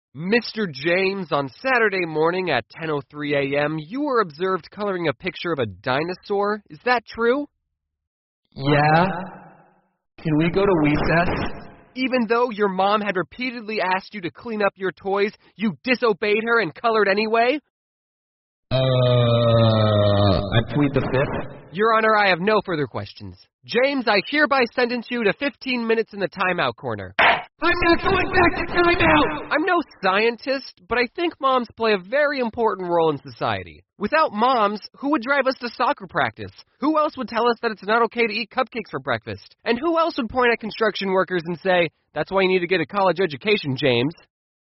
Mr. James, on Saturday morning at 10:03 a.m., you were observed coloring a picture of a dinosaur. Is that true? Yeah? Can we go to recess? Even though your mom had repeatedly asked you to clean up your toys, you disobeyed her and colored anyway? I plead the fifth. Your Honor, I have no further questions. James, I hereby sentence you to 15 minutes in the timeout corner. I'm not going back to timeout! I'm no scientist, but I think moms play a very important role in society. Without moms, who would drive us to soccer practice? Who else would tell us that it's not okay to eat cupcakes for breakfast? And who else would point at construction workers and say, that's why you need to get a college education, James?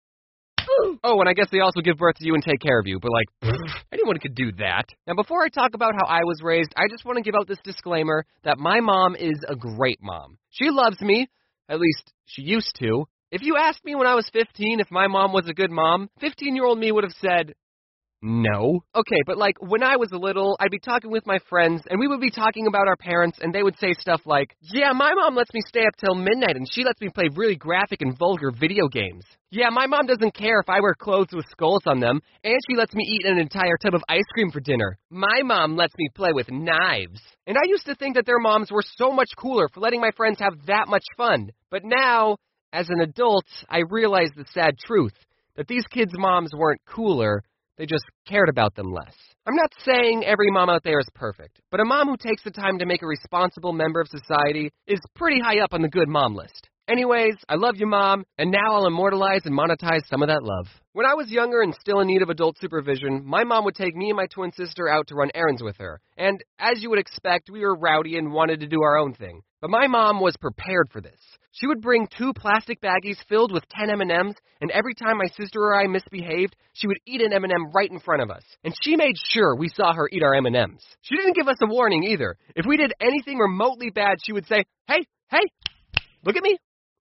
Oh, and I guess they also give birth to you and take care of you, but anyone could do that. Now, before I talk about how I was raised, I just want to give out this disclaimer that my mom is a great mom. She loves me. At least, she used to. If you asked me when I was 15 if my mom was a good mom, 15-year-old me would have said, no. Okay, but when I was little, I'd be talking with my friends, and we would be talking about our parents, and they would say stuff like, yeah, my mom lets me stay up till midnight, and she lets me play really graphic and vulgar video games. Yeah, my mom doesn't care if I wear clothes with skulls on them, and she lets me eat an entire tub of ice cream for dinner. My mom lets me play with knives. And I used to think that their moms were so much cooler for letting my friends have that much fun. But now, as an adult, I realize the sad truth, that these kids' moms weren't cooler, they just cared about them less. I'm not saying every mom out there is perfect, but a mom who takes the time to make a responsible member of society is pretty high up on the good mom list. Anyways, I love you, Mom, and now I'll immortalize and monetize some of that love. When I was younger and still in need of adult supervision, my mom would take me and my twin sister out to run errands with her. And as you would expect, we were rowdy and wanted to do our own thing. But my mom was prepared for this. She would bring 2 plastic baggies filled with 10 M&Ms, and every time my sister or I misbehaved, she would eat an M&M right in front of us. And she made sure we saw her eat our M&Ms. She didn't give us a warning either. If we did anything remotely bad, she would say, hey, look at me.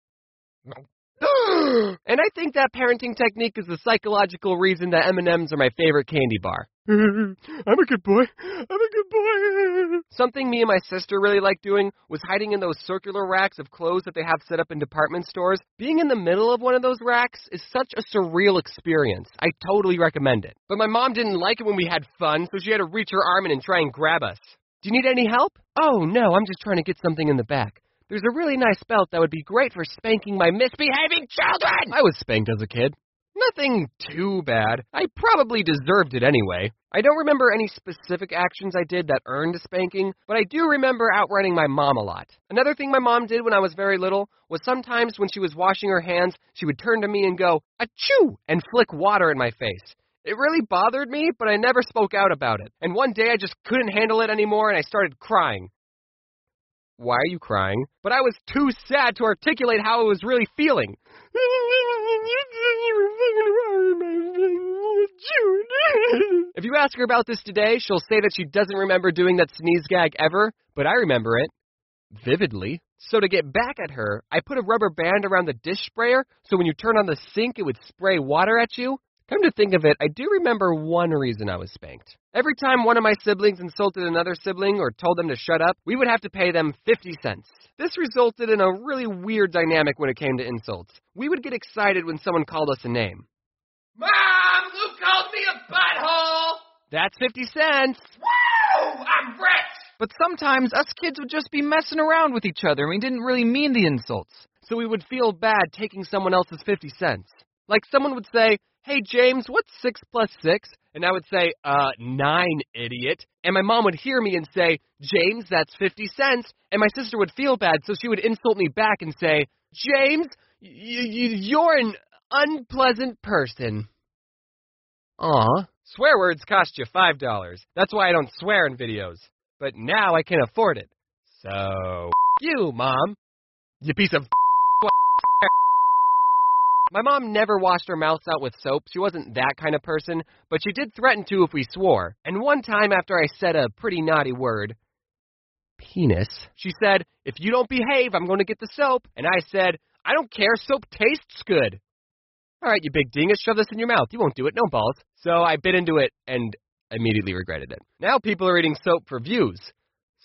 And I think that parenting technique is the psychological reason that M&Ms are my favorite candy bar. I'm a good boy. Something me and my sister really liked doing was hiding in those circular racks of clothes that they have set up in department stores. Being in the middle of one of those racks is such a surreal experience. I totally recommend it. But my mom didn't like it when we had fun, so she had to reach her arm in and try and grab us. Do you need any help? Oh, no, I'm just trying to get something in the back. There's a really nice belt that would be great for spanking my misbehaving children! I was spanked as a kid. Nothing too bad. I probably deserved it anyway. I don't remember any specific actions I did that earned a spanking, but I do remember outrunning my mom a lot. Another thing my mom did when I was very little was sometimes when she was washing her hands, she would turn to me and go, achoo, and flick water in my face. It really bothered me, but I never spoke out about it. And one day I just couldn't handle it anymore and I started crying. Why are you crying? But I was too sad to articulate how I was really feeling. If you ask her about this today, she'll say that she doesn't remember doing that sneeze gag ever, but I remember it vividly. So to get back at her, I put a rubber band around the dish sprayer, so when you turn on the sink, it would spray water at you. Come to think of it, I do remember one reason I was spanked. Every time one of my siblings insulted another sibling or told them to shut up, we would have to pay them 50 cents. This resulted in a really weird dynamic when it came to insults. We would get excited when someone called us a name. Mom, Luke called me a butthole! That's 50 cents! Woo! I'm rich! But sometimes us kids would just be messing around with each other and we didn't really mean the insults. So we would feel bad taking someone else's 50 cents. Like someone would say, hey, James, what's 6 plus 6? And I would say, 9, idiot. And my mom would hear me and say, James, that's 50 cents. And my sister would feel bad, so she would insult me back and say, James, you're an unpleasant person. Aw. Swear words cost you $5. That's why I don't swear in videos. But now I can afford it. So, you, Mom. You piece of My mom never washed her mouth out with soap. She wasn't that kind of person, but she did threaten to if we swore. And one time after I said a pretty naughty word, penis, she said, if you don't behave, I'm going to get the soap. And I said, I don't care, soap tastes good. All right, you big dingus, shove this in your mouth. You won't do it, no balls. So I bit into it and immediately regretted it. Now people are eating soap for views.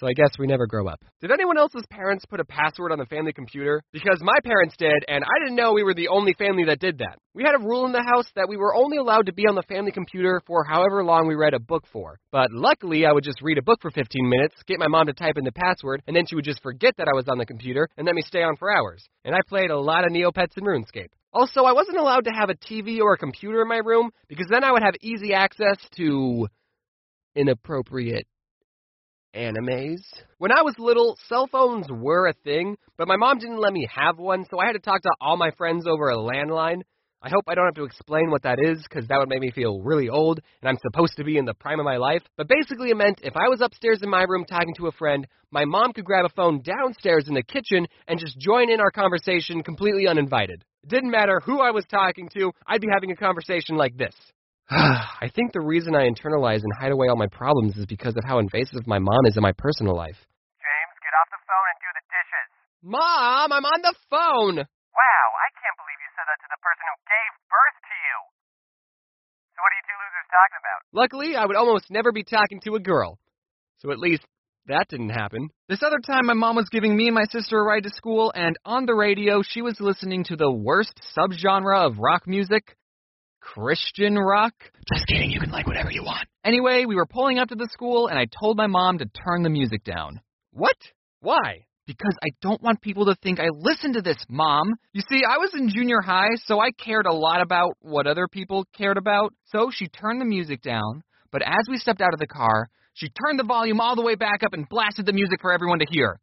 so I guess we never grow up. Did anyone else's parents put a password on the family computer? Because my parents did, and I didn't know we were the only family that did that. We had a rule in the house that we were only allowed to be on the family computer for however long we read a book for. But luckily, I would just read a book for 15 minutes, get my mom to type in the password, and then she would just forget that I was on the computer and let me stay on for hours. And I played a lot of Neopets and RuneScape. Also, I wasn't allowed to have a TV or a computer in my room because then I would have easy access to inappropriate animes. When I was little, cell phones were a thing, but my mom didn't let me have one, so I had to talk to all my friends over a landline. I hope I don't have to explain what that is, because that would make me feel really old, and I'm supposed to be in the prime of my life. But basically it meant if I was upstairs in my room talking to a friend, my mom could grab a phone downstairs in the kitchen and just join in our conversation completely uninvited. It didn't matter who I was talking to, I'd be having a conversation like this. I think the reason I internalize and hide away all my problems is because of how invasive my mom is in my personal life. James, get off the phone and do the dishes. Mom, I'm on the phone! Wow, I can't believe you said that to the person who gave birth to you. So what are you two losers talking about? Luckily, I would almost never be talking to a girl. So at least that didn't happen. This other time, my mom was giving me and my sister a ride to school, and on the radio, she was listening to the worst subgenre of rock music, Christian rock. Just kidding, you can like whatever you want. Anyway, we were pulling up to the school, and I told my mom to turn the music down. What? Why? Because I don't want people to think I listen to this, Mom. You see, I was in junior high, so I cared a lot about what other people cared about. So she turned the music down, but as we stepped out of the car, she turned the volume all the way back up and blasted the music for everyone to hear.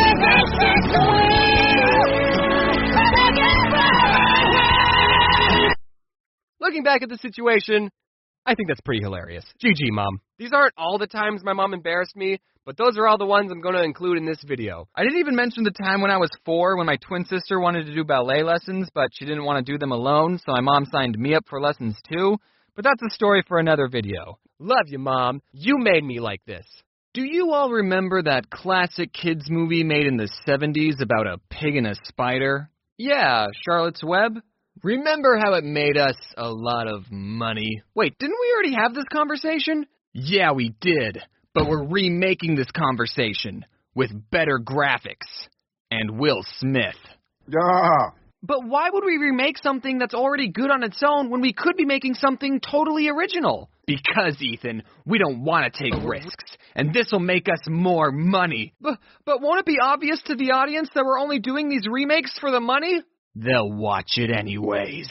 Looking back at the situation, I think that's pretty hilarious. GG, Mom. These aren't all the times my mom embarrassed me, but those are all the ones I'm going to include in this video. I didn't even mention the time when I was 4 when my twin sister wanted to do ballet lessons, but she didn't want to do them alone, so my mom signed me up for lessons too. But that's a story for another video. Love you, Mom. You made me like this. Do you all remember that classic kids movie made in the 70s about a pig and a spider? Yeah, Charlotte's Web. Remember how it made us a lot of money? Wait, didn't we already have this conversation? Yeah, we did. But we're remaking this conversation with better graphics and Will Smith. Yeah. But why would we remake something that's already good on its own when we could be making something totally original? Because, Ethan, we don't want to take risks, and this will make us more money. But won't it be obvious to the audience that we're only doing these remakes for the money? They'll watch it anyways.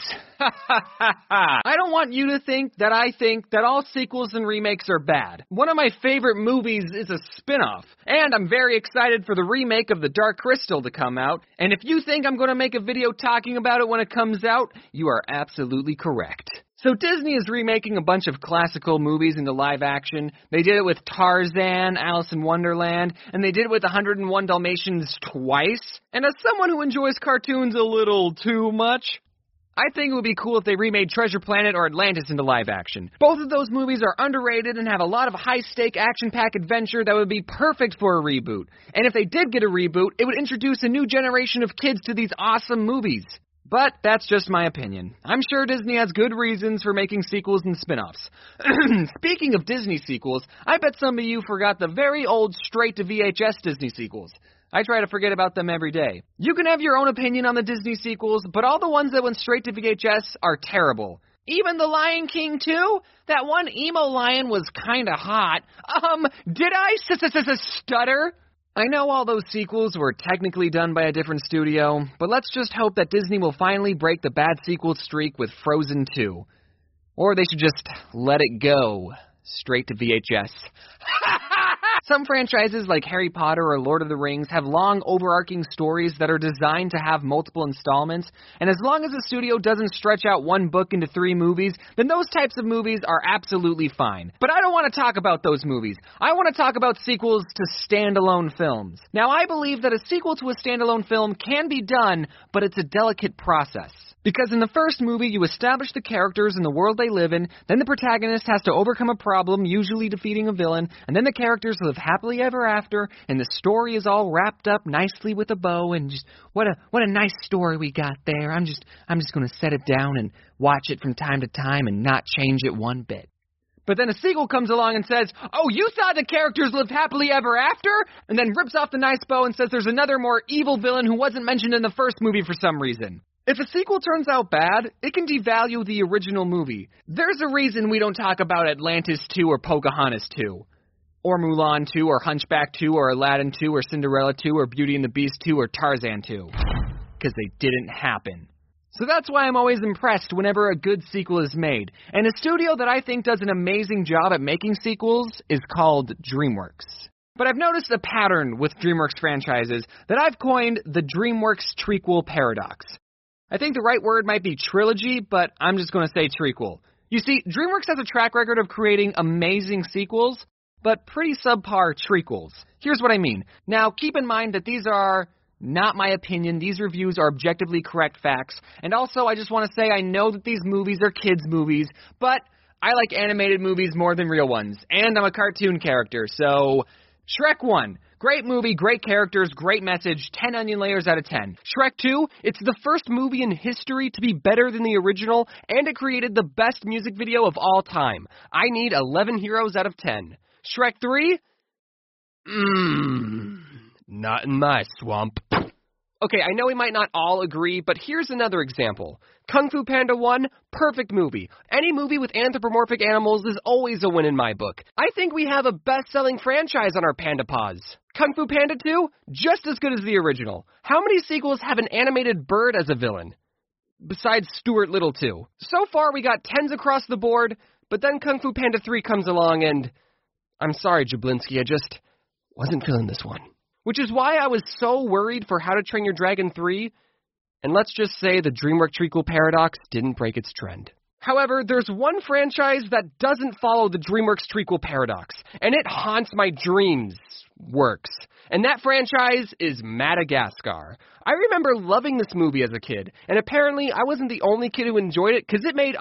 I don't want you to think that all sequels and remakes are bad. One of my favorite movies is a spin-off, and I'm very excited for the remake of The Dark Crystal to come out. And if you think I'm going to make a video talking about it when it comes out, you are absolutely correct. So Disney is remaking a bunch of classical movies into live action. They did it with Tarzan, Alice in Wonderland, and they did it with 101 Dalmatians twice. And as someone who enjoys cartoons a little too much, I think it would be cool if they remade Treasure Planet or Atlantis into live action. Both of those movies are underrated and have a lot of high-stake, action-packed adventure that would be perfect for a reboot. And if they did get a reboot, it would introduce a new generation of kids to these awesome movies. But that's just my opinion. I'm sure Disney has good reasons for making sequels and spin-offs. Speaking of Disney sequels, I bet some of you forgot the very old straight-to-VHS Disney sequels. I try to forget about them every day. You can have your own opinion on the Disney sequels, but all the ones that went straight to VHS are terrible. Even The Lion King 2? That one emo lion was kinda hot. Did I stutter? I know all those sequels were technically done by a different studio, but let's just hope that Disney will finally break the bad sequel streak with Frozen 2. Or they should just let it go straight to VHS. Some franchises like Harry Potter or Lord of the Rings have long overarching stories that are designed to have multiple installments, and as long as the studio doesn't stretch out one book into 3 movies, then those types of movies are absolutely fine. But I don't want to talk about those movies. I want to talk about sequels to standalone films. Now, I believe that a sequel to a standalone film can be done, but it's a delicate process. Because in the first movie, you establish the characters and the world they live in, then the protagonist has to overcome a problem, usually defeating a villain, and then the characters live happily ever after, and the story is all wrapped up nicely with a bow, and just, what a nice story we got there. I'm just going to set it down and watch it from time to time and not change it one bit. But then a sequel comes along and says, oh, you thought the characters lived happily ever after? And then rips off the nice bow and says there's another more evil villain who wasn't mentioned in the first movie for some reason. If a sequel turns out bad, it can devalue the original movie. There's a reason we don't talk about Atlantis 2 or Pocahontas 2. Or Mulan 2, or Hunchback 2, or Aladdin 2, or Cinderella 2, or Beauty and the Beast 2, or Tarzan 2. Because they didn't happen. So that's why I'm always impressed whenever a good sequel is made. And a studio that I think does an amazing job at making sequels is called DreamWorks. But I've noticed a pattern with DreamWorks franchises that I've coined the DreamWorks trequel paradox. I think the right word might be trilogy, but I'm just going to say trequel. You see, DreamWorks has a track record of creating amazing sequels, but pretty subpar trequels. Here's what I mean. Now, keep in mind that these are not my opinion. These reviews are objectively correct facts. And also, I just want to say I know that these movies are kids' movies, but I like animated movies more than real ones. And I'm a cartoon character, so Shrek 1. Great movie, great characters, great message, 10 onion layers out of 10. Shrek 2, it's the first movie in history to be better than the original, and it created the best music video of all time. I need 11 heroes out of 10. Shrek 3, not in my swamp. Okay, I know we might not all agree, but here's another example. Kung Fu Panda 1, perfect movie. Any movie with anthropomorphic animals is always a win in my book. I think we have a best-selling franchise on our Panda Paws. Kung Fu Panda 2, just as good as the original. How many sequels have an animated bird as a villain? Besides Stuart Little 2. So far, we got 10s across the board, but then Kung Fu Panda 3 comes along and I'm sorry, Jablinski, I just wasn't feeling this one. Which is why I was so worried for How to Train Your Dragon 3, and let's just say the DreamWorks trequel paradox didn't break its trend. However, there's one franchise that doesn't follow the DreamWorks trequel paradox, and it haunts my dreams. Works. And that franchise is Madagascar. I remember loving this movie as a kid, and apparently I wasn't the only kid who enjoyed it because it made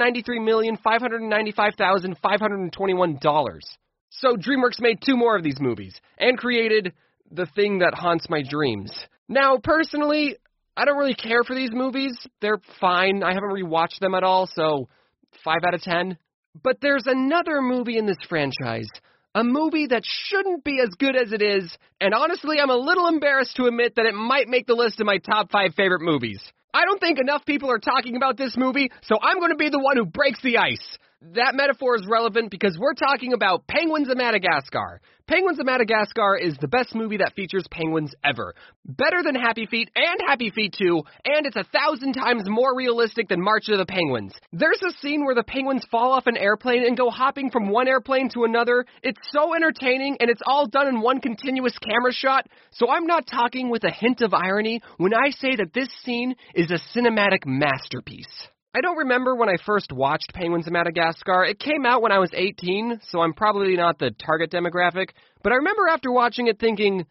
$193,595,521. So DreamWorks made 2 more of these movies, and created the thing that haunts my dreams. Now, personally, I don't really care for these movies. They're fine. I haven't rewatched them at all, so 5 out of 10. But there's another movie in this franchise, a movie that shouldn't be as good as it is, and honestly, I'm a little embarrassed to admit that it might make the list of my top 5 favorite movies. I don't think enough people are talking about this movie, so I'm going to be the one who breaks the ice. That metaphor is relevant because we're talking about Penguins of Madagascar. Penguins of Madagascar is the best movie that features penguins ever. Better than Happy Feet and Happy Feet 2, and it's 1,000 times more realistic than March of the Penguins. There's a scene where the penguins fall off an airplane and go hopping from one airplane to another. It's so entertaining, and it's all done in one continuous camera shot, so I'm not talking with a hint of irony when I say that this scene is a cinematic masterpiece. I don't remember when I first watched Penguins of Madagascar. It came out when I was 18, so I'm probably not the target demographic. But I remember after watching it thinking,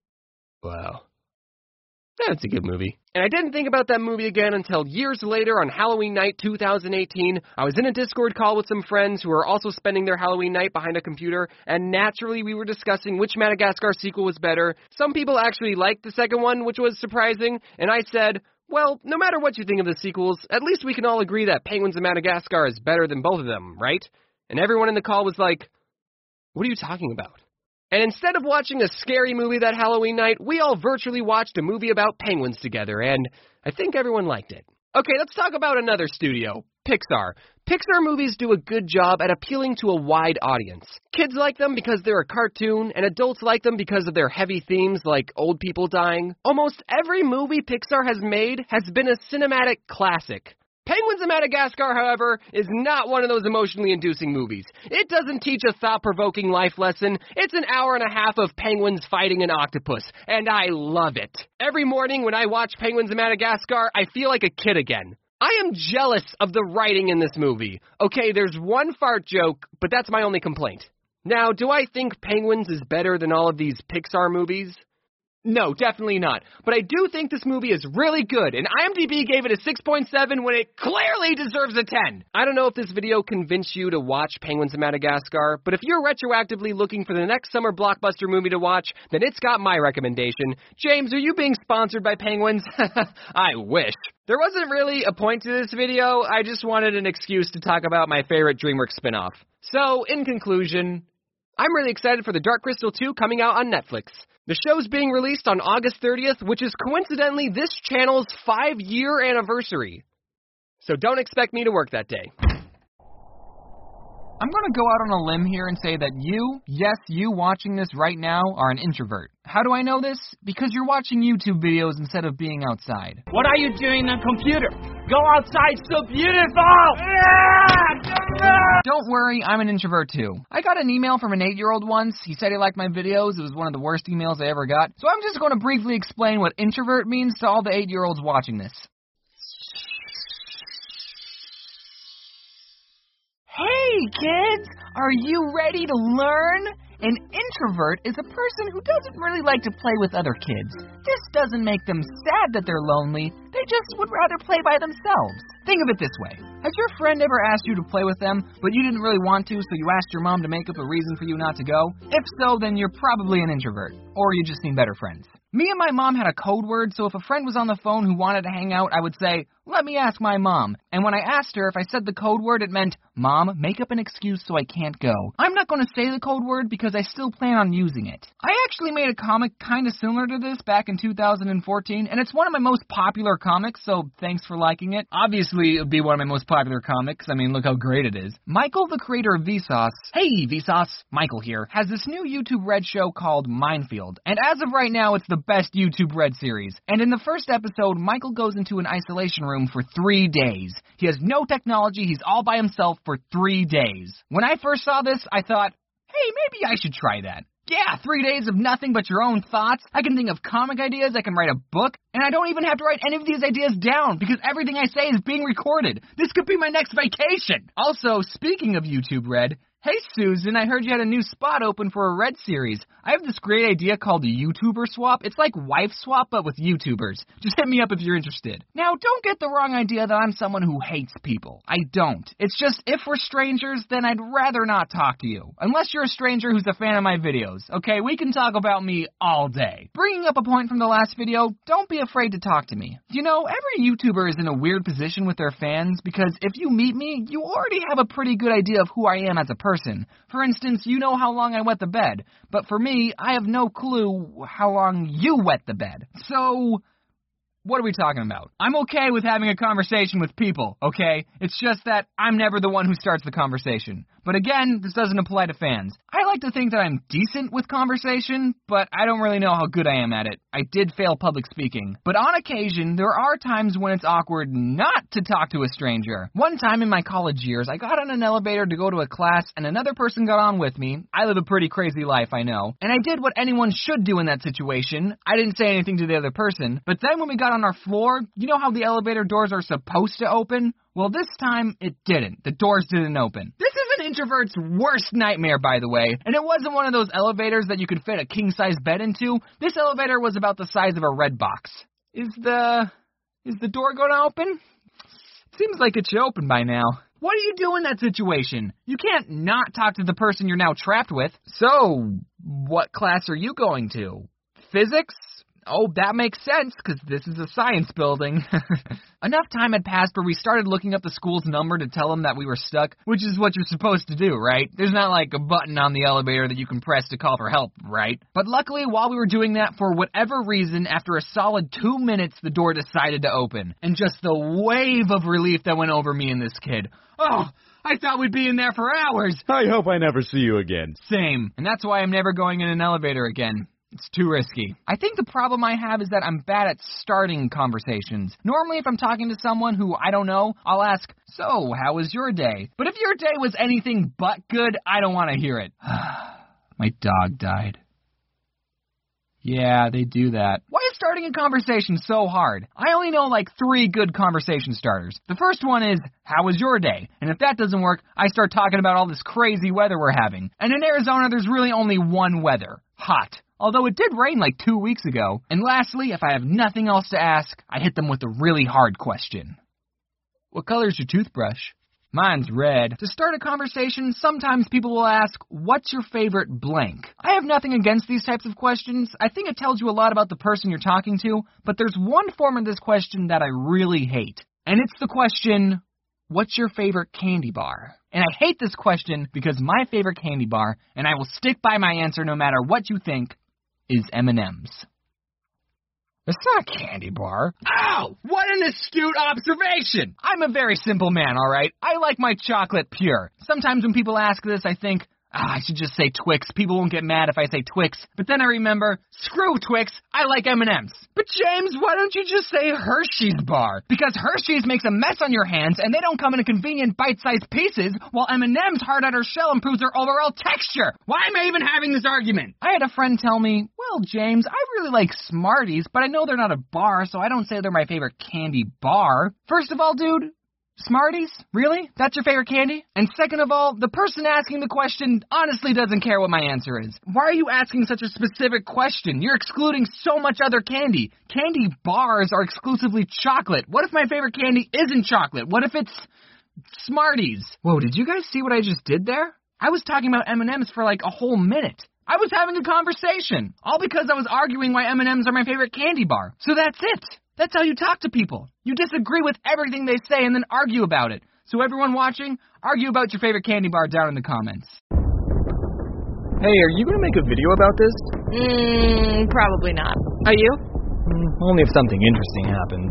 wow, that's a good movie. And I didn't think about that movie again until years later on Halloween night 2018. I was in a Discord call with some friends who were also spending their Halloween night behind a computer, and naturally we were discussing which Madagascar sequel was better. Some people actually liked the second one, which was surprising, and I said, well, no matter what you think of the sequels, at least we can all agree that Penguins of Madagascar is better than both of them, right? And everyone in the call was like, what are you talking about? And instead of watching a scary movie that Halloween night, we all virtually watched a movie about penguins together, and I think everyone liked it. Okay, let's talk about another studio, Pixar. Pixar movies do a good job at appealing to a wide audience. Kids like them because they're a cartoon, and adults like them because of their heavy themes like old people dying. Almost every movie Pixar has made has been a cinematic classic. Penguins of Madagascar, however, is not one of those emotionally inducing movies. It doesn't teach a thought-provoking life lesson. It's an hour and a half of penguins fighting an octopus, and I love it. Every morning when I watch Penguins of Madagascar, I feel like a kid again. I am jealous of the writing in this movie. Okay, there's one fart joke, but that's my only complaint. Now, do I think Penguins is better than all of these Pixar movies? No, definitely not. But I do think this movie is really good, and IMDb gave it a 6.7 when it clearly deserves a 10. I don't know if this video convinced you to watch Penguins of Madagascar, but if you're retroactively looking for the next summer blockbuster movie to watch, then it's got my recommendation. James, are you being sponsored by Penguins? I wish. There wasn't really a point to this video. I just wanted an excuse to talk about my favorite DreamWorks spinoff. So, in conclusion, I'm really excited for The Dark Crystal 2 coming out on Netflix. The show's being released on August 30th, which is coincidentally this channel's 5-year anniversary. So don't expect me to work that day. I'm going to go out on a limb here and say that you watching this right now are an introvert. How do I know this? Because you're watching YouTube videos instead of being outside. What are you doing on the computer? Go outside, so beautiful! Don't worry, I'm an introvert too. I got an email from an 8-year-old once. He said he liked my videos. It was one of the worst emails I ever got. So I'm just going to briefly explain what introvert means to all the 8-year-olds watching this. Hey kids, are you ready to learn? An introvert is a person who doesn't really like to play with other kids. This doesn't make them sad that they're lonely, they just would rather play by themselves. Think of it this way. Has your friend ever asked you to play with them, but you didn't really want to, so you asked your mom to make up a reason for you not to go? If so, then you're probably an introvert, or you just need better friends. Me and my mom had a code word, so if a friend was on the phone who wanted to hang out, I would say, "Let me ask my mom." And when I asked her if I said the code word, it meant, "Mom, make up an excuse so I can't go." I'm not going to say the code word because I still plan on using it. I actually made a comic kind of similar to this back in 2014, and it's one of my most popular comics, so thanks for liking it. Obviously, it would be one of my most popular comics. I mean, look how great it is. Michael, the creator of Vsauce, hey Vsauce, Michael here, has this new YouTube Red show called Minefield, and as of right now, it's the best YouTube Red series. And in the first episode, Michael goes into an isolation room for 3 days. He has no technology, he's all by himself for 3 days. When I first saw this, I thought, hey, maybe I should try that. Yeah, 3 days of nothing but your own thoughts. I can think of comic ideas, I can write a book, and I don't even have to write any of these ideas down because everything I say is being recorded. This could be my next vacation. Also, speaking of YouTube Red, hey Susan, I heard you had a new spot open for a Red series. I have this great idea called a YouTuber swap. It's like wife swap, but with YouTubers. Just hit me up if you're interested. Now, don't get the wrong idea that I'm someone who hates people. I don't. It's just, if we're strangers, then I'd rather not talk to you. Unless you're a stranger who's a fan of my videos. Okay, we can talk about me all day. Bringing up a point from the last video, don't be afraid to talk to me. You know, every YouTuber is in a weird position with their fans because if you meet me, you already have a pretty good idea of who I am as a person. For instance, you know how long I wet the bed, but for me, I have no clue how long you wet the bed. So, what are we talking about? I'm okay with having a conversation with people, okay? It's just that I'm never the one who starts the conversation. But again, this doesn't apply to fans. I like to think that I'm decent with conversation, but I don't really know how good I am at it. I did fail public speaking. But on occasion, there are times when it's awkward not to talk to a stranger. One time in my college years, I got on an elevator to go to a class, and another person got on with me. I live a pretty crazy life, I know. And I did what anyone should do in that situation. I didn't say anything to the other person. But then when we got on our floor, you know how the elevator doors are supposed to open? Well, this time, it didn't. The doors didn't open. This is an introvert's worst nightmare, by the way. And it wasn't one of those elevators that you could fit a king-size bed into. This elevator was about the size of a red box. Is the door going to open? Seems like it should open by now. What do you do in that situation? You can't not talk to the person you're now trapped with. So, what class are you going to? Physics? Oh, that makes sense, because this is a science building. Enough time had passed where we started looking up the school's number to tell them that we were stuck, which is what you're supposed to do, right? There's not like a button on the elevator that you can press to call for help, right? But luckily, while we were doing that, for whatever reason, after a solid 2 minutes, the door decided to open. And just the wave of relief that went over me and this kid. Oh, I thought we'd be in there for hours. I hope I never see you again. Same. And that's why I'm never going in an elevator again. It's too risky. I think the problem I have is that I'm bad at starting conversations. Normally, if I'm talking to someone who I don't know, I'll ask, so, how was your day? But if your day was anything but good, I don't want to hear it. My dog died. Yeah, they do that. Why is starting a conversation so hard? I only know like 3 good conversation starters. The first one is, how was your day? And if that doesn't work, I start talking about all this crazy weather we're having. And in Arizona, there's really only one weather. Hot. although it did rain like 2 weeks ago. And lastly, if I have nothing else to ask, I hit them with a really hard question. What color's your toothbrush? Mine's red. To start a conversation, sometimes people will ask, what's your favorite blank? I have nothing against these types of questions. I think it tells you a lot about the person you're talking to, but there's one form of this question that I really hate. And it's the question, what's your favorite candy bar? And I hate this question because my favorite candy bar, and I will stick by my answer no matter what you think, is M&M's. It's not a candy bar. Ow! What an astute observation! I'm a very simple man, all right? I like my chocolate pure. Sometimes when people ask this, I think, I should just say Twix. People won't get mad if I say Twix. But then I remember, screw Twix, I like M&M's. But James, why don't you just say Hershey's bar? Because Hershey's makes a mess on your hands, and they don't come in convenient bite-sized pieces, while M&M's hard outer shell improves their overall texture. Why am I even having this argument? I had a friend tell me, well, James, I really like Smarties, but I know they're not a bar, so I don't say they're my favorite candy bar. First of all, dude, Smarties? Really? That's your favorite candy? And second of all, the person asking the question honestly doesn't care what my answer is. Why are you asking such a specific question? You're excluding so much other candy. Candy bars are exclusively chocolate. What if my favorite candy isn't chocolate? What if it's Smarties? Whoa, did you guys see what I just did there? I was talking about M&M's for like a whole minute. I was having a conversation, all because I was arguing why M&M's are my favorite candy bar. So that's it. That's how you talk to people. You disagree with everything they say and then argue about it. So everyone watching, argue about your favorite candy bar down in the comments. Hey, are you going to make a video about this? Probably not. Are you? Only if something interesting happens.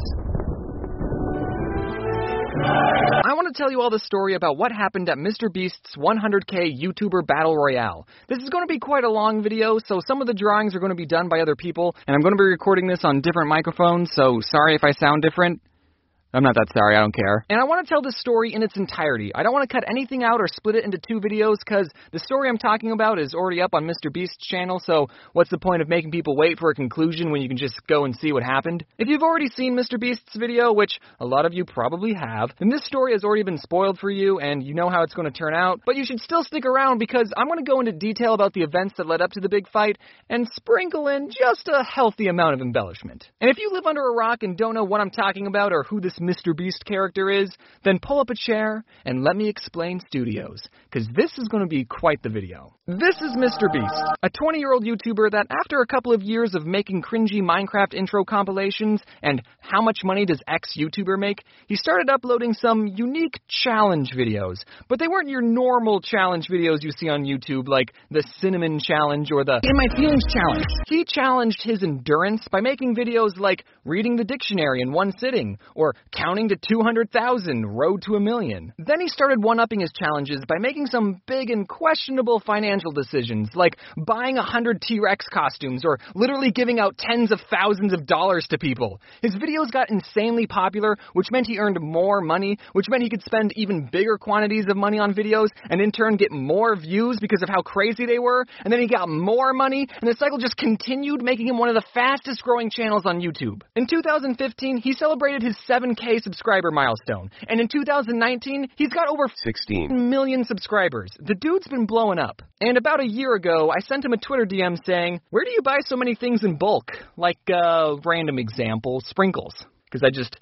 I want to tell you all the story about what happened at MrBeast's 100K YouTuber Battle Royale. This is going to be quite a long video, so some of the drawings are going to be done by other people, and I'm going to be recording this on different microphones, so sorry if I sound different. I'm not that sorry, I don't care. And I want to tell this story in its entirety. I don't want to cut anything out or split it into 2 videos, because the story I'm talking about is already up on MrBeast's channel, so what's the point of making people wait for a conclusion when you can just go and see what happened? If you've already seen MrBeast's video, which a lot of you probably have, then this story has already been spoiled for you, and you know how it's going to turn out, but you should still stick around, because I'm going to go into detail about the events that led up to the big fight, and sprinkle in just a healthy amount of embellishment. And if you live under a rock and don't know what I'm talking about, or who this MrBeast character is, then pull up a chair and let me explain Studios, because this is going to be quite the video. This is MrBeast, a 20-year-old YouTuber that after a couple of years of making cringy Minecraft intro compilations and how much money does X YouTuber make, he started uploading some unique challenge videos. But they weren't your normal challenge videos you see on YouTube, like the Cinnamon Challenge or the In My Feelings Challenge. He challenged his endurance by making videos like reading the dictionary in one sitting, or counting to 200,000, road to 1 million. Then he started one-upping his challenges by making some big and questionable financial decisions, like buying 100 T-Rex costumes, or literally giving out tens of thousands of dollars to people. His videos got insanely popular, which meant he earned more money, which meant he could spend even bigger quantities of money on videos, and in turn get more views because of how crazy they were, and then he got more money, and the cycle just continued, making him one of the fastest growing channels on YouTube. In 2015, he celebrated his 7K subscriber milestone, and in 2019, he's got over 16 million subscribers. The dude's been blowing up. And about a year ago, I sent him a Twitter DM saying, where do you buy so many things in bulk? Like, random example, sprinkles. Because I just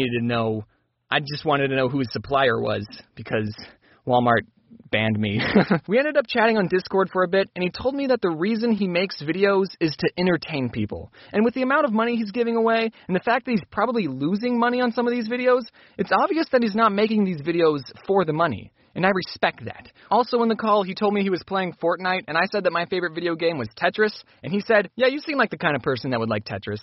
wanted to know who his supplier was, because Walmart banned me. We ended up chatting on Discord for a bit, and he told me that the reason he makes videos is to entertain people. And with the amount of money he's giving away, and the fact that he's probably losing money on some of these videos, it's obvious that he's not making these videos for the money. And I respect that. Also in the call, he told me he was playing Fortnite, and I said that my favorite video game was Tetris, and he said, yeah, you seem like the kind of person that would like Tetris.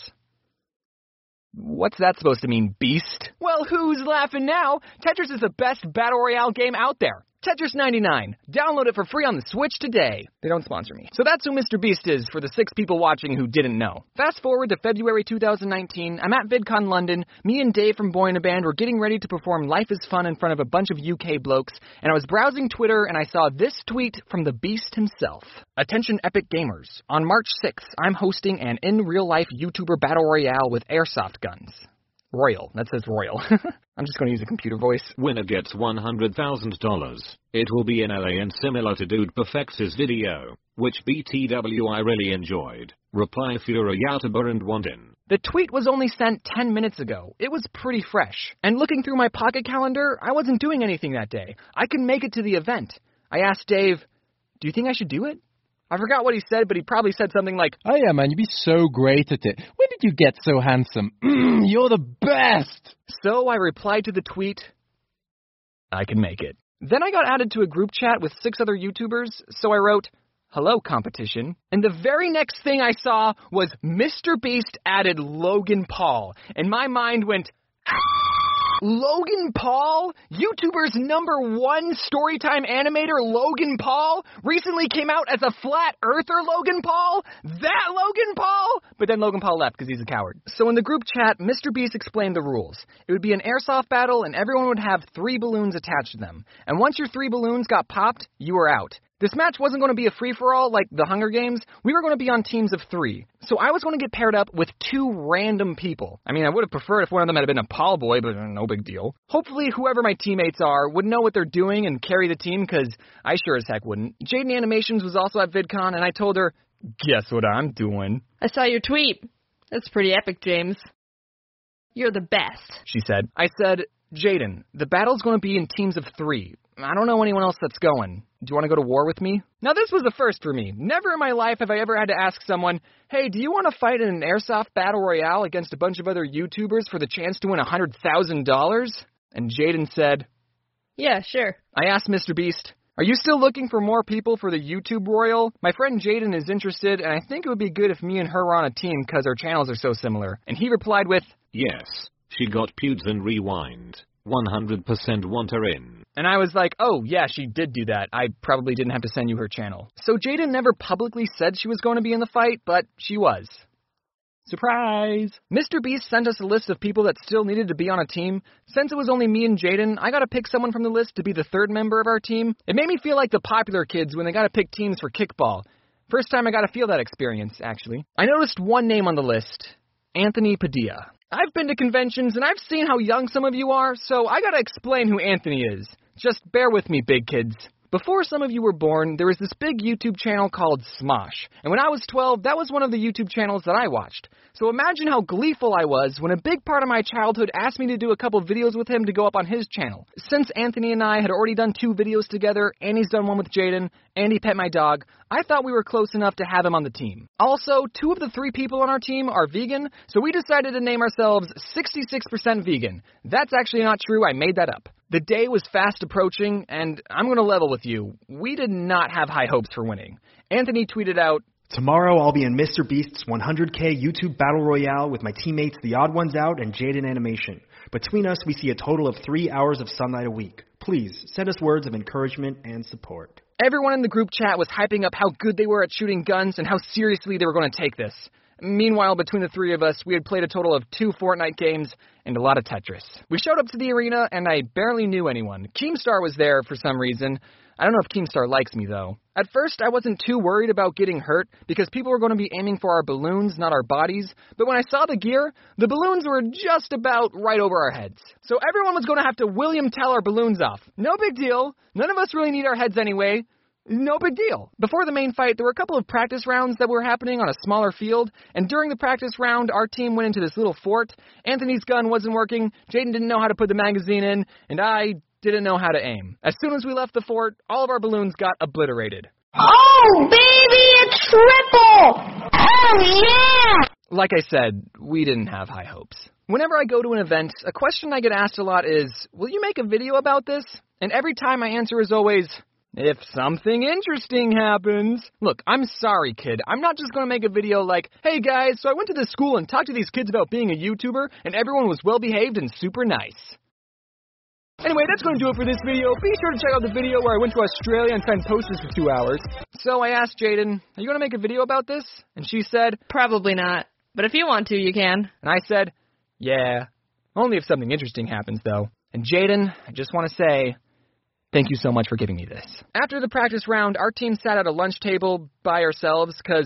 What's that supposed to mean, beast? Well, who's laughing now? Tetris is the best Battle Royale game out there. Tetris 99. Download it for free on the Switch today. They don't sponsor me. So that's who MrBeast is for the 6 people watching who didn't know. Fast forward to February 2019. I'm at VidCon London. Me and Dave from Boy in a Band were getting ready to perform Life is Fun in front of a bunch of UK blokes, and I was browsing Twitter and I saw this tweet from the Beast himself. Attention Epic Gamers. On March 6th, I'm hosting an in-real-life YouTuber Battle Royale with airsoft guns. Royal. That says Royal. I'm just going to use a computer voice. Winner gets $100,000. It will be in LA and similar to Dude Perfects' video, which BTW I really enjoyed. Reply Fura Yautuber and Wandin. The tweet was only sent 10 minutes ago. It was pretty fresh. And looking through my pocket calendar, I wasn't doing anything that day. I could make it to the event. I asked Dave, do you think I should do it? I forgot what he said, but he probably said something like, oh yeah, man, you'd be so great at it. When did you get so handsome? You're the best! So I replied to the tweet, I can make it. Then I got added to a group chat with 6 other YouTubers, so I wrote, hello, competition. And the very next thing I saw was Mr. Beast added Logan Paul. And my mind went, Logan Paul? YouTuber's #1 storytime animator Logan Paul recently came out as a flat earther Logan Paul? That Logan Paul? But then Logan Paul left because he's a coward. So in the group chat, Mr. Beast explained the rules. It would be an airsoft battle and everyone would have 3 balloons attached to them. And once your 3 balloons got popped, you were out. This match wasn't going to be a free-for-all like the Hunger Games. We were going to be on teams of 3. So I was going to get paired up with 2 random people. I mean, I would have preferred if one of them had been a Paul boy, but no big deal. Hopefully, whoever my teammates are would know what they're doing and carry the team, because I sure as heck wouldn't. Jaden Animations was also at VidCon, and I told her, guess what I'm doing? I saw your tweet. That's pretty epic, James. You're the best, she said. I said, Jaden, the battle's going to be in teams of 3. I don't know anyone else that's going. Do you want to go to war with me? Now, this was a first for me. Never in my life have I ever had to ask someone, hey, do you want to fight in an airsoft battle royale against a bunch of other YouTubers for the chance to win $100,000? And Jaden said, yeah, sure. I asked Mr. Beast, are you still looking for more people for the YouTube Royal? My friend Jaden is interested, and I think it would be good if me and her were on a team because our channels are so similar. And he replied with, yes, she got pewds and rewind. 100% want her in. And I was like, oh, yeah, she did do that. I probably didn't have to send you her channel. So Jaden never publicly said she was going to be in the fight, but she was. Surprise! Mr. Beast sent us a list of people that still needed to be on a team. Since it was only me and Jaden, I got to pick someone from the list to be the 3rd member of our team. It made me feel like the popular kids when they got to pick teams for kickball. First time I got to feel that experience, actually. I noticed one name on the list, Anthony Padilla. I've been to conventions, and I've seen how young some of you are, so I gotta explain who Anthony is. Just bear with me, big kids. Before some of you were born, there was this big YouTube channel called Smosh. And when I was 12, that was one of the YouTube channels that I watched. So imagine how gleeful I was when a big part of my childhood asked me to do a couple videos with him to go up on his channel. Since Anthony and I had already done 2 videos together, and he's done one with Jaden, and he pet my dog, I thought we were close enough to have him on the team. Also, 2 of the 3 people on our team are vegan, so we decided to name ourselves 66% Vegan. That's actually not true, I made that up. The day was fast approaching, and I'm going to level with you. We did not have high hopes for winning. Anthony tweeted out, tomorrow I'll be in Mr. Beast's 100K YouTube Battle Royale with my teammates The Odd Ones Out and Jaden Animation. Between us, we see a total of 3 hours of sunlight a week. Please, send us words of encouragement and support. Everyone in the group chat was hyping up how good they were at shooting guns and how seriously they were going to take this. Meanwhile, between the 3 of us, we had played a total of 2 Fortnite games and a lot of Tetris. We showed up to the arena, and I barely knew anyone. Keemstar was there for some reason. I don't know if Keemstar likes me, though. At first, I wasn't too worried about getting hurt, because people were going to be aiming for our balloons, not our bodies. But when I saw the gear, the balloons were just about right over our heads. So everyone was going to have to William Tell our balloons off. No big deal. None of us really need our heads anyway. No big deal. Before the main fight, there were a couple of practice rounds that were happening on a smaller field, and during the practice round, our team went into this little fort. Anthony's gun wasn't working, Jaden didn't know how to put the magazine in, and I didn't know how to aim. As soon as we left the fort, all of our balloons got obliterated. Oh, baby, it's triple! Oh, yeah! Like I said, we didn't have high hopes. Whenever I go to an event, a question I get asked a lot is, will you make a video about this? And every time my answer is always, if something interesting happens. Look, I'm sorry, kid. I'm not just going to make a video like, hey guys, so I went to this school and talked to these kids about being a YouTuber, and everyone was well-behaved and super nice. Anyway, that's going to do it for this video. Be sure to check out the video where I went to Australia and signed posters for 2 hours. So I asked Jaden, are you going to make a video about this? And she said, probably not. But if you want to, you can. And I said, yeah. Only if something interesting happens, though. And Jaden, I just want to say, thank you so much for giving me this. After the practice round, our team sat at a lunch table by ourselves because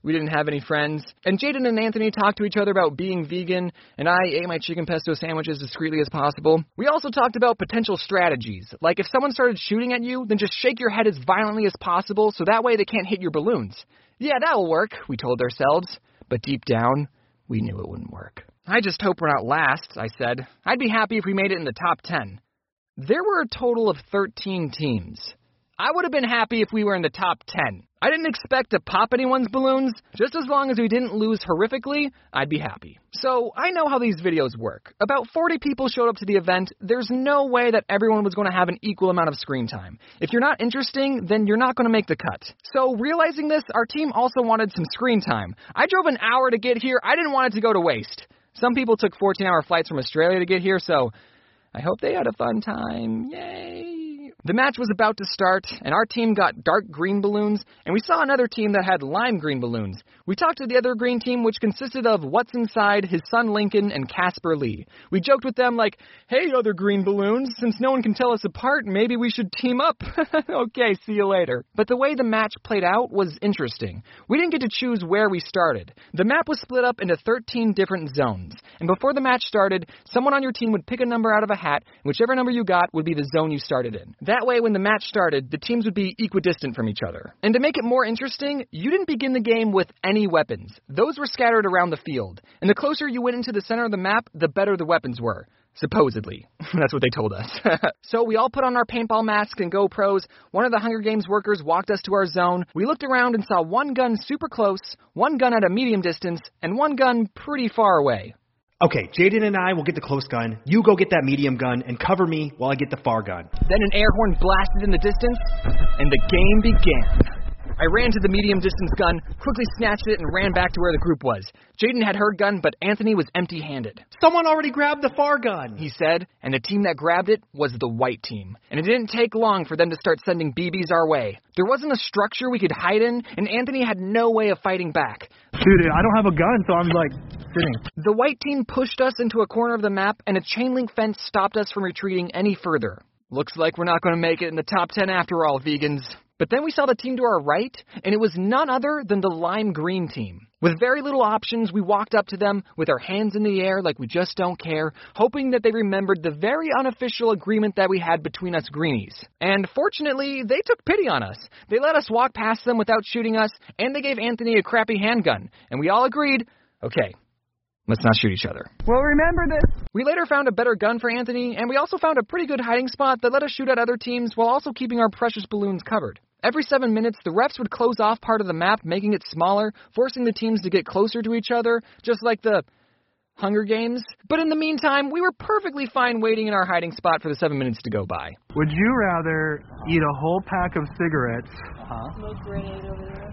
We didn't have any friends. And Jaden and Anthony talked to each other about being vegan, and I ate my chicken pesto sandwich as discreetly as possible. We also talked about potential strategies. Like if someone started shooting at you, then just shake your head as violently as possible so that way they can't hit your balloons. Yeah, that'll work, we told ourselves. But deep down, we knew it wouldn't work. I just hope we're not last, I said. I'd be happy if we made it in the top 10. There were a total of 13 teams. I would have been happy if we were in the top 10. I didn't expect to pop anyone's balloons. Just as long as we didn't lose horrifically, I'd be happy. So I know how these videos work. About 40 people showed up to the event. There's no way that everyone was going to have an equal amount of screen time. If you're not interesting, then you're not going to make the cut. So realizing this, our team also wanted some screen time. I drove an hour to get here. I didn't want it to go to waste. Some people took 14-hour flights from Australia to get here, so I hope they had a fun time. Yay! The match was about to start, and our team got dark green balloons, and we saw another team that had lime green balloons. We talked to the other green team, which consisted of What's Inside, his son Lincoln, and Casper Lee. We joked with them like, hey, other green balloons, since no one can tell us apart, maybe we should team up. Okay, see you later. But the way the match played out was interesting. We didn't get to choose where we started. The map was split up into 13 different zones, and before the match started, someone on your team would pick a number out of a hat, and whichever number you got would be the zone you started in. That way, when the match started, the teams would be equidistant from each other. And to make it more interesting, you didn't begin the game with any weapons. Those were scattered around the field. And the closer you went into the center of the map, the better the weapons were. Supposedly. That's what they told us. So we all put on our paintball masks and GoPros. One of the Hunger Games workers walked us to our zone. We looked around and saw one gun super close, one gun at a medium distance, and one gun pretty far away. Okay, Jaden and I will get the close gun, you go get that medium gun, and cover me while I get the far gun. Then an air horn blasted in the distance, and the game began. I ran to the medium distance gun, quickly snatched it, and ran back to where the group was. Jaden had her gun, but Anthony was empty-handed. Someone already grabbed the far gun, he said, and the team that grabbed it was the white team. And it didn't take long for them to start sending BBs our way. There wasn't a structure we could hide in, and Anthony had no way of fighting back. Dude, I don't have a gun, so I'm sitting. The white team pushed us into a corner of the map, and a chain link fence stopped us from retreating any further. Looks like we're not going to make it in the top 10 after all, vegans. But then we saw the team to our right, and it was none other than the lime green team. With very little options, we walked up to them with our hands in the air like we just don't care, hoping that they remembered the very unofficial agreement that we had between us greenies. And fortunately, they took pity on us. They let us walk past them without shooting us, and they gave Anthony a crappy handgun. And we all agreed, okay, let's not shoot each other. Well, remember this. We later found a better gun for Anthony, and we also found a pretty good hiding spot that let us shoot at other teams while also keeping our precious balloons covered. Every 7 minutes, the refs would close off part of the map, making it smaller, forcing the teams to get closer to each other, just like the Hunger Games. But in the meantime, we were perfectly fine waiting in our hiding spot for the 7 minutes to go by. Would you rather eat a whole pack of cigarettes Smoke grenade over there.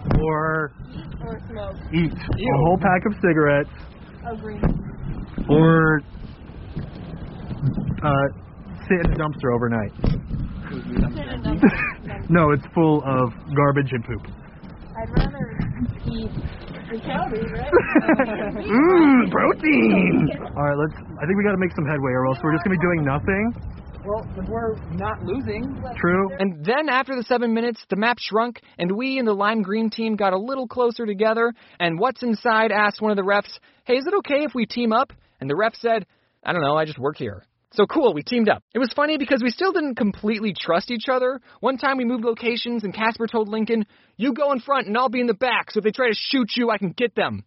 or smoke? Eat a whole pack of cigarettes Agree. or sit in a dumpster overnight? No, it's full of garbage and poop. I'd rather eat the calories, right? Protein! Alright, I think we gotta make some headway or else we're just gonna be doing nothing. Well, we're not losing. True. And then after the 7 minutes, the map shrunk, and we and the lime green team got a little closer together, and What's Inside asked one of the refs, hey, is it okay if we team up? And the ref said, I don't know, I just work here. So cool, we teamed up. It was funny because we still didn't completely trust each other. One time we moved locations and Casper told Lincoln, you go in front and I'll be in the back, so if they try to shoot you, I can get them.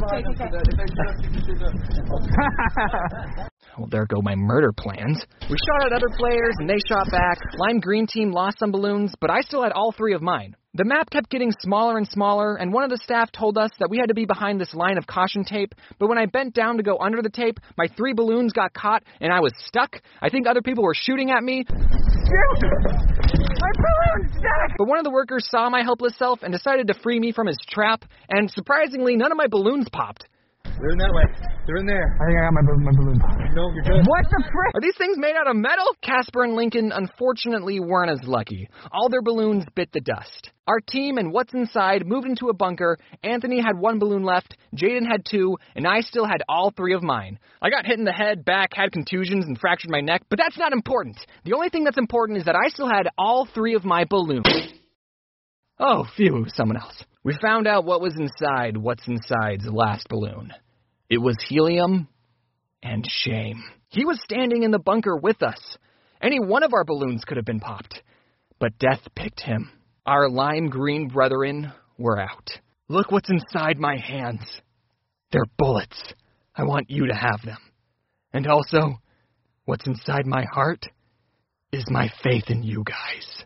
Well, there go my murder plans. We shot at other players and they shot back. Lime green team lost some balloons, but I still had all 3 of mine. The map kept getting smaller and smaller, and one of the staff told us that we had to be behind this line of caution tape, but when I bent down to go under the tape, my 3 balloons got caught, and I was stuck. I think other people were shooting at me. My balloon's stuck! But one of the workers saw my helpless self and decided to free me from his trap, and surprisingly, none of my balloons popped. They're in that way. They're in there. I think I got my balloon. No, you're good. What the frick? Are these things made out of metal? Casper and Lincoln unfortunately weren't as lucky. All their balloons bit the dust. Our team and What's Inside moved into a bunker. Anthony had 1 balloon left, Jaden had 2, and I still had all 3 of mine. I got hit in the head, back, had contusions, and fractured my neck, but that's not important. The only thing that's important is that I still had all 3 of my balloons. Oh, phew, someone else. We found out what was inside What's Inside's last balloon. It was helium and shame. He was standing in the bunker with us. Any one of our balloons could have been popped. But death picked him. Our lime green brethren were out. Look what's inside my hands. They're bullets. I want you to have them. And also, what's inside my heart is my faith in you guys.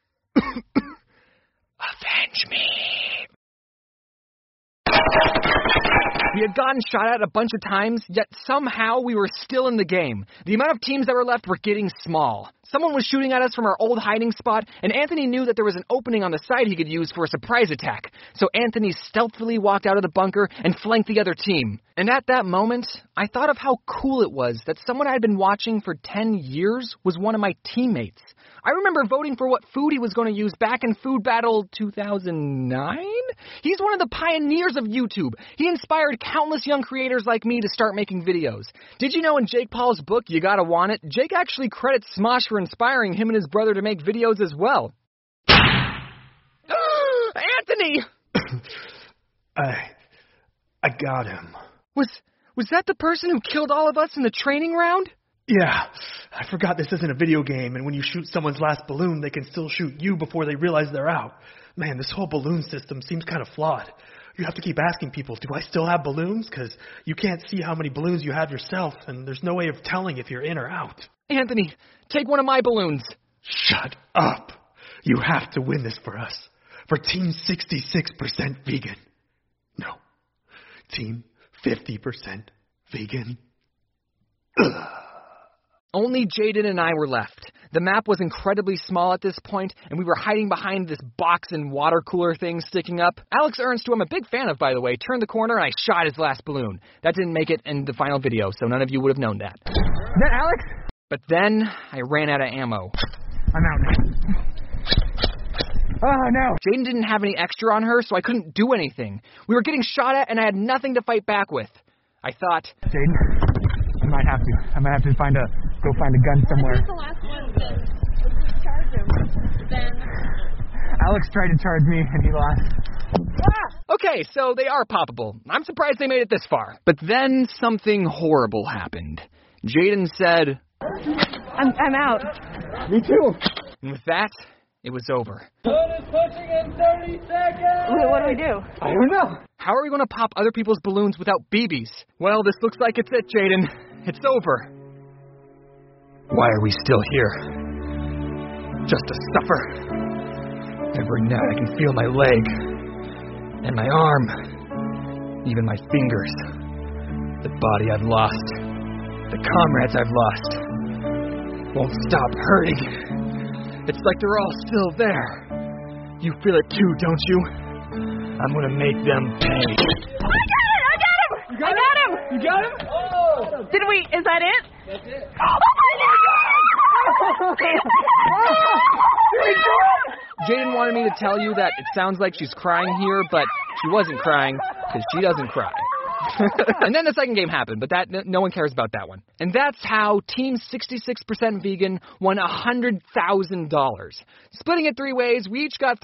Avenge me. We had gotten shot at a bunch of times, yet somehow we were still in the game. The amount of teams that were left were getting small. Someone was shooting at us from our old hiding spot, and Anthony knew that there was an opening on the side he could use for a surprise attack. So Anthony stealthily walked out of the bunker and flanked the other team. And at that moment, I thought of how cool it was that someone I had been watching for 10 years was one of my teammates. I remember voting for what food he was going to use back in Food Battle 2009? He's one of the pioneers of YouTube. He inspired countless young creators like me to start making videos. Did you know in Jake Paul's book, You Gotta Want It, Jake actually credits Smosh for inspiring him and his brother to make videos as well. Anthony! I got him. Was that the person who killed all of us in the training round? Yeah, I forgot this isn't a video game, and when you shoot someone's last balloon, they can still shoot you before they realize they're out. Man, this whole balloon system seems kind of flawed. You have to keep asking people, do I still have balloons? Because you can't see how many balloons you have yourself, and there's no way of telling if you're in or out. Anthony, take one of my balloons. Shut up. You have to win this for us. For Team 66% vegan. No. Team 50% vegan. Ugh. Only Jaden and I were left. The map was incredibly small at this point, and we were hiding behind this box and water cooler thing sticking up. Alex Ernst, who I'm a big fan of, by the way, turned the corner and I shot his last balloon. That didn't make it in the final video, so none of you would have known that. Is that Alex? But then I ran out of ammo. I'm out now. Oh, no. Jaden didn't have any extra on her, so I couldn't do anything. We were getting shot at, and I had nothing to fight back with. I thought, Jaden, I might have to go find a gun somewhere. Who's the last one to charge him? Then Alex tried to charge me, and he lost. Okay, so they are poppable. I'm surprised they made it this far. But then something horrible happened. Jaden said, I'm out. Me too. And with that, it was over. Is pushing in 30 seconds! What do we do? I don't know. How are we going to pop other people's balloons without BBs? Well, this looks like it's it, Jaden. It's over. Why are we still here? Just to suffer. Every night I can feel my leg. And my arm. Even my fingers. The body I've lost. The comrades I've lost. Won't stop hurting. It's like they're all still there. You feel it too, don't you? I'm gonna make them pay. Oh, I got him! You got him? Oh! Did we? Is that it? That's it. Oh my God! Jaden wanted me to tell you that it sounds like she's crying here, but she wasn't crying because she doesn't cry. And then the second game happened, but that no one cares about that one. And that's how Team 66% Vegan won $100,000. Splitting it three ways, we each got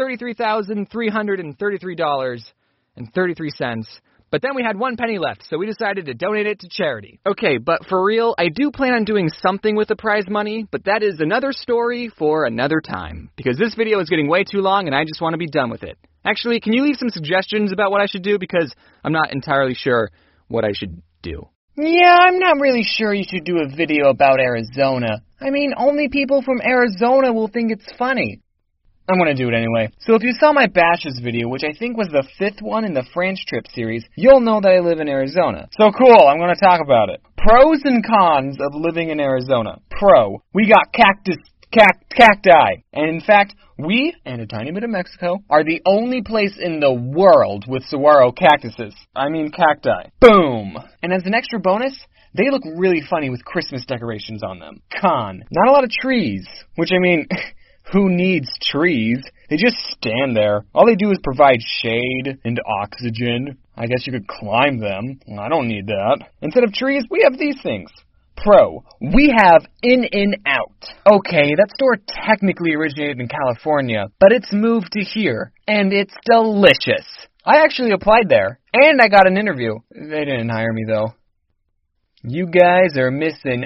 $33,333.33. But then we had 1 penny left, so we decided to donate it to charity. Okay, but for real, I do plan on doing something with the prize money, but that is another story for another time. Because this video is getting way too long, and I just want to be done with it. Actually, can you leave some suggestions about what I should do? Because I'm not entirely sure what I should do. Yeah, I'm not really sure you should do a video about Arizona. I mean, only people from Arizona will think it's funny. I'm going to do it anyway. So if you saw my Bashes video, which I think was the 5th one in the France trip series, you'll know that I live in Arizona. So cool, I'm going to talk about it. Pros and cons of living in Arizona. Pro, we got cacti. And in fact, we, and a tiny bit of Mexico, are the only place in the world with saguaro cactuses. I mean cacti. Boom! And as an extra bonus, they look really funny with Christmas decorations on them. Con, not a lot of trees. Which, I mean, who needs trees? They just stand there. All they do is provide shade and oxygen. I guess you could climb them. I don't need that. Instead of trees, we have these things. Pro, we have In-N-Out. Okay, that store technically originated in California, but it's moved to here, and it's delicious. I actually applied there, and I got an interview. They didn't hire me, though. You guys are missing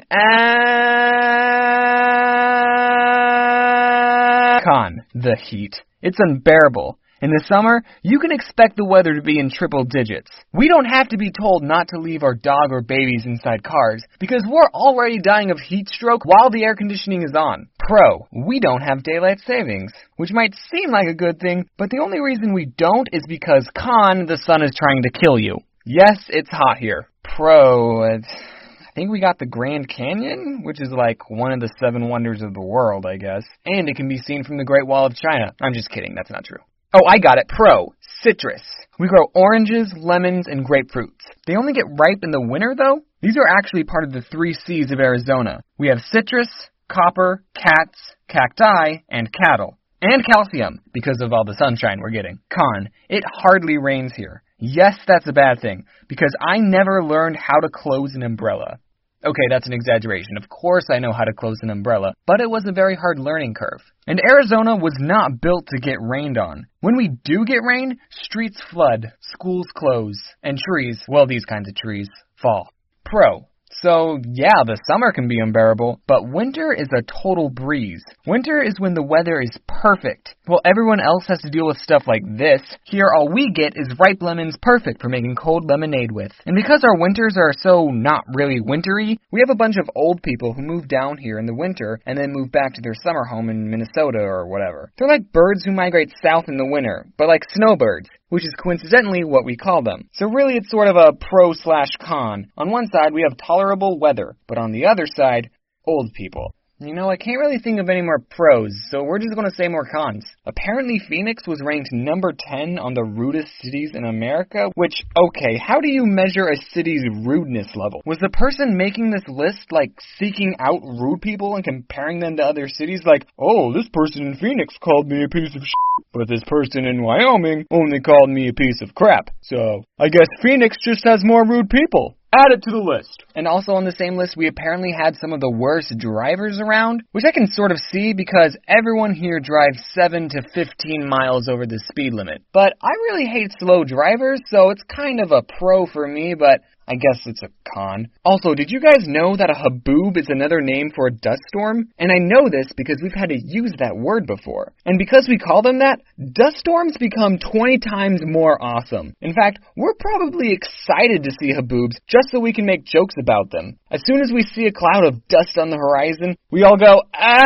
Con, the heat. It's unbearable. In the summer, you can expect the weather to be in triple digits. We don't have to be told not to leave our dog or babies inside cars because we're already dying of heat stroke while the air conditioning is on. Pro, we don't have daylight savings, which might seem like a good thing, but the only reason we don't is because Con, the sun is trying to kill you. Yes, it's hot here. Pro, I think we got the Grand Canyon, which is like one of the 7 wonders of the world, I guess. And it can be seen from the Great Wall of China. I'm just kidding, that's not true. Oh, I got it. Pro, citrus. We grow oranges, lemons, and grapefruits. They only get ripe in the winter, though. These are actually part of the 3 C's of Arizona. We have citrus, copper, cats, cacti, and cattle. And calcium, because of all the sunshine we're getting. Con, it hardly rains here. Yes, that's a bad thing, because I never learned how to close an umbrella. Okay, that's an exaggeration. Of course I know how to close an umbrella, but it was a very hard learning curve. And Arizona was not built to get rained on. When we do get rain, streets flood, schools close, and trees, well, these kinds of trees, fall. Pro. So, yeah, the summer can be unbearable, but winter is a total breeze. Winter is when the weather is perfect. While everyone else has to deal with stuff like this, here all we get is ripe lemons perfect for making cold lemonade with. And because our winters are so not really wintry, we have a bunch of old people who move down here in the winter and then move back to their summer home in Minnesota or whatever. They're like birds who migrate south in the winter, but like snowbirds, which is coincidentally what we call them. So really it's sort of a pro/con. On one side we have tolerable weather, but on the other side, old people. You know, I can't really think of any more pros, so we're just going to say more cons. Apparently Phoenix was ranked number 10 on the rudest cities in America, which, okay, how do you measure a city's rudeness level? Was the person making this list, like, seeking out rude people and comparing them to other cities? Like, oh, this person in Phoenix called me a piece of shit, but this person in Wyoming only called me a piece of crap. So, I guess Phoenix just has more rude people. Add it to the list. And also on the same list, we apparently had some of the worst drivers around, which I can sort of see because everyone here drives 7 to 15 miles over the speed limit. But I really hate slow drivers, so it's kind of a pro for me, but I guess it's a con. Also, did you guys know that a haboob is another name for a dust storm? And I know this because we've had to use that word before. And because we call them that, dust storms become 20 times more awesome. In fact, we're probably excited to see haboobs just so we can make jokes about them. As soon as we see a cloud of dust on the horizon, we all go,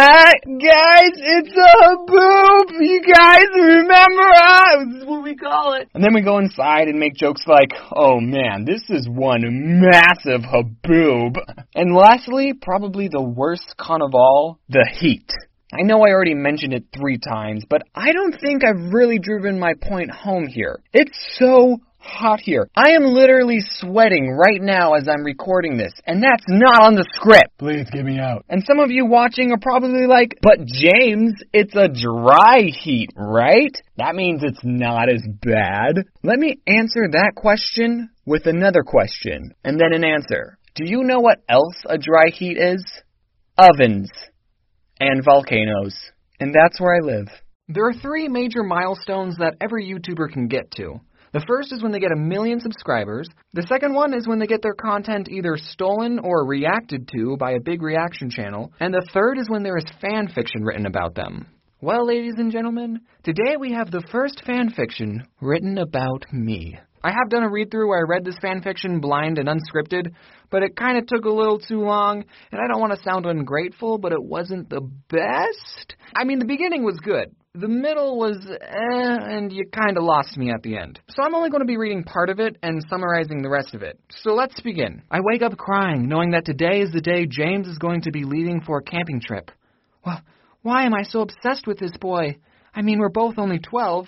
guys, it's a haboob! You guys remember? This is what we call it. And then we go inside and make jokes like, oh man, this is one massive haboob. And lastly, probably the worst con of all, the heat. I know I already mentioned it 3 times, but I don't think I've really driven my point home here. It's so hot here. I am literally sweating right now as I'm recording this, and that's not on the script. Please get me out. And some of you watching are probably like, but James, it's a dry heat, right? That means it's not as bad. Let me answer that question with another question, and then an answer. Do you know what else a dry heat is? Ovens. And volcanoes. And that's where I live. There are 3 major milestones that every YouTuber can get to. The first is when they get 1 million subscribers. The second one is when they get their content either stolen or reacted to by a big reaction channel. And the third is when there is fan fiction written about them. Well, ladies and gentlemen, today we have the first fan fiction written about me. I have done a read-through where I read this fan fiction blind and unscripted, but it kind of took a little too long, and I don't want to sound ungrateful, but it wasn't the best. I mean, the beginning was good. The middle was and you kind of lost me at the end. So I'm only going to be reading part of it and summarizing the rest of it. So let's begin. I wake up crying, knowing that today is the day James is going to be leaving for a camping trip. Well, why am I so obsessed with this boy? I mean, we're both only 12.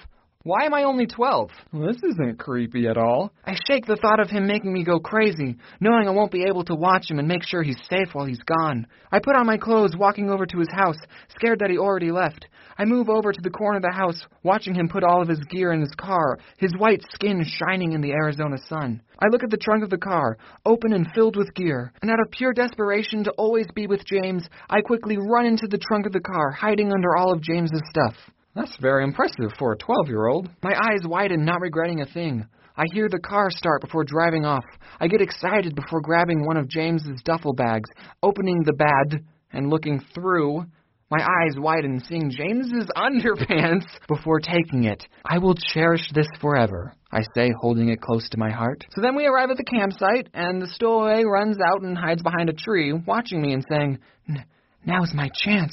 Why am I only 12? Well, this isn't creepy at all. I shake the thought of him making me go crazy, knowing I won't be able to watch him and make sure he's safe while he's gone. I put on my clothes, walking over to his house, scared that he already left. I move over to the corner of the house, watching him put all of his gear in his car, his white skin shining in the Arizona sun. I look at the trunk of the car, open and filled with gear, and out of pure desperation to always be with James, I quickly run into the trunk of the car, hiding under all of James's stuff. That's very impressive for a 12-year-old. My eyes widen, not regretting a thing. I hear the car start before driving off. I get excited before grabbing one of James's duffel bags, opening the bag, and looking through. My eyes widen, seeing James's underpants before taking it. I will cherish this forever, I say, holding it close to my heart. So then we arrive at the campsite, and the stowaway runs out and hides behind a tree, watching me and saying, "Now's my chance.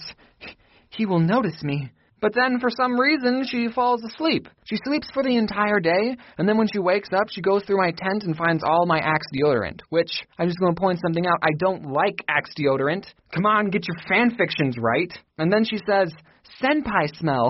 He will notice me." But then, for some reason, she falls asleep. She sleeps for the entire day, and then when she wakes up, she goes through my tent and finds all my Axe deodorant, which, I'm just going to point something out, I don't like Axe deodorant. Come on, get your fan fictions right. And then she says, "Senpai smell."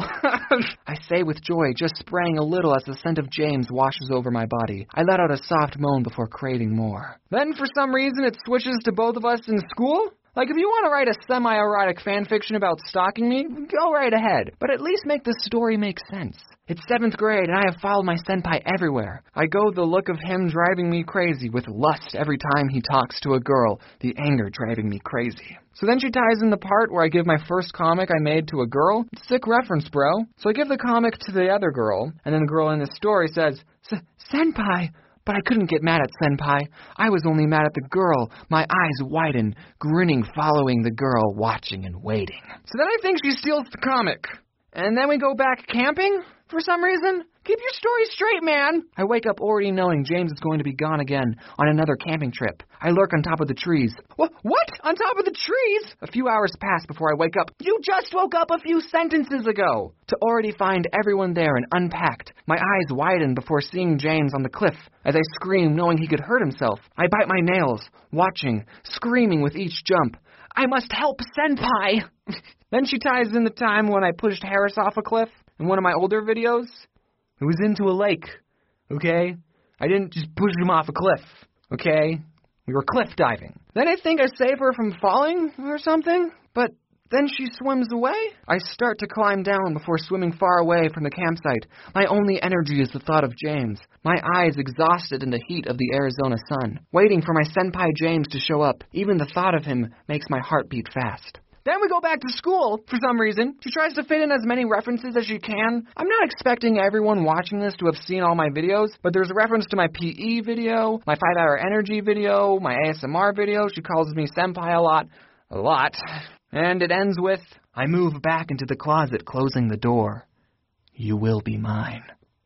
I say with joy, just spraying a little as the scent of James washes over my body. I let out a soft moan before craving more. Then, for some reason, it switches to both of us in school. Like, if you want to write a semi-erotic fan fiction about stalking me, go right ahead. But at least make the story make sense. It's 7th grade, and I have followed my senpai everywhere. I go the look of him driving me crazy, with lust every time he talks to a girl, the anger driving me crazy. So then she ties in the part where I give my first comic I made to a girl. Sick reference, bro. So I give the comic to the other girl, and then the girl in the story says, "Senpai." But I couldn't get mad at Senpai. I was only mad at the girl. My eyes widen, grinning, following the girl, watching and waiting. So then I think she steals the comic. And then we go back camping for some reason. Keep your story straight, man. I wake up already knowing James is going to be gone again on another camping trip. I lurk on top of the trees. What? On top of the trees? A few hours pass before I wake up. You just woke up a few sentences ago. To already find everyone there and unpacked. My eyes widen before seeing James on the cliff. As I scream, knowing he could hurt himself. I bite my nails, watching, screaming with each jump. I must help Senpai. Then she ties in the time when I pushed Harris off a cliff in one of my older videos. It was into a lake, okay? I didn't just push him off a cliff, okay? We were cliff diving. Then I think I save her from falling or something, but then she swims away. I start to climb down before swimming far away from the campsite. My only energy is the thought of James. My eyes exhausted in the heat of the Arizona sun. Waiting for my senpai James to show up. Even the thought of him makes my heart beat fast. Then we go back to school, for some reason. She tries to fit in as many references as she can. I'm not expecting everyone watching this to have seen all my videos, but there's a reference to my PE video, my 5-hour energy video, my ASMR video. She calls me senpai a lot. And it ends with, I move back into the closet, closing the door. You will be mine.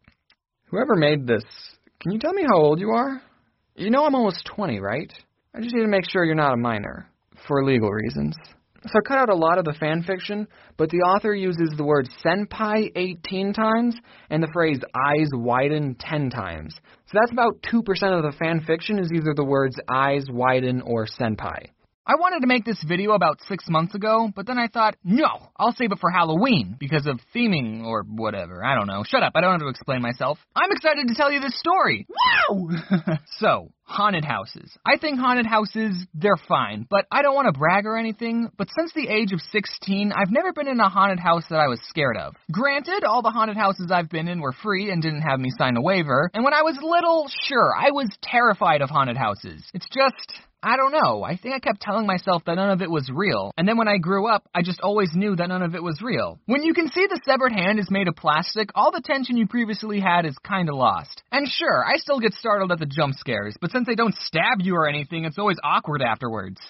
Whoever made this, can you tell me how old you are? You know I'm almost 20, right? I just need to make sure you're not a minor, for legal reasons. So I cut out a lot of the fan fiction, but the author uses the word senpai 18 times and the phrase eyes widen 10 times. So that's about 2% of the fan fiction is either the words eyes widen or senpai. I wanted to make this video about 6 months ago, but then I thought, no, I'll save it for Halloween because of theming or whatever. I don't know. Shut up. I don't have to explain myself. I'm excited to tell you this story. Wow! So, haunted houses. I think haunted houses, they're fine, but I don't want to brag or anything, but since the age of 16, I've never been in a haunted house that I was scared of. Granted, all the haunted houses I've been in were free and didn't have me sign a waiver, and when I was little, sure, I was terrified of haunted houses. It's just, I don't know. I think I kept telling myself that none of it was real. And then when I grew up, I just always knew that none of it was real. When you can see the severed hand is made of plastic, all the tension you previously had is kinda lost. And sure, I still get startled at the jump scares, but since they don't stab you or anything, it's always awkward afterwards.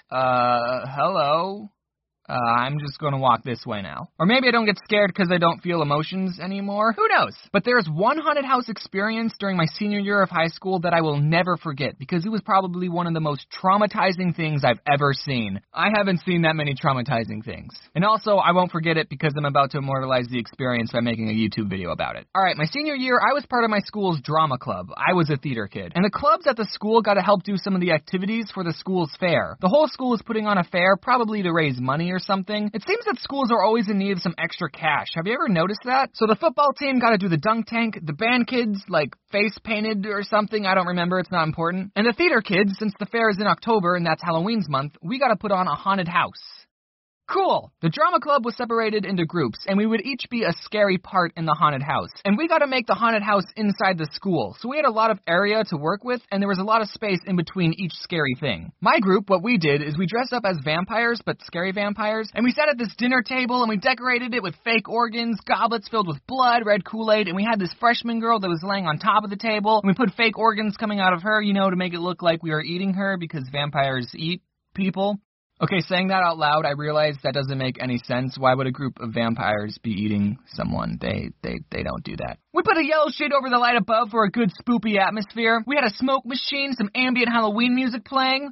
Hello? I'm just gonna walk this way now. Or maybe I don't get scared because I don't feel emotions anymore. Who knows? But there's one haunted house experience during my senior year of high school that I will never forget because it was probably one of the most traumatizing things I've ever seen. I haven't seen that many traumatizing things. And also, I won't forget it because I'm about to immortalize the experience by making a YouTube video about it. Alright, my senior year, I was part of my school's drama club. I was a theater kid. And the clubs at the school got to help do some of the activities for the school's fair. The whole school is putting on a fair, probably to raise money or or something. It seems that schools are always in need of some extra cash. Have you ever noticed that? So the football team got to do the dunk tank, the band kids, like, face painted or something, I don't remember, it's not important. And the theater kids, since the fair is in October and that's Halloween's month, we got to put on a haunted house. Cool! The drama club was separated into groups, and we would each be a scary part in the haunted house. And we got to make the haunted house inside the school, so we had a lot of area to work with, and there was a lot of space in between each scary thing. My group, what we did is we dressed up as vampires, but scary vampires, and we sat at this dinner table, and we decorated it with fake organs, goblets filled with blood, red Kool-Aid, and we had this freshman girl that was laying on top of the table, and we put fake organs coming out of her, to make it look like we were eating her, because vampires eat people. Okay, saying that out loud, I realize that doesn't make any sense. Why would a group of vampires be eating someone? They don't do that. We put a yellow shade over the light above for a good spoopy atmosphere. We had a smoke machine, some ambient Halloween music playing.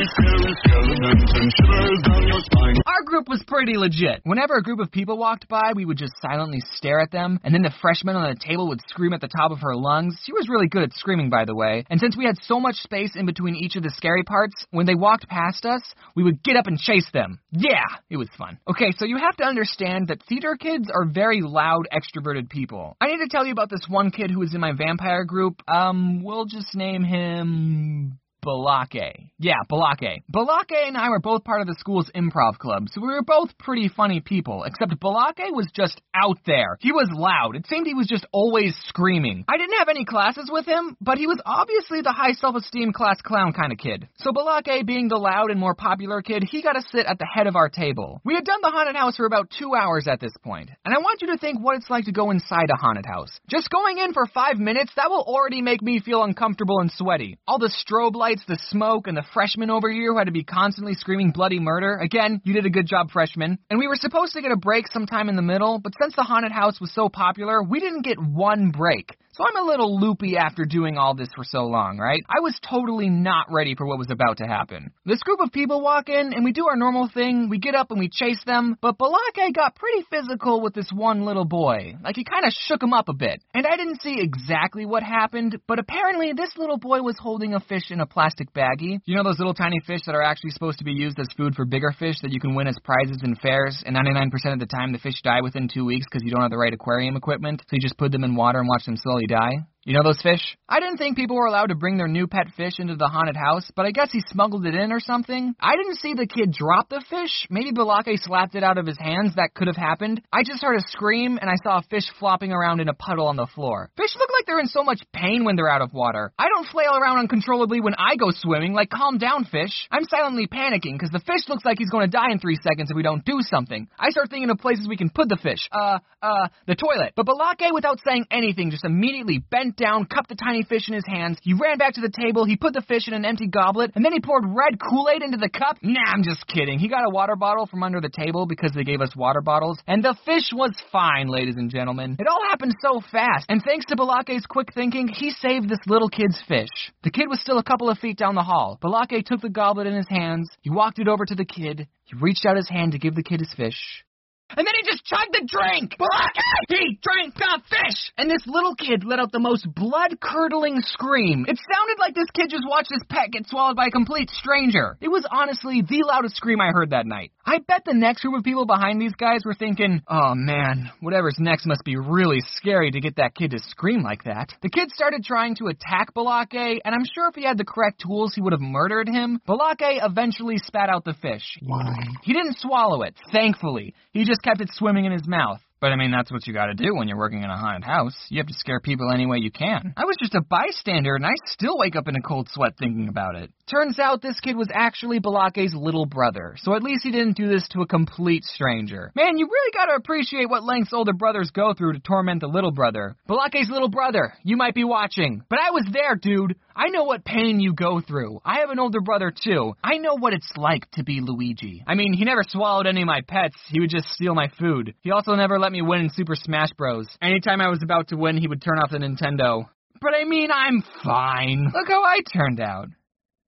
Our group was pretty legit. Whenever a group of people walked by, we would just silently stare at them, and then the freshman on the table would scream at the top of her lungs. She was really good at screaming, by the way. And since we had so much space in between each of the scary parts, when they walked past us, we would get up and chase them. Yeah, it was fun. Okay, so you have to understand that theater kids are very loud, extroverted people. I need to tell you about this one kid who was in my vampire group. We'll just name him Balake. Yeah, Balake. Balake and I were both part of the school's improv club, so we were both pretty funny people, except Balake was just out there. He was loud. It seemed he was just always screaming. I didn't have any classes with him, but he was obviously the high self-esteem class clown kind of kid. So Balake, being the loud and more popular kid, he got to sit at the head of our table. We had done the haunted house for about 2 hours at this point, and I want you to think what it's like to go inside a haunted house. Just going in for 5 minutes, that will already make me feel uncomfortable and sweaty. All the strobe lights, the smoke, and the freshman over here who had to be constantly screaming bloody murder. Again, you did a good job, freshman. And we were supposed to get a break sometime in the middle, but since the haunted house was so popular, we didn't get one break. So I'm a little loopy after doing all this for so long, right? I was totally not ready for what was about to happen. This group of people walk in, and we do our normal thing. We get up and we chase them, but Balake got pretty physical with this one little boy. Like, he kind of shook him up a bit. And I didn't see exactly what happened, but apparently this little boy was holding a fish in a plastic baggie. You know those little tiny fish that are actually supposed to be used as food for bigger fish that you can win as prizes in fairs, and 99% of the time the fish die within 2 weeks because you don't have the right aquarium equipment, so you just put them in water and watch them slowly die? You know those fish? I didn't think people were allowed to bring their new pet fish into the haunted house, but I guess he smuggled it in or something. I didn't see the kid drop the fish. Maybe Balake slapped it out of his hands. That could have happened. I just heard a scream, and I saw a fish flopping around in a puddle on the floor. Fish look like they're in so much pain when they're out of water. I don't flail around uncontrollably when I go swimming. Like, calm down, fish. I'm silently panicking because the fish looks like he's going to die in 3 seconds if we don't do something. I start thinking of places we can put the fish. The toilet. But Balake, without saying anything, just immediately bent down, cupped the tiny fish in his hands. He ran back to the table, he put the fish in an empty goblet, and then he poured red Kool-Aid into the cup. Nah, I'm just kidding. He got a water bottle from under the table because they gave us water bottles, and the fish was fine, ladies and gentlemen. It all happened so fast, and thanks to Balake's quick thinking, he saved this little kid's fish. The kid was still a couple of feet down the hall. Balake took the goblet in his hands, he walked it over to the kid, he reached out his hand to give the kid his fish. And then he just chugged the drink! Balake! He drank the fish! And this little kid let out the most blood-curdling scream. It sounded like this kid just watched his pet get swallowed by a complete stranger. It was honestly the loudest scream I heard that night. I bet the next group of people behind these guys were thinking, oh man, whatever's next must be really scary to get that kid to scream like that. The kid started trying to attack Balake, and I'm sure if he had the correct tools, he would have murdered him. Balake eventually spat out the fish. He didn't swallow it, thankfully. He just kept it swimming in his mouth. But I mean, that's what you gotta do when you're working in a haunted house. You have to scare people any way you can. I was just a bystander, and I still wake up in a cold sweat thinking about it. Turns out this kid was actually Balake's little brother, so at least he didn't do this to a complete stranger. Man, you really gotta appreciate what lengths older brothers go through to torment the little brother. Balake's little brother, you might be watching, but I was there, dude. I know what pain you go through. I have an older brother, too. I know what it's like to be Luigi. I mean, he never swallowed any of my pets. He would just steal my food. He also never let me win in Super Smash Bros. Anytime I was about to win, he would turn off the Nintendo. But I mean, I'm fine. Look how I turned out.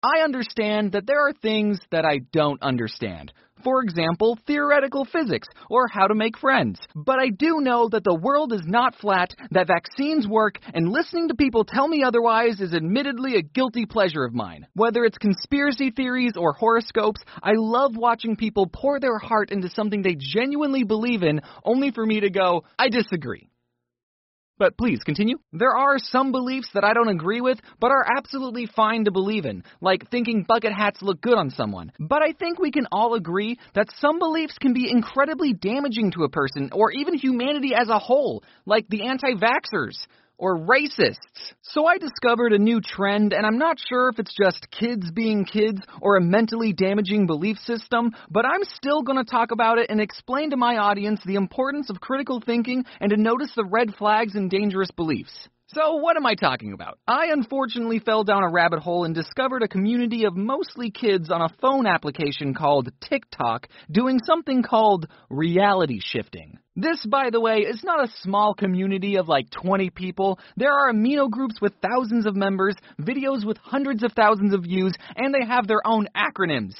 I understand that there are things that I don't understand. For example, theoretical physics, or how to make friends. But I do know that the world is not flat, that vaccines work, and listening to people tell me otherwise is admittedly a guilty pleasure of mine. Whether it's conspiracy theories or horoscopes, I love watching people pour their heart into something they genuinely believe in, only for me to go, I disagree. But please, continue. There are some beliefs that I don't agree with, but are absolutely fine to believe in, like thinking bucket hats look good on someone. But I think we can all agree that some beliefs can be incredibly damaging to a person, or even humanity as a whole, like the anti-vaxxers or racists. So I discovered a new trend, and I'm not sure if it's just kids being kids or a mentally damaging belief system, but I'm still going to talk about it and explain to my audience the importance of critical thinking and to notice the red flags and dangerous beliefs. So what am I talking about? I unfortunately fell down a rabbit hole and discovered a community of mostly kids on a phone application called TikTok doing something called reality shifting. This, by the way, is not a small community of like 20 people. There are amino groups with thousands of members, videos with hundreds of thousands of views, and they have their own acronyms.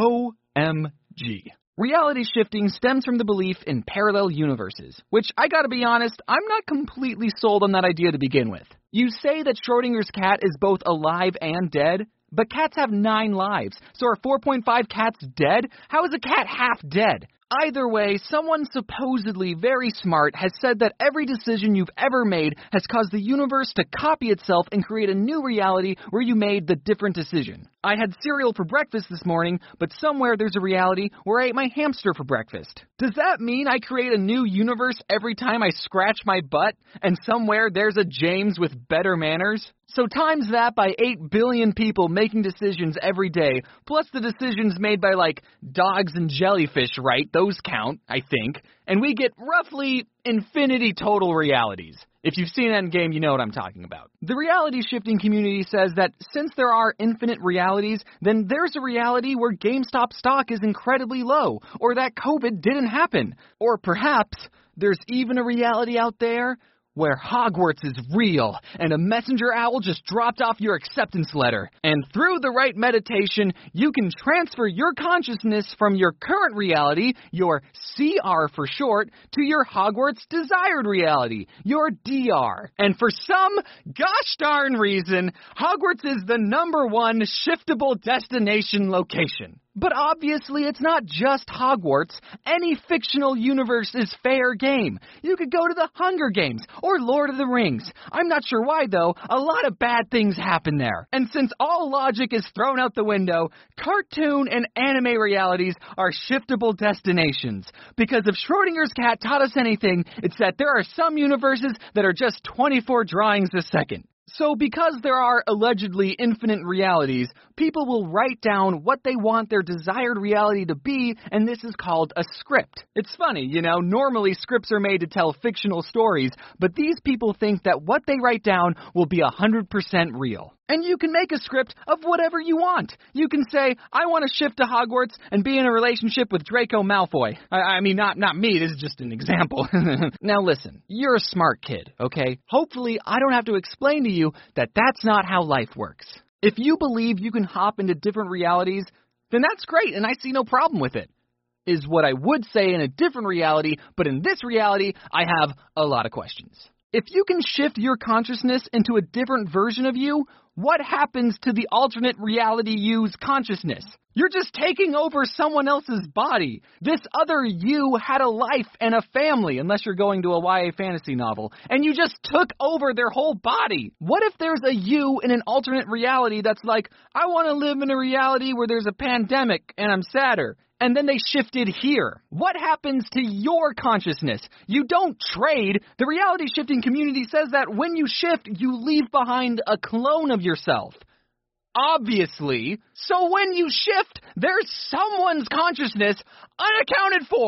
OMG. Reality shifting stems from the belief in parallel universes, which, I gotta be honest, I'm not completely sold on that idea to begin with. You say that Schrodinger's cat is both alive and dead, but cats have 9 lives, so are 4.5 cats dead? How is a cat half dead? Either way, someone supposedly very smart has said that every decision you've ever made has caused the universe to copy itself and create a new reality where you made the different decision. I had cereal for breakfast this morning, but somewhere there's a reality where I ate my hamster for breakfast. Does that mean I create a new universe every time I scratch my butt, and somewhere there's a James with better manners? So times that by 8 billion people making decisions every day, plus the decisions made by, like, dogs and jellyfish, right? Those count, I think. And we get roughly infinity total realities. If you've seen Endgame, you know what I'm talking about. The reality shifting community says that since there are infinite realities, then there's a reality where GameStop stock is incredibly low, or that COVID didn't happen. Or perhaps there's even a reality out there where Hogwarts is real, and a messenger owl just dropped off your acceptance letter. And through the right meditation, you can transfer your consciousness from your current reality, your CR for short, to your Hogwarts desired reality, your DR. And for some gosh darn reason, Hogwarts is the #1 shiftable destination location. But obviously, it's not just Hogwarts. Any fictional universe is fair game. You could go to the Hunger Games or Lord of the Rings. I'm not sure why, though. A lot of bad things happen there. And since all logic is thrown out the window, cartoon and anime realities are shiftable destinations. Because if Schrodinger's cat taught us anything, it's that there are some universes that are just 24 drawings a second. So because there are allegedly infinite realities, people will write down what they want their desired reality to be, and this is called a script. It's funny, you know, normally scripts are made to tell fictional stories, but these people think that what they write down will be 100% real. And you can make a script of whatever you want. You can say, I want to shift to Hogwarts and be in a relationship with Draco Malfoy. I mean, not me, this is just an example. Now listen, you're a smart kid, okay? Hopefully I don't have to explain to you that that's not how life works. If you believe you can hop into different realities, then that's great and I see no problem with it. Is what I would say in a different reality, but in this reality, I have a lot of questions. If you can shift your consciousness into a different version of you, what happens to the alternate reality you's consciousness? You're just taking over someone else's body. This other you had a life and a family, unless you're going to a YA fantasy novel, and you just took over their whole body. What if there's a you in an alternate reality that's like, I want to live in a reality where there's a pandemic and I'm sadder? And then they shifted here. What happens to your consciousness? You don't trade. The reality shifting community says that when you shift, you leave behind a clone of yourself. Obviously. So when you shift, there's someone's consciousness unaccounted for.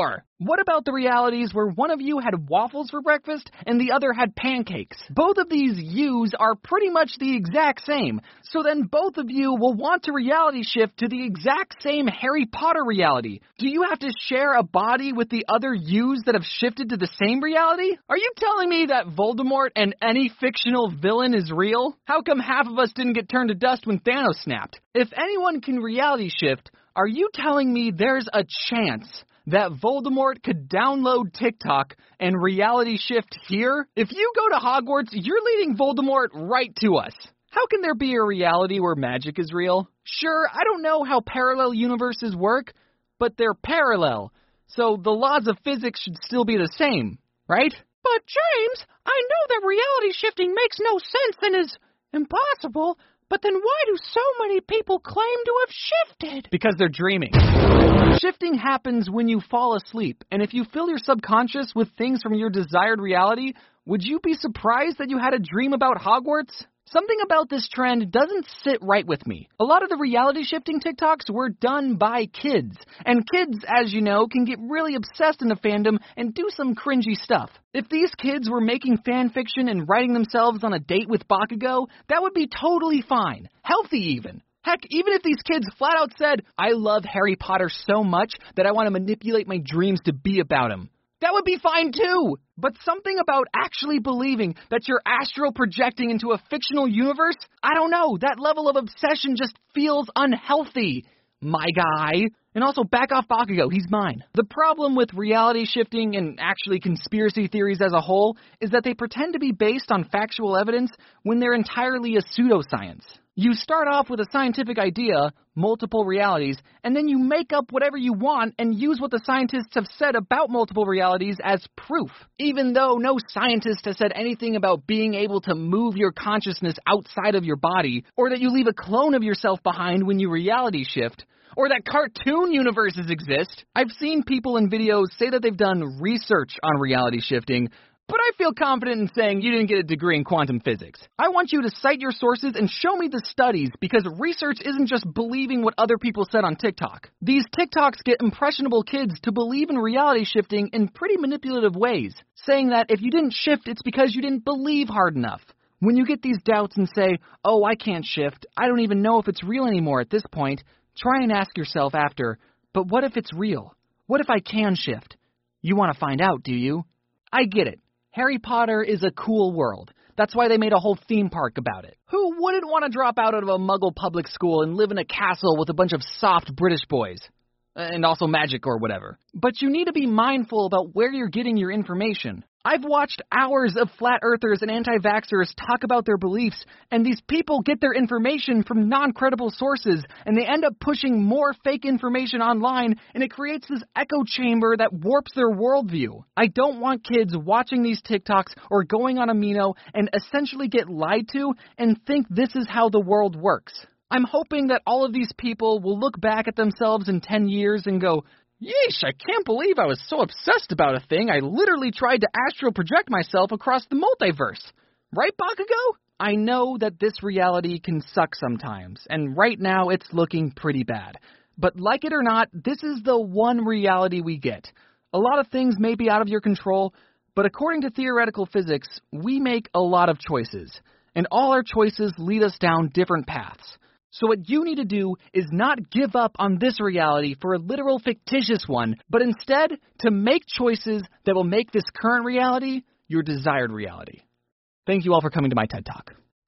What about the realities where one of you had waffles for breakfast and the other had pancakes? Both of these yous are pretty much the exact same, so then both of you will want to reality shift to the exact same Harry Potter reality. Do you have to share a body with the other yous that have shifted to the same reality? Are you telling me that Voldemort and any fictional villain is real? How come half of us didn't get turned to dust when Thanos snapped? If anyone can reality shift, are you telling me there's a chance that Voldemort could download TikTok and reality shift here? If you go to Hogwarts, you're leading Voldemort right to us. How can there be a reality where magic is real? Sure, I don't know how parallel universes work, but they're parallel, so the laws of physics should still be the same, right? But James, I know that reality shifting makes no sense and is impossible, but then why do so many people claim to have shifted? Because they're dreaming. Shifting happens when you fall asleep, and if you fill your subconscious with things from your desired reality, would you be surprised that you had a dream about Hogwarts? Something about this trend doesn't sit right with me. A lot of the reality shifting TikToks were done by kids, and kids, as you know, can get really obsessed in the fandom and do some cringy stuff. If these kids were making fan fiction and writing themselves on a date with Bakugo, that would be totally fine. Healthy even. Heck, even if these kids flat out said, I love Harry Potter so much that I want to manipulate my dreams to be about him, that would be fine too. But something about actually believing that you're astral projecting into a fictional universe, I don't know, that level of obsession just feels unhealthy, my guy. And also, back off Bakugo, he's mine. The problem with reality shifting and actually conspiracy theories as a whole is that they pretend to be based on factual evidence when they're entirely a pseudoscience. You start off with a scientific idea, multiple realities, and then you make up whatever you want and use what the scientists have said about multiple realities as proof. Even though no scientist has said anything about being able to move your consciousness outside of your body, or that you leave a clone of yourself behind when you reality shift, or that cartoon universes exist. I've seen people in videos say that they've done research on reality shifting, but I feel confident in saying you didn't get a degree in quantum physics. I want you to cite your sources and show me the studies, because research isn't just believing what other people said on TikTok. These TikToks get impressionable kids to believe in reality shifting in pretty manipulative ways, saying that if you didn't shift, it's because you didn't believe hard enough. When you get these doubts and say, oh, I can't shift, I don't even know if it's real anymore at this point, try and ask yourself after, but what if it's real? What if I can shift? You want to find out, do you? I get it. Harry Potter is a cool world. That's why they made a whole theme park about it. Who wouldn't want to drop out of a Muggle public school and live in a castle with a bunch of soft British boys? And also magic or whatever. But you need to be mindful about where you're getting your information. I've watched hours of flat earthers and anti-vaxxers talk about their beliefs, and these people get their information from non-credible sources, and they end up pushing more fake information online, and it creates this echo chamber that warps their worldview. I don't want kids watching these TikToks or going on Amino and essentially get lied to and think this is how the world works. I'm hoping that all of these people will look back at themselves in 10 years and go, yeesh, I can't believe I was so obsessed about a thing. I literally tried to astral project myself across the multiverse. Right, Bakugo? I know that this reality can suck sometimes, and right now it's looking pretty bad. But like it or not, this is the one reality we get. A lot of things may be out of your control, but according to theoretical physics, we make a lot of choices, and all our choices lead us down different paths. So what you need to do is not give up on this reality for a literal fictitious one, but instead to make choices that will make this current reality your desired reality. Thank you all for coming to my TED Talk.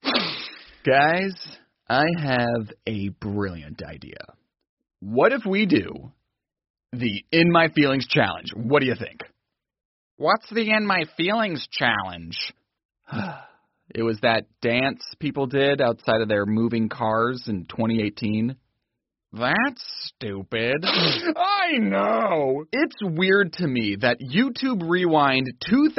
Guys, I have a brilliant idea. What if we do the In My Feelings Challenge? What do you think? What's the In My Feelings Challenge? It was that dance people did outside of their moving cars in 2018. That's stupid. I know! It's weird to me that YouTube Rewind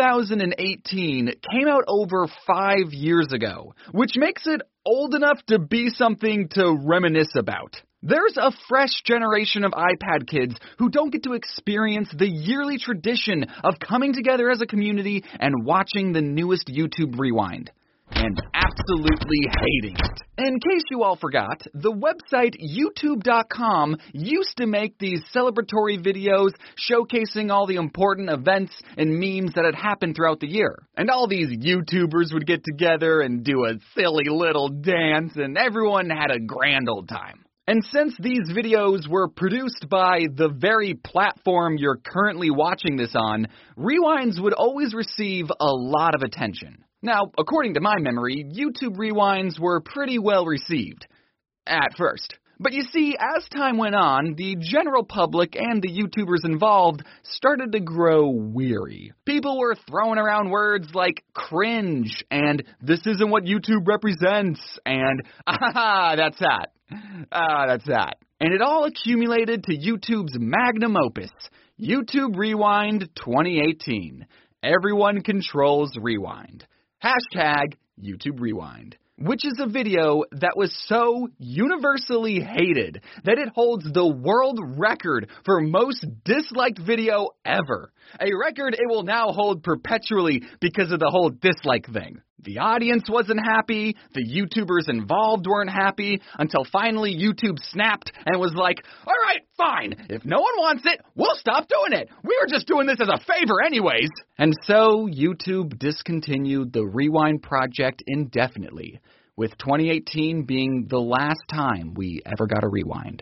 2018 came out over 5 years ago, which makes it old enough to be something to reminisce about. There's a fresh generation of iPad kids who don't get to experience the yearly tradition of coming together as a community and watching the newest YouTube Rewind. and absolutely hating it. In case you all forgot, the website YouTube.com used to make these celebratory videos showcasing all the important events and memes that had happened throughout the year. And all these YouTubers would get together and do a silly little dance, and everyone had a grand old time. And since these videos were produced by the very platform you're currently watching this on, Rewinds would always receive a lot of attention. Now, according to my memory, YouTube Rewinds were pretty well received. At first. But you see, as time went on, the general public and the YouTubers involved started to grow weary. People were throwing around words like cringe, and this isn't what YouTube represents, and that's that. That's that. And it all accumulated to YouTube's magnum opus, YouTube Rewind 2018. Everyone controls Rewind. Hashtag YouTube Rewind. Which is a video that was so universally hated that it holds the world record for most disliked video ever. A record it will now hold perpetually because of the whole dislike thing. The audience wasn't happy, the YouTubers involved weren't happy, until finally YouTube snapped and was like, alright, fine, if no one wants it, we'll stop doing it. We were just doing this as a favor anyways. And so YouTube discontinued the Rewind project indefinitely, with 2018 being the last time we ever got a Rewind.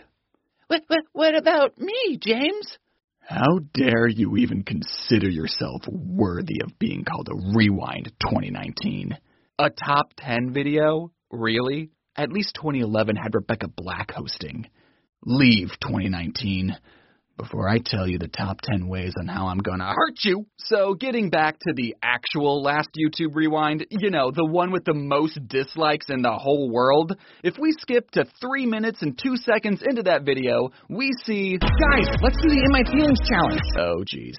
What about me, James? How dare you even consider yourself worthy of being called a Rewind 2019? A top 10 video? Really? At least 2011 had Rebecca Black hosting. Leave 2019 before I tell you the top 10 ways on how I'm gonna hurt you. So getting back to the actual last YouTube Rewind, you know, the one with the most dislikes in the whole world, if we skip to 3 minutes and 2 seconds into that video, we see, guys, let's do the In My Feelings challenge. Oh, geez.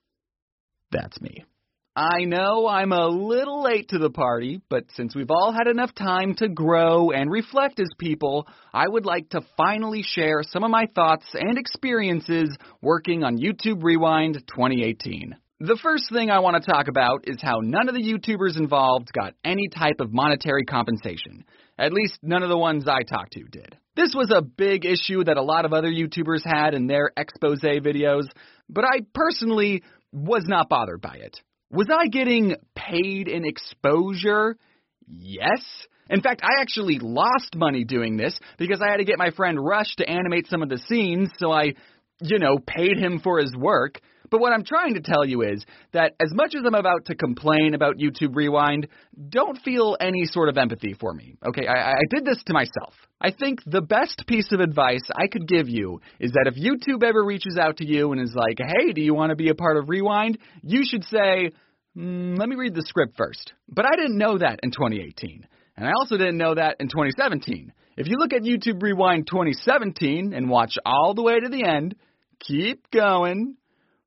That's me. I know I'm a little late to the party, but since we've all had enough time to grow and reflect as people, I would like to finally share some of my thoughts and experiences working on YouTube Rewind 2018. The first thing I want to talk about is how none of the YouTubers involved got any type of monetary compensation. At least none of the ones I talked to did. This was a big issue that a lot of other YouTubers had in their expose videos, but I personally was not bothered by it. Was I getting paid in exposure? Yes. In fact, I actually lost money doing this because I had to get my friend Rush to animate some of the scenes, so I, paid him for his work. But what I'm trying to tell you is that as much as I'm about to complain about YouTube Rewind, don't feel any sort of empathy for me, okay? I did this to myself. I think the best piece of advice I could give you is that if YouTube ever reaches out to you and is like, hey, do you want to be a part of Rewind? You should say, let me read the script first. But I didn't know that in 2018. And I also didn't know that in 2017. If you look at YouTube Rewind 2017 and watch all the way to the end, keep going.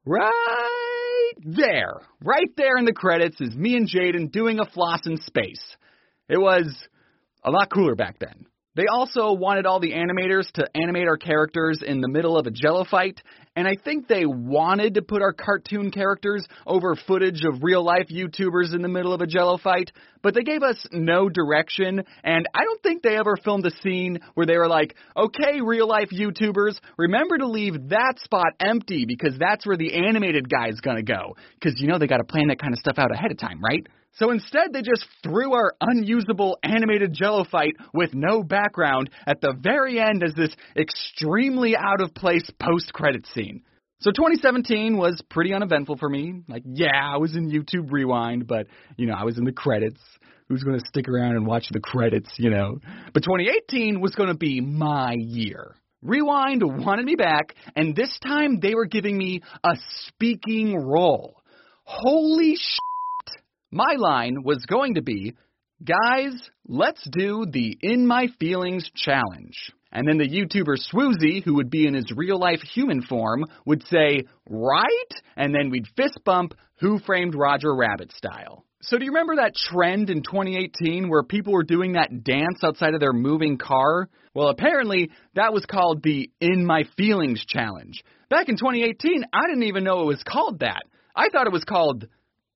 Right there in the credits is me and Jaden doing a floss in space. It was a lot cooler back then. They also wanted all the animators to animate our characters in the middle of a Jello fight, and I think they wanted to put our cartoon characters over footage of real-life YouTubers in the middle of a Jello fight, but they gave us no direction, and I don't think they ever filmed a scene where they were like, okay, real-life YouTubers, remember to leave that spot empty because that's where the animated guy's gonna go, because they gotta plan that kind of stuff out ahead of time, right? So instead, they just threw our unusable animated Jello fight with no background at the very end as this extremely out-of-place post-credit scene. So 2017 was pretty uneventful for me. I was in YouTube Rewind, but, I was in the credits. Who's going to stick around and watch the credits, But 2018 was going to be my year. Rewind wanted me back, and this time they were giving me a speaking role. Holy shit! My line was going to be, guys, let's do the In My Feelings challenge. And then the YouTuber Swoozy, who would be in his real-life human form, would say, right? And then we'd fist bump Who Framed Roger Rabbit style. So do you remember that trend in 2018 where people were doing that dance outside of their moving car? Well, apparently that was called the In My Feelings challenge. Back in 2018, I didn't even know it was called that. I thought it was called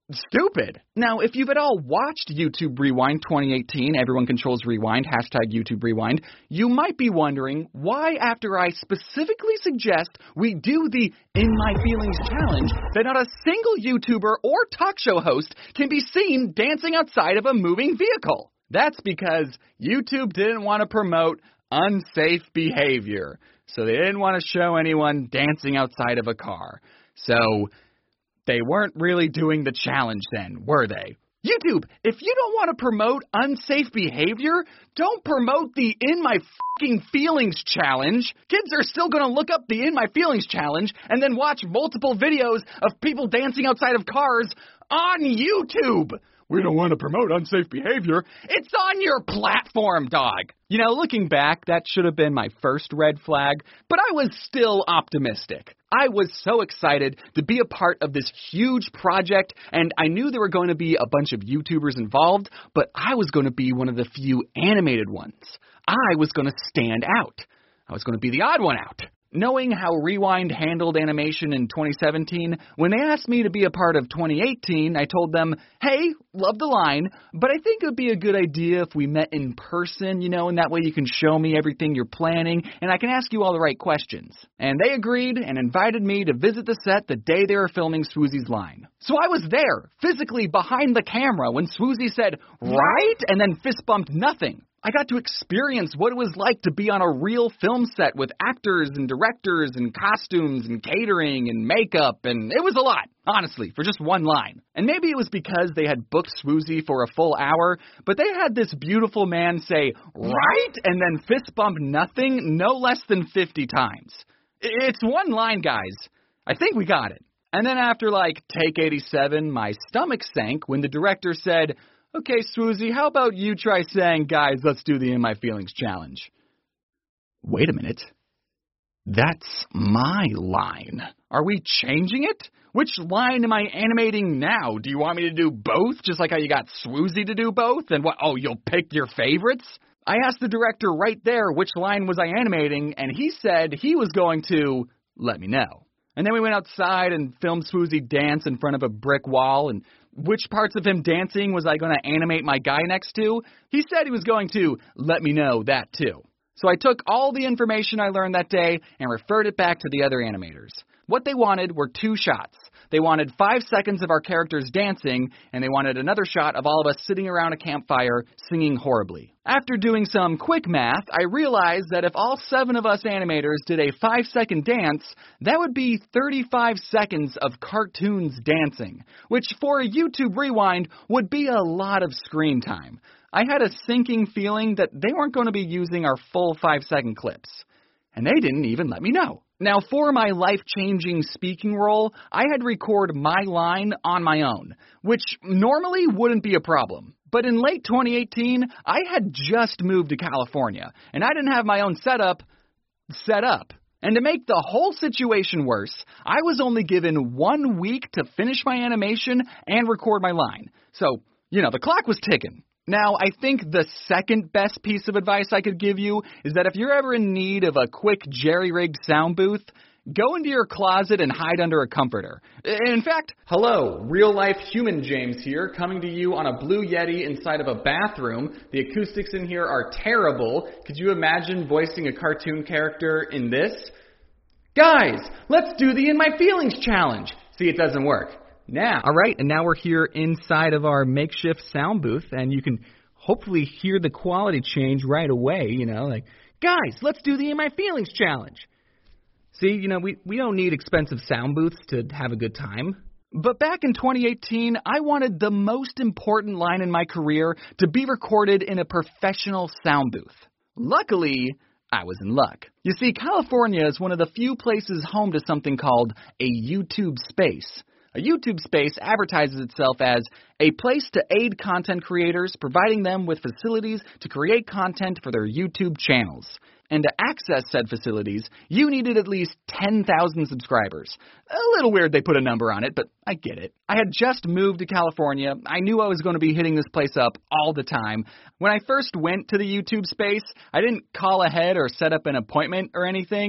stupid. Now, if you've at all watched YouTube Rewind 2018, Everyone Controls Rewind, #YouTube Rewind, you might be wondering why, after I specifically suggest we do the In My Feelings challenge, that not a single YouTuber or talk show host can be seen dancing outside of a moving vehicle. That's because YouTube didn't want to promote unsafe behavior. So they didn't want to show anyone dancing outside of a car. So they weren't really doing the challenge then, were they? YouTube, if you don't want to promote unsafe behavior, don't promote the In My Fucking Feelings challenge. Kids are still going to look up the In My Feelings challenge and then watch multiple videos of people dancing outside of cars on YouTube. We don't want to promote unsafe behavior. It's on your platform, dog. You know, looking back, that should have been my first red flag, but I was still optimistic. I was so excited to be a part of this huge project, and I knew there were going to be a bunch of YouTubers involved, but I was going to be one of the few animated ones. I was going to stand out. I was going to be the odd one out. Knowing how Rewind handled animation in 2017, when they asked me to be a part of 2018, I told them, hey, love the line, but I think it would be a good idea if we met in person, you know, and that way you can show me everything you're planning, and I can ask you all the right questions. And they agreed and invited me to visit the set the day they were filming Swoozy's line. So I was there, physically behind the camera, when Swoozy said, right, and then fist bumped nothing. I got to experience what it was like to be on a real film set with actors and directors and costumes and catering and makeup, and it was a lot, honestly, for just one line. And maybe it was because they had booked Swoozy for a full hour, but they had this beautiful man say, right, and then fist bump nothing no less than 50 times. It's one line, guys. I think we got it. And then after, take 87, my stomach sank when the director said, okay, Swoozy, how about you try saying, guys, let's do the In My Feelings challenge. Wait a minute. That's my line. Are we changing it? Which line am I animating now? Do you want me to do both, just like how you got Swoozy to do both? And what? Oh, you'll pick your favorites? I asked the director right there which line was I animating, and he said he was going to let me know. And then we went outside and filmed Swoozy dance in front of a brick wall, and which parts of him dancing was I going to animate my guy next to? He said he was going to let me know that too. So I took all the information I learned that day and referred it back to the other animators. What they wanted were 2 shots. They wanted 5 seconds of our characters dancing, and they wanted another shot of all of us sitting around a campfire singing horribly. After doing some quick math, I realized that if all 7 of us animators did a 5-second dance, that would be 35 seconds of cartoons dancing, which for a YouTube Rewind would be a lot of screen time. I had a sinking feeling that they weren't going to be using our full 5-second clips. And they didn't even let me know. Now, for my life-changing speaking role, I had to record my line on my own, which normally wouldn't be a problem. But in late 2018, I had just moved to California, and I didn't have my own setup set up. And to make the whole situation worse, I was only given 1 week to finish my animation and record my line. So, the clock was ticking. Now, I think the second best piece of advice I could give you is that if you're ever in need of a quick jerry-rigged sound booth, go into your closet and hide under a comforter. In fact, hello, real-life human James here, coming to you on a Blue Yeti inside of a bathroom. The acoustics in here are terrible. Could you imagine voicing a cartoon character in this? Guys, let's do the In My Feelings challenge. See, it doesn't work. Now. All right, and now we're here inside of our makeshift sound booth, and you can hopefully hear the quality change right away, guys, let's do the In My Feelings challenge. See, we don't need expensive sound booths to have a good time. But back in 2018, I wanted the most important line in my career to be recorded in a professional sound booth. Luckily, I was in luck. You see, California is one of the few places home to something called a YouTube space. A YouTube space advertises itself as a place to aid content creators, providing them with facilities to create content for their YouTube channels. And to access said facilities, you needed at least 10,000 subscribers. A little weird they put a number on it, but I get it. I had just moved to California. I knew I was going to be hitting this place up all the time. When I first went to the YouTube space, I didn't call ahead or set up an appointment or anything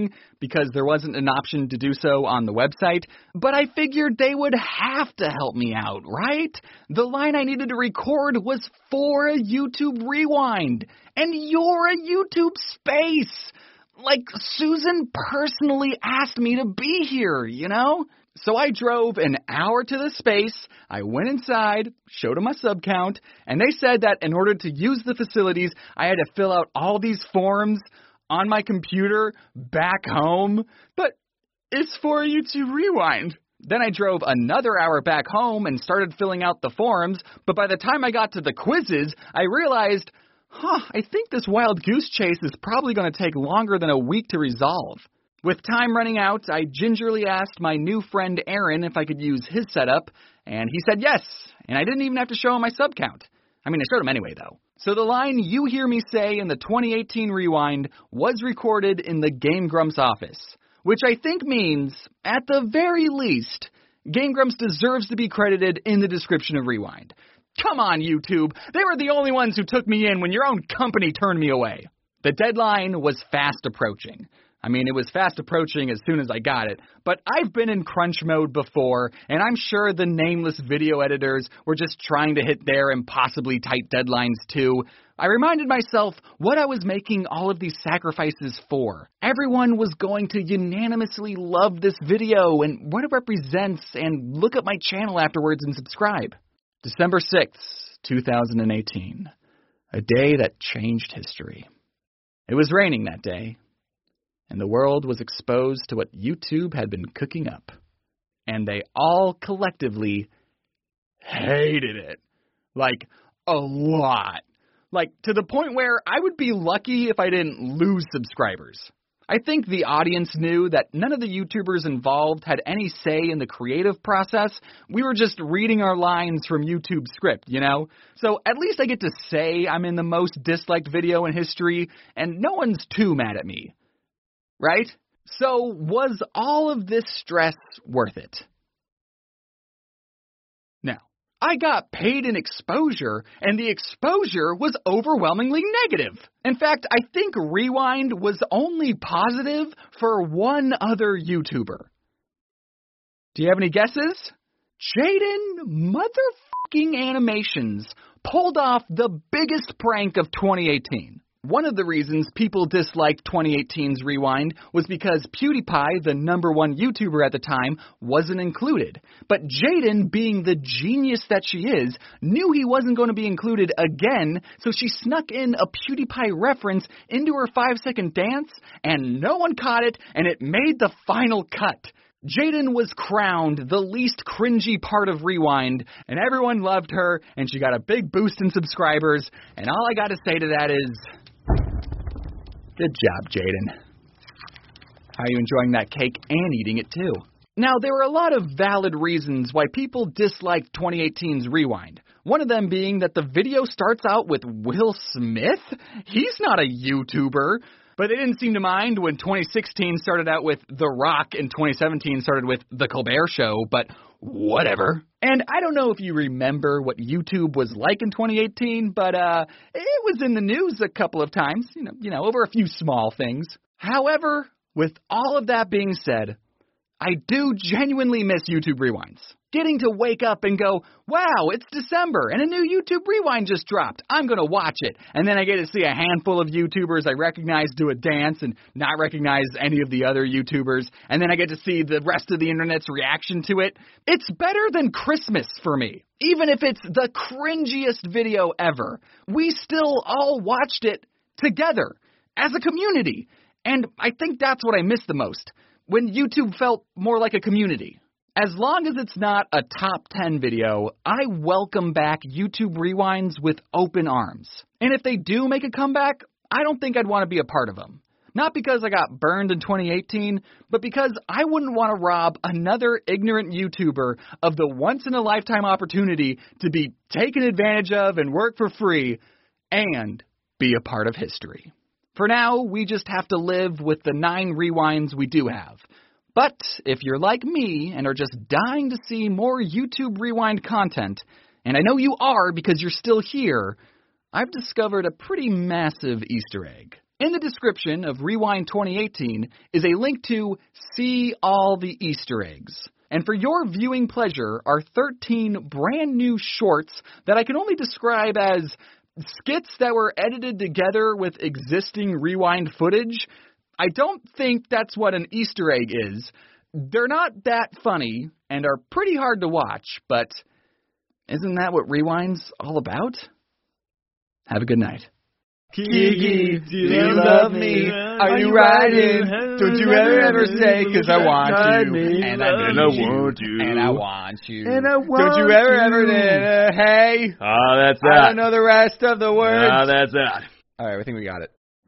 because there wasn't an option to do so on the website, but I figured they would have to help me out, right? The line I needed to record was for a YouTube Rewind, and you're a YouTube Space. Like, Susan personally asked me to be here, you know? So I drove an hour to the space, I went inside, showed them my sub count, and they said that in order to use the facilities, I had to fill out all these forms on my computer back home. But it's for a YouTube Rewind. Then I drove another hour back home and started filling out the forms, but by the time I got to the quizzes, I realized, I think this wild goose chase is probably going to take longer than a week to resolve. With time running out, I gingerly asked my new friend Aaron if I could use his setup, and he said yes, and I didn't even have to show him my sub count. I mean, I showed him anyway, though. So the line you hear me say in the 2018 Rewind was recorded in the Game Grumps office, which I think means, at the very least, Game Grumps deserves to be credited in the description of Rewind. Come on, YouTube. They were the only ones who took me in when your own company turned me away. The deadline was fast approaching. I mean, it was fast approaching as soon as I got it, but I've been in crunch mode before, and I'm sure the nameless video editors were just trying to hit their impossibly tight deadlines too. I reminded myself what I was making all of these sacrifices for. Everyone was going to unanimously love this video and what it represents, and look at my channel afterwards and subscribe. December 6th, 2018. A day that changed history. It was raining that day, and the world was exposed to what YouTube had been cooking up. And they all collectively hated it. Like, a lot. Like, to the point where I would be lucky if I didn't lose subscribers. I think the audience knew that none of the YouTubers involved had any say in the creative process. We were just reading our lines from YouTube's script, you know? So at least I get to say I'm in the most disliked video in history, and no one's too mad at me. Right? So was all of this stress worth it? Now, I got paid in exposure, and the exposure was overwhelmingly negative. In fact, I think Rewind was only positive for one other YouTuber. Do you have any guesses? Jaden motherfucking Animations pulled off the biggest prank of 2018. One of the reasons people disliked 2018's Rewind was because PewDiePie, the #1 YouTuber at the time, wasn't included. But Jaden, being the genius that she is, knew he wasn't going to be included again, so she snuck in a PewDiePie reference into her 5-second dance, and no one caught it, and it made the final cut. Jaden was crowned the least cringy part of Rewind, and everyone loved her, and she got a big boost in subscribers, and all I got to say to that is, good job, Jaden. How are you enjoying that cake and eating it too? Now, there were a lot of valid reasons why people disliked 2018's Rewind. One of them being that the video starts out with Will Smith? He's not a YouTuber. But they didn't seem to mind when 2016 started out with The Rock and 2017 started with The Colbert Show, but whatever. And I don't know if you remember what YouTube was like in 2018, but it was in the news a couple of times, you know, over a few small things. However, with all of that being said, I do genuinely miss YouTube Rewinds. Getting to wake up and go, wow, it's December and a new YouTube Rewind just dropped. I'm going to watch it. And then I get to see a handful of YouTubers I recognize do a dance and not recognize any of the other YouTubers. And then I get to see the rest of the internet's reaction to it. It's better than Christmas for me. Even if it's the cringiest video ever, we still all watched it together as a community. And I think that's what I miss the most, when YouTube felt more like a community. As long as it's not a top 10 video, I welcome back YouTube Rewinds with open arms. And if they do make a comeback, I don't think I'd want to be a part of them. Not because I got burned in 2018, but because I wouldn't want to rob another ignorant YouTuber of the once-in-a-lifetime opportunity to be taken advantage of and work for free and be a part of history. For now, we just have to live with the 9 rewinds we do have. But if you're like me and are just dying to see more YouTube Rewind content, and I know you are because you're still here, I've discovered a pretty massive Easter egg. In the description of Rewind 2018 is a link to See All the Easter Eggs. And for your viewing pleasure are 13 brand new shorts that I can only describe as skits that were edited together with existing Rewind footage. I don't think that's what an Easter egg is. They're not that funny and are pretty hard to watch, but isn't that what Rewind's all about? Have a good night. Kiki, do you love me? Are you riding? Don't you ever say, 'cause I want you. And I want you. And I want you. And I want Don't you ever, hey? Oh, that's that. I don't know the rest of the words. Oh, that's that. All right, I think we got it.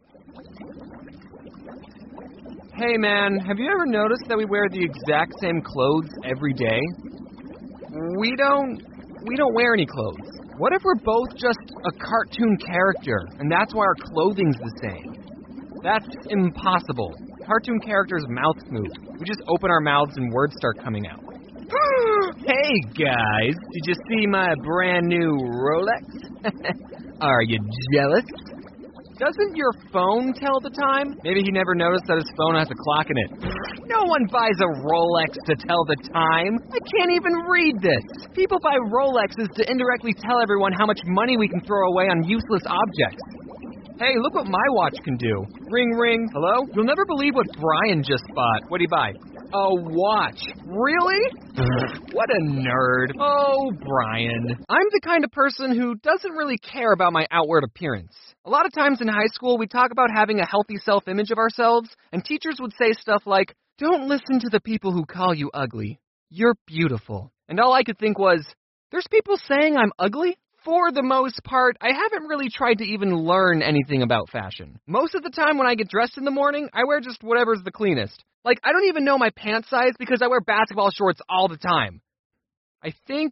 Hey, man, have you ever noticed that we wear the exact same clothes every day? We don't wear any clothes. What if we're both just a cartoon character, and that's why our clothing's the same? That's impossible. Cartoon characters' mouths move. We just open our mouths and words start coming out. Hey, guys, did you see my brand new Rolex? Are you jealous? Doesn't your phone tell the time? Maybe he never noticed that his phone has a clock in it. No one buys a Rolex to tell the time. I can't even read this. People buy Rolexes to indirectly tell everyone how much money we can throw away on useless objects. Hey, look what my watch can do. Ring, ring. Hello? You'll never believe what Brian just bought. What'd he buy? A watch. Really? What a nerd. Oh, Brian. I'm the kind of person who doesn't really care about my outward appearance. A lot of times in high school, we talk about having a healthy self-image of ourselves, and teachers would say stuff like, don't listen to the people who call you ugly. You're beautiful. And all I could think was, there's people saying I'm ugly? For the most part, I haven't really tried to even learn anything about fashion. Most of the time when I get dressed in the morning, I wear just whatever's the cleanest. Like, I don't even know my pant size because I wear basketball shorts all the time. I think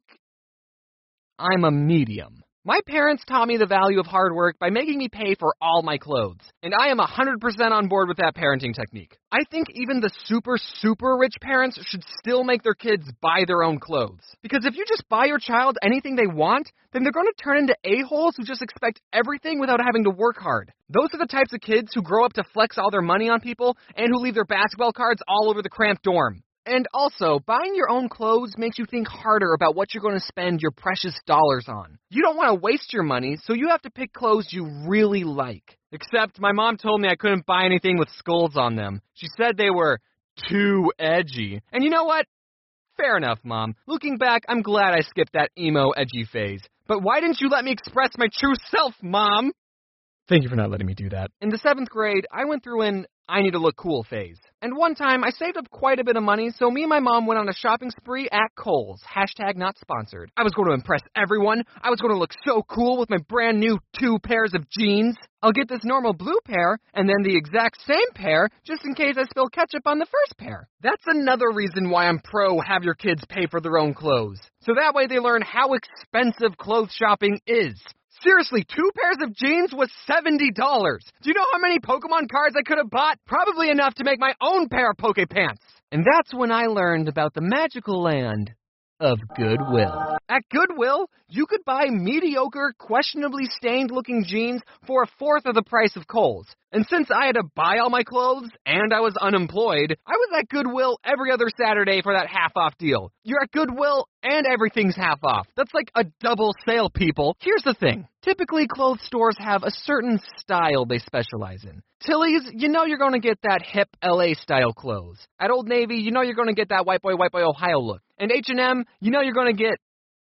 I'm a medium. My parents taught me the value of hard work by making me pay for all my clothes, and I am 100% on board with that parenting technique. I think even the super, super rich parents should still make their kids buy their own clothes. Because if you just buy your child anything they want, then they're going to turn into a-holes who just expect everything without having to work hard. Those are the types of kids who grow up to flex all their money on people and who leave their basketball cards all over the cramped dorm. And also, buying your own clothes makes you think harder about what you're going to spend your precious dollars on. You don't want to waste your money, so you have to pick clothes you really like. Except my mom told me I couldn't buy anything with skulls on them. She said they were too edgy. And you know what? Fair enough, Mom. Looking back, I'm glad I skipped that emo edgy phase. But why didn't you let me express my true self, Mom? Thank you for not letting me do that. In the 7th grade, I went through an I need to look cool phase. And one time, I saved up quite a bit of money, so me and my mom went on a shopping spree at Kohl's. # not sponsored. I was going to impress everyone. I was going to look so cool with my brand new 2 pairs of jeans. I'll get this normal blue pair, and then the exact same pair, just in case I spill ketchup on the first pair. That's another reason why I'm pro have your kids pay for their own clothes. So that way they learn how expensive clothes shopping is. Seriously, 2 pairs of jeans was $70. Do you know how many Pokemon cards I could have bought? Probably enough to make my own pair of Poke Pants. And that's when I learned about the magical land of Goodwill. At Goodwill, you could buy mediocre, questionably stained-looking jeans for 1/4 of the price of Kohl's. And since I had to buy all my clothes, and I was unemployed, I was at Goodwill every other Saturday for that half-off deal. You're at Goodwill, and everything's half off. That's like a double sale, people. Here's the thing. Typically, clothes stores have a certain style they specialize in. Tilly's, you know you're going to get that hip LA-style clothes. At Old Navy, you know you're going to get that white boy, Ohio look. And H&M, you know you're going to get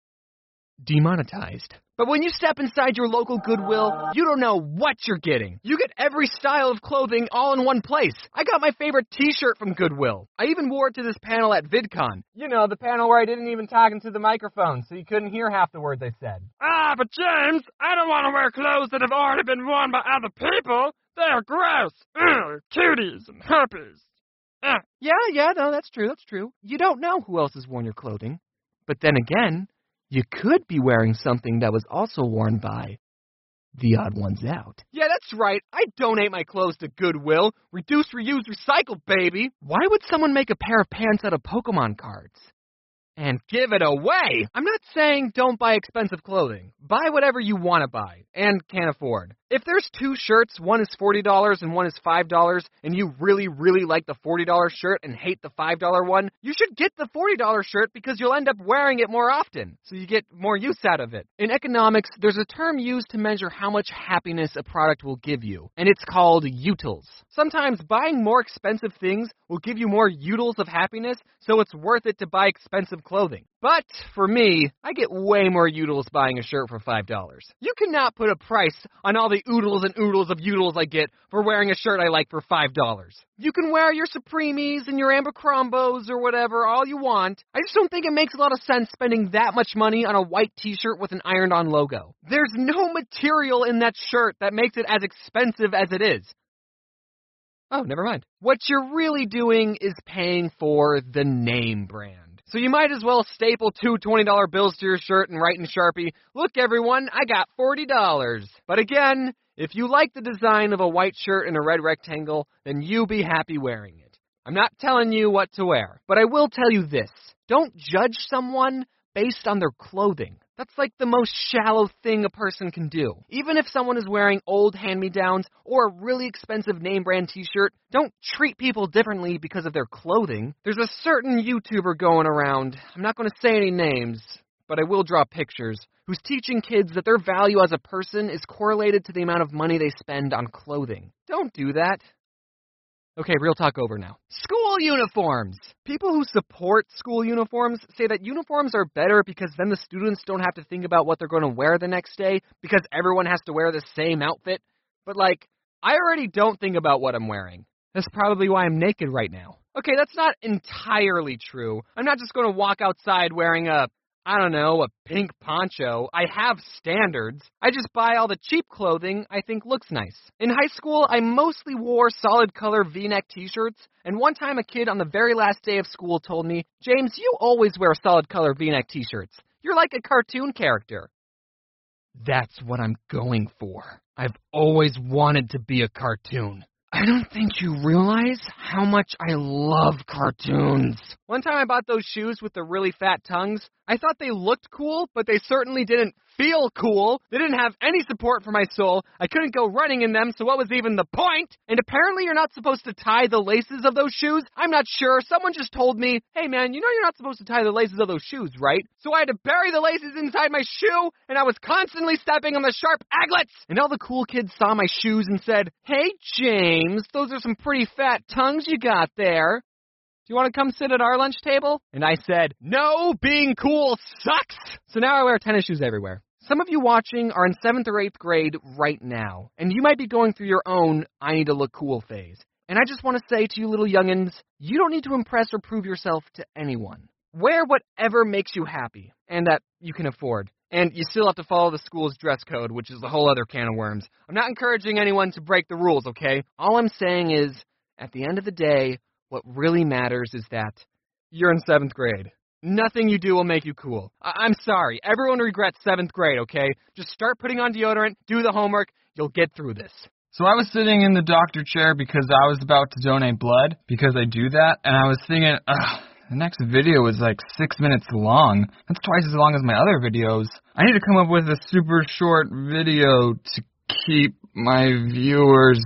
demonetized. But when you step inside your local Goodwill, you don't know what you're getting. You get every style of clothing all in one place. I got my favorite t-shirt from Goodwill. I even wore it to this panel at VidCon. You know, the panel where I didn't even talk into the microphone, so you couldn't hear half the words I said. Ah, but James, I don't want to wear clothes that have already been worn by other people. They are gross. Ugh, cuties and herpes. Yeah, no, that's true. You don't know who else has worn your clothing. But then again, you could be wearing something that was also worn by the Odd Ones Out. Yeah, that's right. I donate my clothes to Goodwill. Reduce, reuse, recycle, baby. Why would someone make a pair of pants out of Pokemon cards and give it away? I'm not saying don't buy expensive clothing. Buy whatever you want to buy and can't afford. If there's two shirts, one is $40 and one is $5, and you really, really like the $40 shirt and hate the $5 one, you should get the $40 shirt because you'll end up wearing it more often, so you get more use out of it. In economics, there's a term used to measure how much happiness a product will give you, and it's called utils. Sometimes buying more expensive things will give you more utils of happiness, so it's worth it to buy expensive clothing. But for me, I get way more utils buying a shirt for $5. You cannot put a price on all the oodles and oodles of utils I get for wearing a shirt I like for $5. You can wear your Supremes and your Abercrombos or whatever all you want. I just don't think it makes a lot of sense spending that much money on a white t-shirt with an ironed-on logo. There's no material in that shirt that makes it as expensive as it is. Oh, never mind. What you're really doing is paying for the name brand. So you might as well staple two $20 bills to your shirt and write in Sharpie, "Look everyone, I got $40. But again, if you like the design of a white shirt and a red rectangle, then you be happy wearing it. I'm not telling you what to wear, but I will tell you this. Don't judge someone based on their clothing. That's like the most shallow thing a person can do. Even if someone is wearing old hand-me-downs or a really expensive name brand t-shirt, don't treat people differently because of their clothing. There's a certain YouTuber going around, I'm not going to say any names, but I will draw pictures, who's teaching kids that their value as a person is correlated to the amount of money they spend on clothing. Don't do that. Okay, real talk over now. School uniforms! People who support school uniforms say that uniforms are better because then the students don't have to think about what they're going to wear the next day because everyone has to wear the same outfit. But I already don't think about what I'm wearing. That's probably why I'm naked right now. Okay, that's not entirely true. I'm not just going to walk outside wearing a pink poncho. I have standards. I just buy all the cheap clothing I think looks nice. In high school, I mostly wore solid color V-neck t-shirts, and one time a kid on the very last day of school told me, "James, you always wear solid color V-neck t-shirts. You're like a cartoon character." That's what I'm going for. I've always wanted to be a cartoon. I don't think you realize how much I love cartoons. One time I bought those shoes with the really fat tongues. I thought they looked cool, but they certainly didn't feel cool. They didn't have any support for my soul. I couldn't go running in them, so what was even the point? And apparently you're not supposed to tie the laces of those shoes. I'm not sure. Someone just told me, "Hey man, you know you're not supposed to tie the laces of those shoes, right?" So I had to bury the laces inside my shoe, and I was constantly stepping on the sharp aglets. And all the cool kids saw my shoes and said, "Hey James, those are some pretty fat tongues you got there. Do you want to come sit at our lunch table?" And I said, "No, being cool sucks." So now I wear tennis shoes everywhere. Some of you watching are in 7th or 8th grade right now, and you might be going through your own I need to look cool phase. And I just want to say to you little youngins, you don't need to impress or prove yourself to anyone. Wear whatever makes you happy, and that you can afford. And you still have to follow the school's dress code, which is a whole other can of worms. I'm not encouraging anyone to break the rules, okay? All I'm saying is, at the end of the day, what really matters is that you're in 7th grade. Nothing you do will make you cool. I'm sorry. Everyone regrets 7th grade, okay? Just start putting on deodorant, do the homework, you'll get through this. So I was sitting in the doctor chair because I was about to donate blood, because I do that, and I was thinking, the next video is 6 minutes long. That's twice as long as my other videos. I need to come up with a super short video to keep my viewers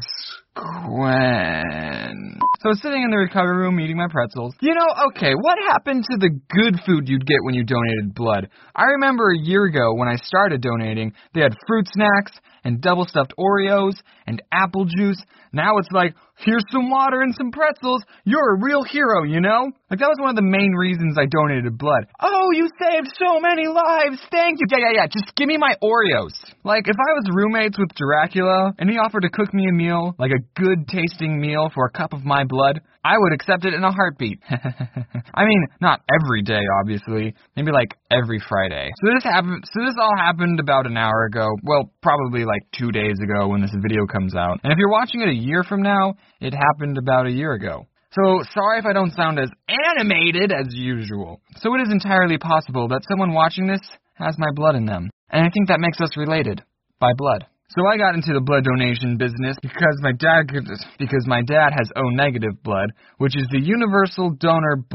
Gwen. So I was sitting in the recovery room eating my pretzels. Okay, what happened to the good food you'd get when you donated blood? I remember a year ago when I started donating, they had fruit snacks and double-stuffed Oreos and apple juice. Now it's here's some water and some pretzels. You're a real hero, you know? That was one of the main reasons I donated blood. Oh, you saved so many lives. Thank you. Yeah. Just give me my Oreos. If I was roommates with Dracula and he offered to cook me a meal, a good-tasting meal for a cup of my blood, I would accept it in a heartbeat. I mean, not every day, obviously. Maybe every Friday. So this all happened about an hour ago. Well, probably 2 days ago when this video comes out. And if you're watching it a year from now, it happened about a year ago. So sorry if I don't sound as animated as usual. So it is entirely possible that someone watching this has my blood in them. And I think that makes us related by blood. So I got into the blood donation business because my dad has O negative blood, which is the universal donor blood.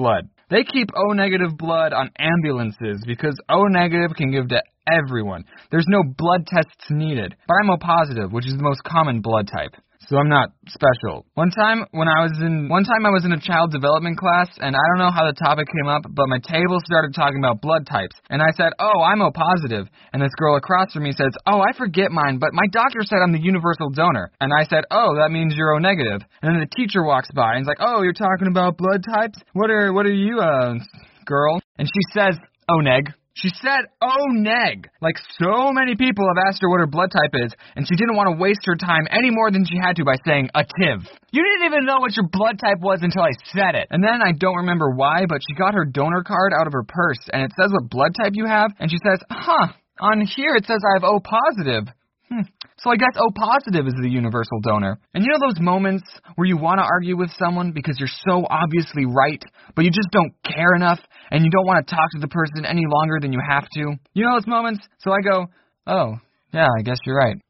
They keep O-negative blood on ambulances because O-negative can give to everyone. There's no blood tests needed. But I'm O-positive, which is the most common blood type. So I'm not special. One time I was in a child development class, and I don't know how the topic came up, but my table started talking about blood types. And I said, oh, I'm O-positive. And this girl across from me says, oh, I forget mine, but my doctor said I'm the universal donor. And I said, oh, that means you're O-negative. And then the teacher walks by and is like, oh, you're talking about blood types? What are you, girl? And she says, O-neg. She said O-neg. Like, so many people have asked her what her blood type is, and she didn't want to waste her time any more than she had to by saying a TIV. You didn't even know what your blood type was until I said it. And then I don't remember why, but she got her donor card out of her purse, and it says what blood type you have, and she says, on here it says I have O-positive. So I guess O-positive is the universal donor. And you know those moments where you want to argue with someone because you're so obviously right, but you just don't care enough, and you don't want to talk to the person any longer than you have to? You know those moments? So I go, oh, yeah, I guess you're right.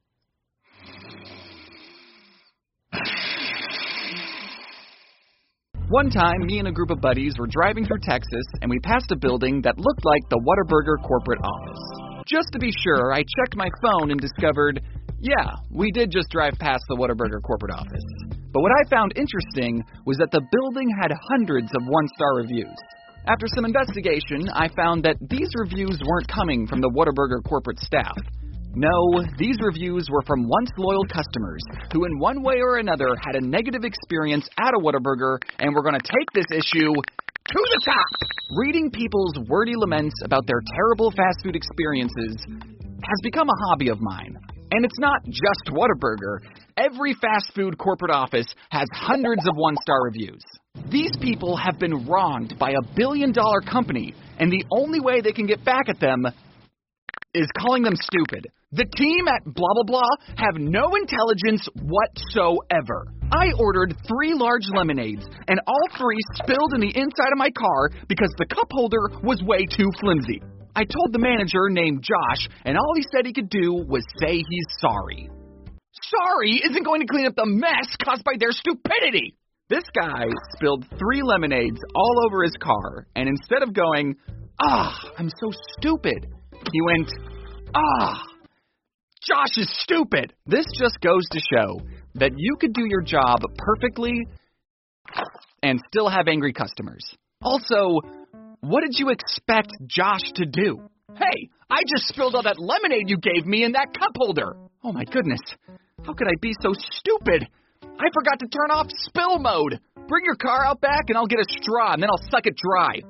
One time, me and a group of buddies were driving through Texas, and we passed a building that looked like the Whataburger corporate office. Just to be sure, I checked my phone and discovered, yeah, we did just drive past the Whataburger corporate office. But what I found interesting was that the building had hundreds of one-star reviews. After some investigation, I found that these reviews weren't coming from the Whataburger corporate staff. No, these reviews were from once loyal customers who in one way or another had a negative experience at a Whataburger and were going to take this issue to the top. Reading people's wordy laments about their terrible fast food experiences has become a hobby of mine. And it's not just Whataburger. Every fast food corporate office has hundreds of one-star reviews. These people have been wronged by $1 billion company, and the only way they can get back at them is calling them stupid. The team at blah blah blah have no intelligence whatsoever. I ordered 3 large lemonades, and all 3 spilled in the inside of my car because the cup holder was way too flimsy. I told the manager named Josh, and all he said he could do was say he's sorry. Sorry isn't going to clean up the mess caused by their stupidity. This guy spilled 3 lemonades all over his car, and instead of going, I'm so stupid, he went, Josh is stupid. This just goes to show that you could do your job perfectly and still have angry customers. Also, what did you expect Josh to do? Hey, I just spilled all that lemonade you gave me in that cup holder. Oh my goodness, how could I be so stupid? I forgot to turn off spill mode. Bring your car out back and I'll get a straw and then I'll suck it dry.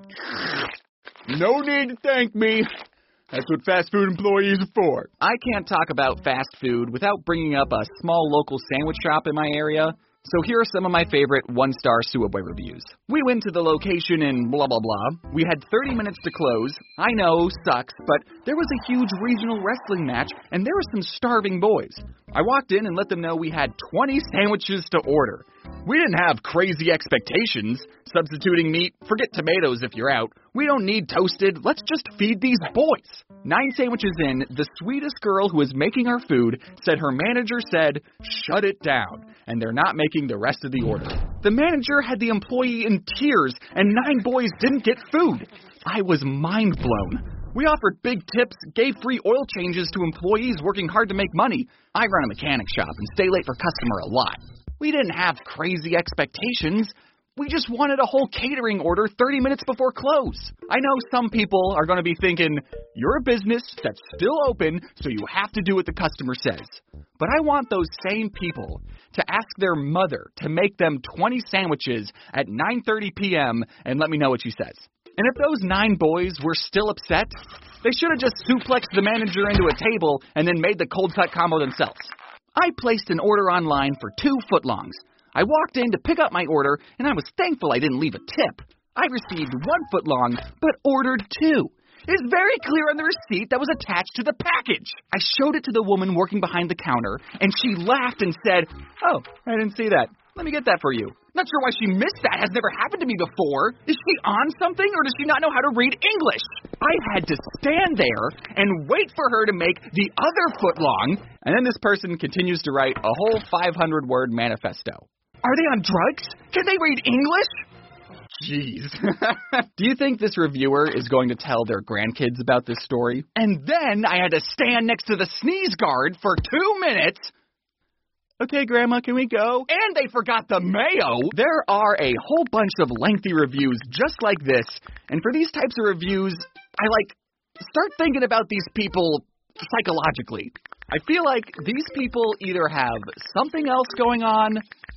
No need to thank me. That's what fast food employees are for. I can't talk about fast food without bringing up a small local sandwich shop in my area. So here are some of my favorite one-star Subway reviews. We went to the location in blah, blah, blah. We had 30 minutes to close. I know, sucks, but there was a huge regional wrestling match, and there were some starving boys. I walked in and let them know we had 20 sandwiches to order. We didn't have crazy expectations. Substituting meat, forget tomatoes if you're out. We don't need toasted, let's just feed these boys. 9 sandwiches in, the sweetest girl who was making our food said her manager said, shut it down, and they're not making the rest of the order. The manager had the employee in tears, and 9 boys didn't get food. I was mind blown. We offered big tips, gave free oil changes to employees working hard to make money. I run a mechanic shop and stay late for customer a lot. We didn't have crazy expectations. We just wanted a whole catering order 30 minutes before close. I know some people are going to be thinking, you're a business that's still open, so you have to do what the customer says. But I want those same people to ask their mother to make them 20 sandwiches at 9:30 p.m. and let me know what she says. And if those 9 boys were still upset, they should have just suplexed the manager into a table and then made the cold cut combo themselves. I placed an order online for 2 footlongs. I walked in to pick up my order, and I was thankful I didn't leave a tip. I received 1 footlong, but ordered 2. It's very clear on the receipt that was attached to the package. I showed it to the woman working behind the counter, and she laughed and said, oh, I didn't see that. Let me get that for you. Not sure why she missed that. Has never happened to me before. Is she on something, or does she not know how to read English? I had to stand there and wait for her to make the other footlong, and then this person continues to write a whole 500-word manifesto. Are they on drugs? Can they read English? Jeez. Do you think this reviewer is going to tell their grandkids about this story? And then I had to stand next to the sneeze guard for 2 minutes. Okay, Grandma, can we go? And they forgot the mayo. There are a whole bunch of lengthy reviews just like this. And for these types of reviews, I start thinking about these people psychologically. I feel like these people either have something else going on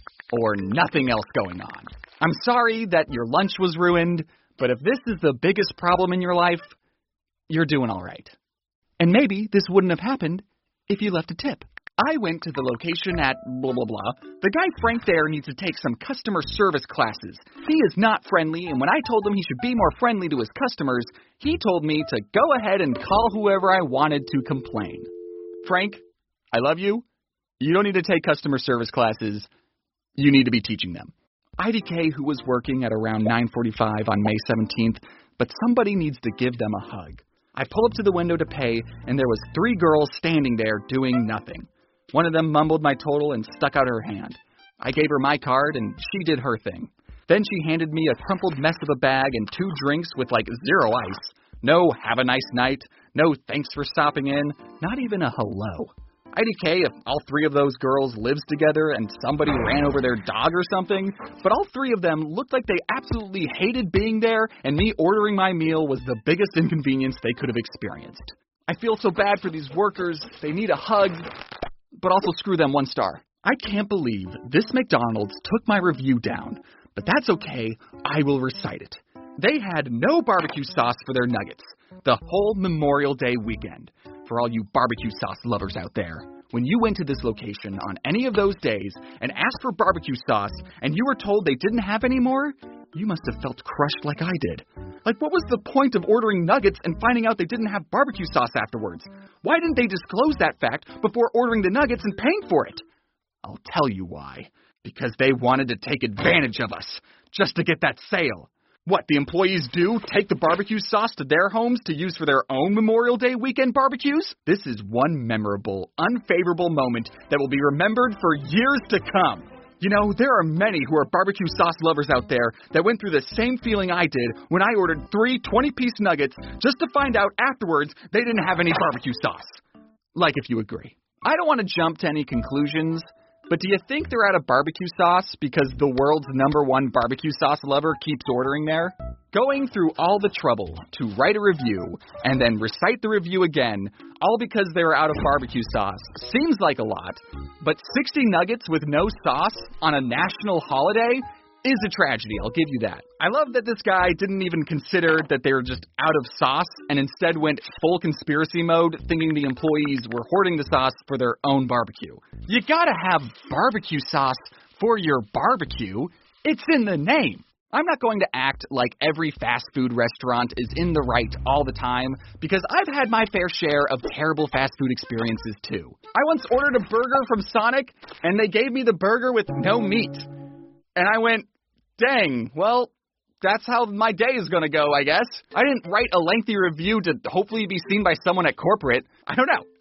or nothing else going on. I'm sorry that your lunch was ruined, but if this is the biggest problem in your life, you're doing all right. And maybe this wouldn't have happened if you left a tip. I went to the location at blah, blah, blah. The guy Frank there needs to take some customer service classes. He is not friendly, and when I told him he should be more friendly to his customers, he told me to go ahead and call whoever I wanted to complain. Frank, I love you. You don't need to take customer service classes. You need to be teaching them. IDK, who was working at around 9:45 on May 17th, but somebody needs to give them a hug. I pull up to the window to pay, and there was 3 girls standing there doing nothing. One of them mumbled my total and stuck out her hand. I gave her my card, and she did her thing. Then she handed me a crumpled mess of a bag and 2 drinks with 0 ice. No have a nice night, no thanks for stopping in, not even a hello. IDK if all 3 of those girls lives together and somebody ran over their dog or something, but all 3 of them looked like they absolutely hated being there, and me ordering my meal was the biggest inconvenience they could have experienced. I feel so bad for these workers. They need a hug, but also screw them 1 star. I can't believe this McDonald's took my review down, but that's okay. I will recite it. They had no barbecue sauce for their nuggets the whole Memorial Day weekend. For all you barbecue sauce lovers out there, when you went to this location on any of those days and asked for barbecue sauce and you were told they didn't have any more, you must have felt crushed like I did. What was the point of ordering nuggets and finding out they didn't have barbecue sauce afterwards? Why didn't they disclose that fact before ordering the nuggets and paying for it? I'll tell you why. Because they wanted to take advantage of us, just to get that sale. What the employees do? Take the barbecue sauce to their homes to use for their own Memorial Day weekend barbecues? This is one memorable, unfavorable moment that will be remembered for years to come. You know, there are many who are barbecue sauce lovers out there that went through the same feeling I did when I ordered 3 20-piece nuggets just to find out afterwards they didn't have any barbecue sauce. If you agree. I don't want to jump to any conclusions, but do you think they're out of barbecue sauce because the world's #1 barbecue sauce lover keeps ordering there? Going through all the trouble to write a review and then recite the review again, all because they were out of barbecue sauce, seems like a lot, but 60 nuggets with no sauce on a national holiday is a tragedy, I'll give you that. I love that this guy didn't even consider that they were just out of sauce and instead went full conspiracy mode, thinking the employees were hoarding the sauce for their own barbecue. You gotta have barbecue sauce for your barbecue. It's in the name. I'm not going to act like every fast food restaurant is in the right all the time, because I've had my fair share of terrible fast food experiences too. I once ordered a burger from Sonic, and they gave me the burger with no meat. And I went, dang, well, that's how my day is going to go, I guess. I didn't write a lengthy review to hopefully be seen by someone at corporate. I don't know.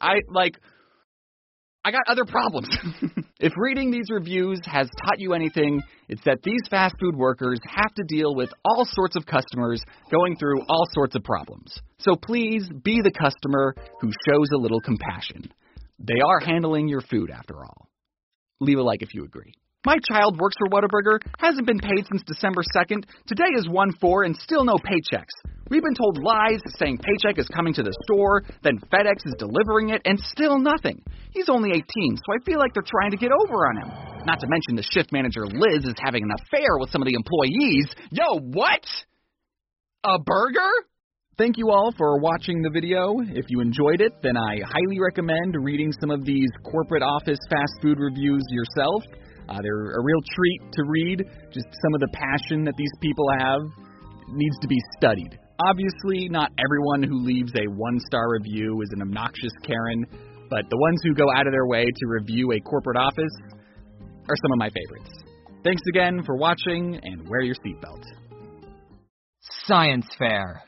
I got other problems. If reading these reviews has taught you anything, it's that these fast food workers have to deal with all sorts of customers going through all sorts of problems. So please be the customer who shows a little compassion. They are handling your food after all. Leave a like if you agree. My child works for Whataburger, hasn't been paid since December 2nd. Today is 1/4 and still no paychecks. We've been told lies saying paycheck is coming to the store, then FedEx is delivering it, and still nothing. He's only 18, so I feel like they're trying to get over on him. Not to mention the shift manager, Liz, is having an affair with some of the employees. Yo, what? A burger? Thank you all for watching the video. If you enjoyed it, then I highly recommend reading some of these corporate office fast food reviews yourself. They're a real treat to read. Just some of the passion that these people have needs to be studied. Obviously, not everyone who leaves a 1-star review is an obnoxious Karen, but the ones who go out of their way to review a corporate office are some of my favorites. Thanks again for watching, and wear your seatbelt. Science fair.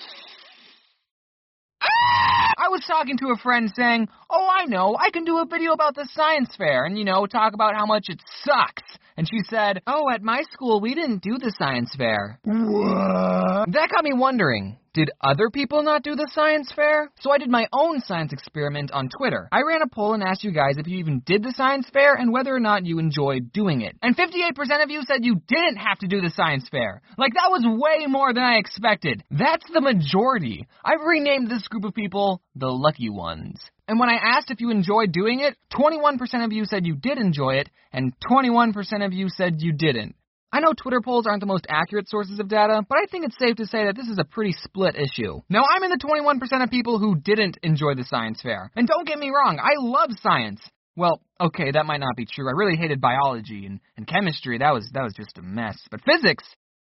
I was talking to a friend saying, oh, I know, I can do a video about the science fair and, talk about how much it sucks and she said, "Oh, at my school, we didn't do the science fair." What? That got me wondering, did other people not do the science fair? So I did my own science experiment on Twitter. I ran a poll and asked you guys if you even did the science fair and whether or not you enjoyed doing it. And 58% of you said you didn't have to do the science fair. Like, that was way more than I expected. That's the majority. I've renamed this group of people the lucky ones. And when I asked if you enjoyed doing it, 21% of you said you did enjoy it, and 21% of you said you didn't. I know Twitter polls aren't the most accurate sources of data, but I think it's safe to say that this is a pretty split issue. Now, I'm in the 21% of people who didn't enjoy the science fair. And don't get me wrong, I love science. Well, okay, that might not be true. I really hated biology and chemistry. That was just a mess. But physics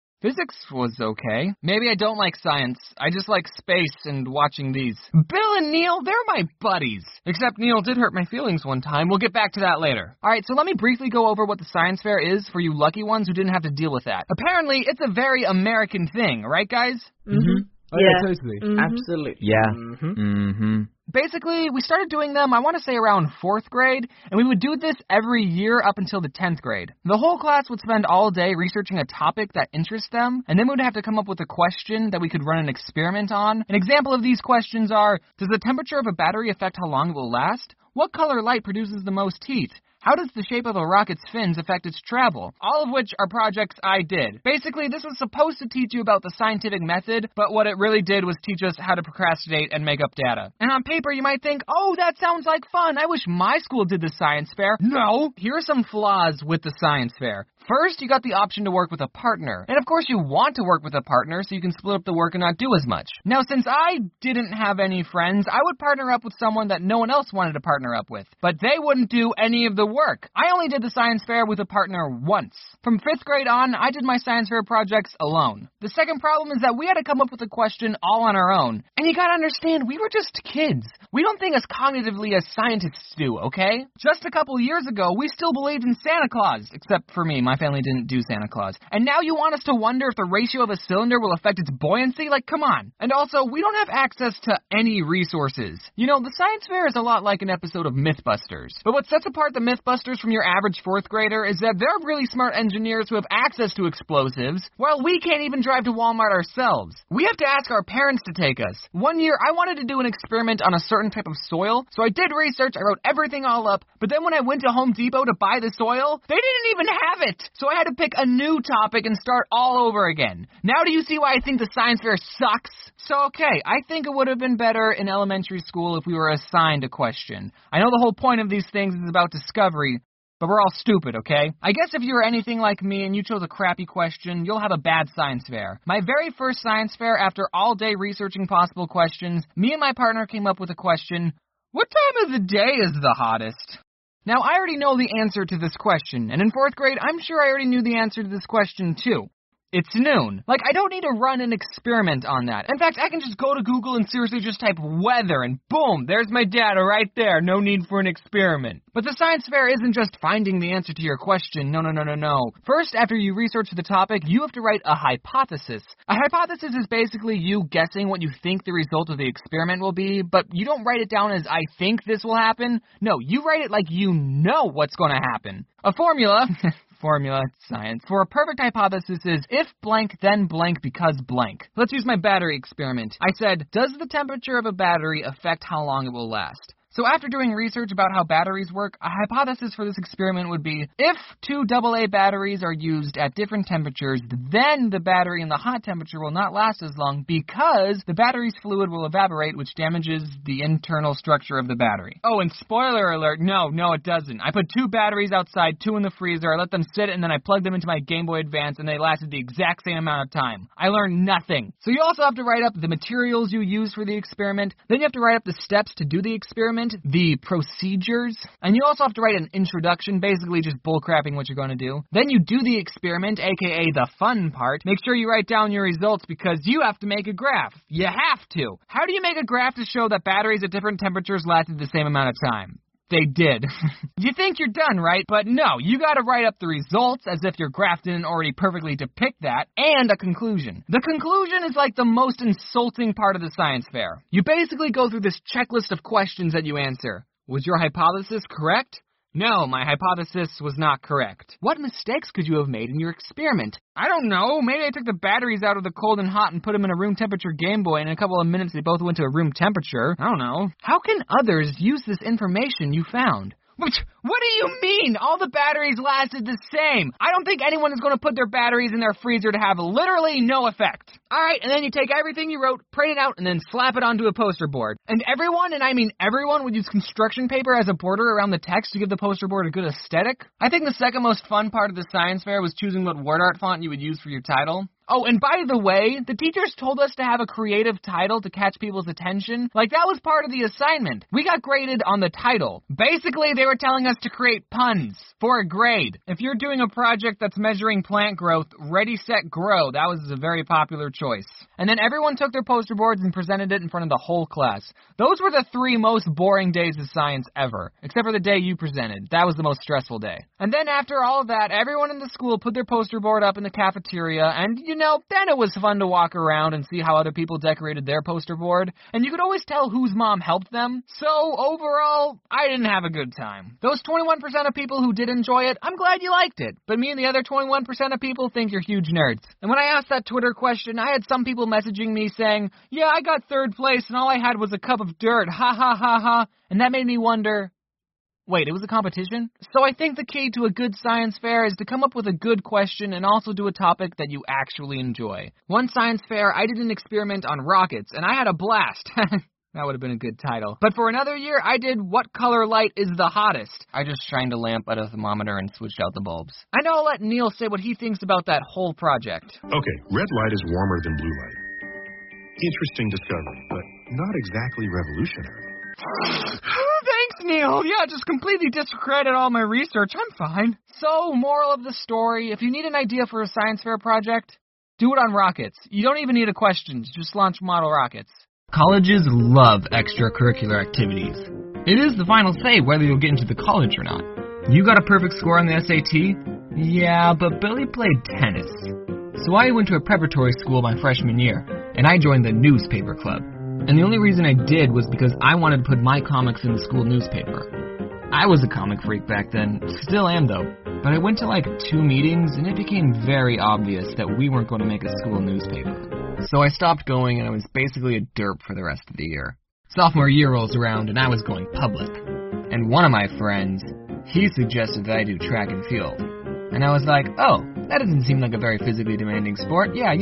was okay. Maybe I don't like science. I just like space and watching these. Bill and Neil, they're my buddies. Except Neil did hurt my feelings one time. We'll get back to that later. All right, so let me briefly go over what the science fair is for you lucky ones who didn't have to deal with that. Apparently, it's a very American thing, right, guys? Mm-hmm. Oh, yeah, totally. Mm-hmm. Absolutely. Yeah. Basically, we started doing them, I want to say, around 4th grade, and we would do this every year up until the 10th grade. The whole class would spend all day researching a topic that interests them, and then we would have to come up with a question that we could run an experiment on. An example of these questions are, does the temperature of a battery affect how long it will last? What color light produces the most heat? How does the shape of a rocket's fins affect its travel? All of which are projects I did. Basically, this was supposed to teach you about the scientific method, but what it really did was teach us how to procrastinate and make up data. And on paper, you might think, oh, that sounds like fun. I wish my school did the science fair. No! Here are some flaws with the science fair. First, you got the option to work with a partner. And of course, you want to work with a partner so you can split up the work and not do as much. Now, since I didn't have any friends, I would partner up with someone that no one else wanted to partner up with. But they wouldn't do any of the work. I only did the science fair with a partner once. From 5th grade on, I did my science fair projects alone. The second problem is that we had to come up with a question all on our own. And you gotta understand, we were just kids. We don't think as cognitively as scientists do, okay? Just a couple years ago, we still believed in Santa Claus. Except for me, my family didn't do Santa Claus. And now you want us to wonder if the ratio of a cylinder will affect its buoyancy? Like, come on. And also, we don't have access to any resources. You know, the science fair is a lot like an episode of Mythbusters. But what sets apart the Mythbusters from your average 4th grader is that they're really smart engineers who have access to explosives, while we can't even drive to Walmart ourselves. We have to ask our parents to take us. One year, I wanted to do an experiment on a certain type of soil, so I did research, I wrote everything all up, but then when I went to Home Depot to buy the soil, they didn't even have it! So I had to pick a new topic and start all over again. Now do you see why I think the science fair sucks? So okay, I think it would have been better in elementary school if we were assigned a question. I know the whole point of these things is about discovery, but we're all stupid, okay? I guess if you were anything like me and you chose a crappy question, you'll have a bad science fair. My very first science fair, after all day researching possible questions, me and my partner came up with a question, what time of the day is the hottest? Now, I already know the answer to this question, and in 4th grade, I'm sure I already knew the answer to this question too. It's noon. Like, I don't need to run an experiment on that. In fact, I can just go to Google and seriously just type weather, and boom, there's my data right there. No need for an experiment. But the science fair isn't just finding the answer to your question. No. First, after you research the topic, you have to write a hypothesis. A hypothesis is basically you guessing what you think the result of the experiment will be, but you don't write it down as I think this will happen. No, you write it like you know what's going to happen. A formula... Formula, science. For a perfect hypothesis is if blank, then blank because blank. Let's use my battery experiment. I said, does the temperature of a battery affect how long it will last? So after doing research about how batteries work, a hypothesis for this experiment would be, if 2 AA batteries are used at different temperatures, then the battery in the hot temperature will not last as long because the battery's fluid will evaporate, which damages the internal structure of the battery. Oh, and spoiler alert, no, it doesn't. I put 2 batteries outside, 2 in the freezer, I let them sit, and then I plugged them into my Game Boy Advance, and they lasted the exact same amount of time. I learned nothing. So you also have to write up the materials you use for the experiment, then you have to write up the steps to do the experiment, the procedures, and you also have to write an introduction, basically just bullcrapping what you're going to do. Then you do the experiment, aka the fun part. Make sure you write down your results because you have to make a graph. You have to. How do you make a graph to show that batteries at different temperatures lasted the same amount of time? They did. You think you're done, right? But no, you gotta write up the results as if your graph didn't already perfectly depict that, and a conclusion. The conclusion is like the most insulting part of the science fair. You basically go through this checklist of questions that you answer. Was your hypothesis correct? No, my hypothesis was not correct. What mistakes could you have made in your experiment? I don't know. Maybe I took the batteries out of the cold and hot and put them in a room temperature Game Boy, and in a couple of minutes they both went to a room temperature. I don't know. How can others use this information you found? What do you mean? All the batteries lasted the same. I don't think anyone is going to put their batteries in their freezer to have literally no effect. All right, and then you take everything you wrote, print it out, and then slap it onto a poster board. And everyone, and I mean everyone, would use construction paper as a border around the text to give the poster board a good aesthetic. I think the second most fun part of the science fair was choosing what word art font you would use for your title. Oh, and by the way, the teachers told us to have a creative title to catch people's attention. Like, that was part of the assignment. We got graded on the title. Basically, they were telling us to create puns for a grade. If you're doing a project that's measuring plant growth, Ready, Set, Grow, that was a very popular choice. And then everyone took their poster boards and presented it in front of the whole class. Those were the 3 most boring days of science ever, except for the day you presented. That was the most stressful day. And then after all of that, everyone in the school put their poster board up in the cafeteria, and then it was fun to walk around and see how other people decorated their poster board, and you could always tell whose mom helped them. So overall, I didn't have a good time. Those 21% of people who did enjoy it, I'm glad you liked it, but me and the other 21% of people think you're huge nerds. And when I asked that Twitter question, I had some people messaging me saying, yeah, I got 3rd place and all I had was a cup of dirt, ha ha ha ha, and that made me wonder, wait, it was a competition? So I think the key to a good science fair is to come up with a good question and also do a topic that you actually enjoy. One science fair, I did an experiment on rockets, and I had a blast. That would have been a good title. But for another year, I did What Color Light is the Hottest? I just shined a lamp at a thermometer and switched out the bulbs. I know I'll let Neil say what he thinks about that whole project. Okay, red light is warmer than blue light. Interesting discovery, but not exactly revolutionary. Thanks, Neil. Yeah, just completely discredit all my research. I'm fine. So, moral of the story, if you need an idea for a science fair project, do it on rockets. You don't even need a question. Just launch model rockets. Colleges love extracurricular activities. It is the final say whether you'll get into the college or not. You got a perfect score on the SAT? Yeah, but Billy played tennis. So I went to a preparatory school my freshman year, and I joined the newspaper club. And the only reason I did was because I wanted to put my comics in the school newspaper. I was a comic freak back then, still am though, but I went to like 2 meetings and it became very obvious that we weren't going to make a school newspaper. So I stopped going and I was basically a derp for the rest of the year. Sophomore year rolls around and I was going public. And one of my friends, he suggested that I do track and field. And I was like, oh, that doesn't seem like a very physically demanding sport. Yeah.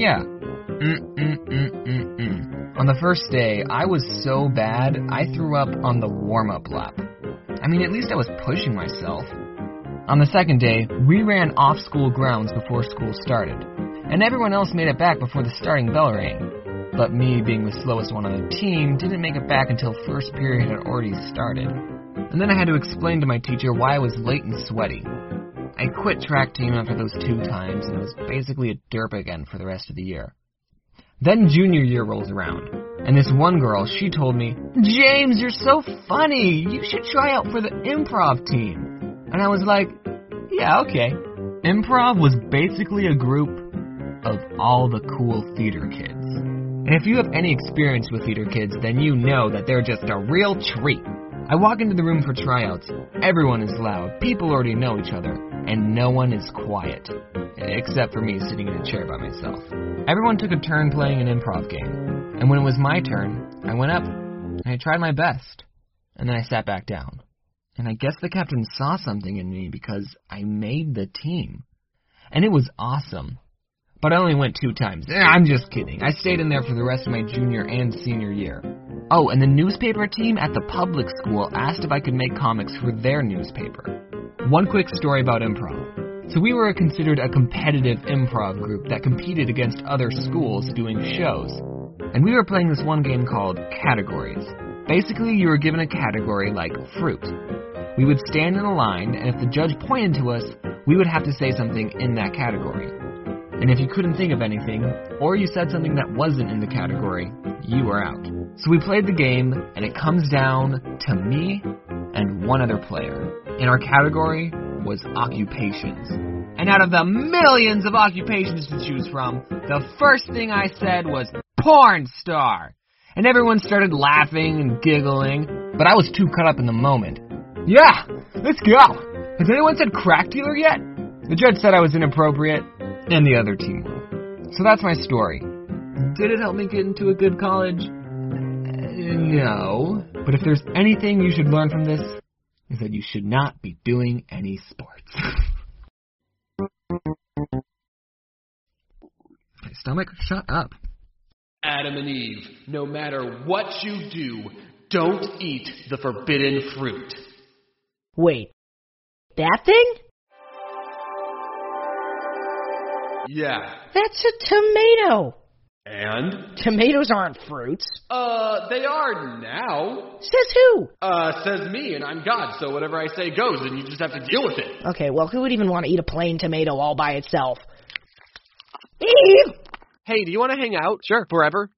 On the first day, I was so bad, I threw up on the warm-up lap. I mean, at least I was pushing myself. On the second day, we ran off school grounds before school started, and everyone else made it back before the starting bell rang. But me, being the slowest one on the team, didn't make it back until first period had already started. And then I had to explain to my teacher why I was late and sweaty. I quit track team after those 2 times, and was basically a derp again for the rest of the year. Then junior year rolls around, and this one girl, she told me, James, you're so funny, you should try out for the improv team. And I was like, yeah, okay. Improv was basically a group of all the cool theater kids. And if you have any experience with theater kids, then you know that they're just a real treat. I walk into the room for tryouts, everyone is loud, people already know each other, and no one is quiet. Except for me sitting in a chair by myself. Everyone took a turn playing an improv game. And when it was my turn, I went up, and I tried my best. And then I sat back down. And I guess the captain saw something in me because I made the team. And it was awesome. But I only went 2 times. I'm just kidding. I stayed in there for the rest of my junior and senior year. Oh, and the newspaper team at the public school asked if I could make comics for their newspaper. One quick story about improv. So we were considered a competitive improv group that competed against other schools doing shows. And we were playing this one game called Categories. Basically, you were given a category like fruit. We would stand in a line, and if the judge pointed to us, we would have to say something in that category. And if you couldn't think of anything, or you said something that wasn't in the category, you were out. So we played the game, and it comes down to me and one other player. And our category was occupations. And out of the millions of occupations to choose from, the first thing I said was porn star. And everyone started laughing and giggling, but I was too caught up in the moment. Yeah, Let's go. Has anyone said crack dealer yet? The judge said I was inappropriate, and the other team will. So that's my story. Did it help me get into a good college? No. But if there's anything you should learn from this, is that you should not be doing any sports. My stomach, shut up. Adam and Eve, no matter what you do, don't eat the forbidden fruit. Wait, that thing? Yeah. That's a tomato. And? Tomatoes aren't fruits. They are now. Says who? Says me, and I'm God, so whatever I say goes, and you just have to deal with it. Okay, well, who would even want to eat a plain tomato all by itself? Eve! Hey, do you want to hang out? Sure. Forever?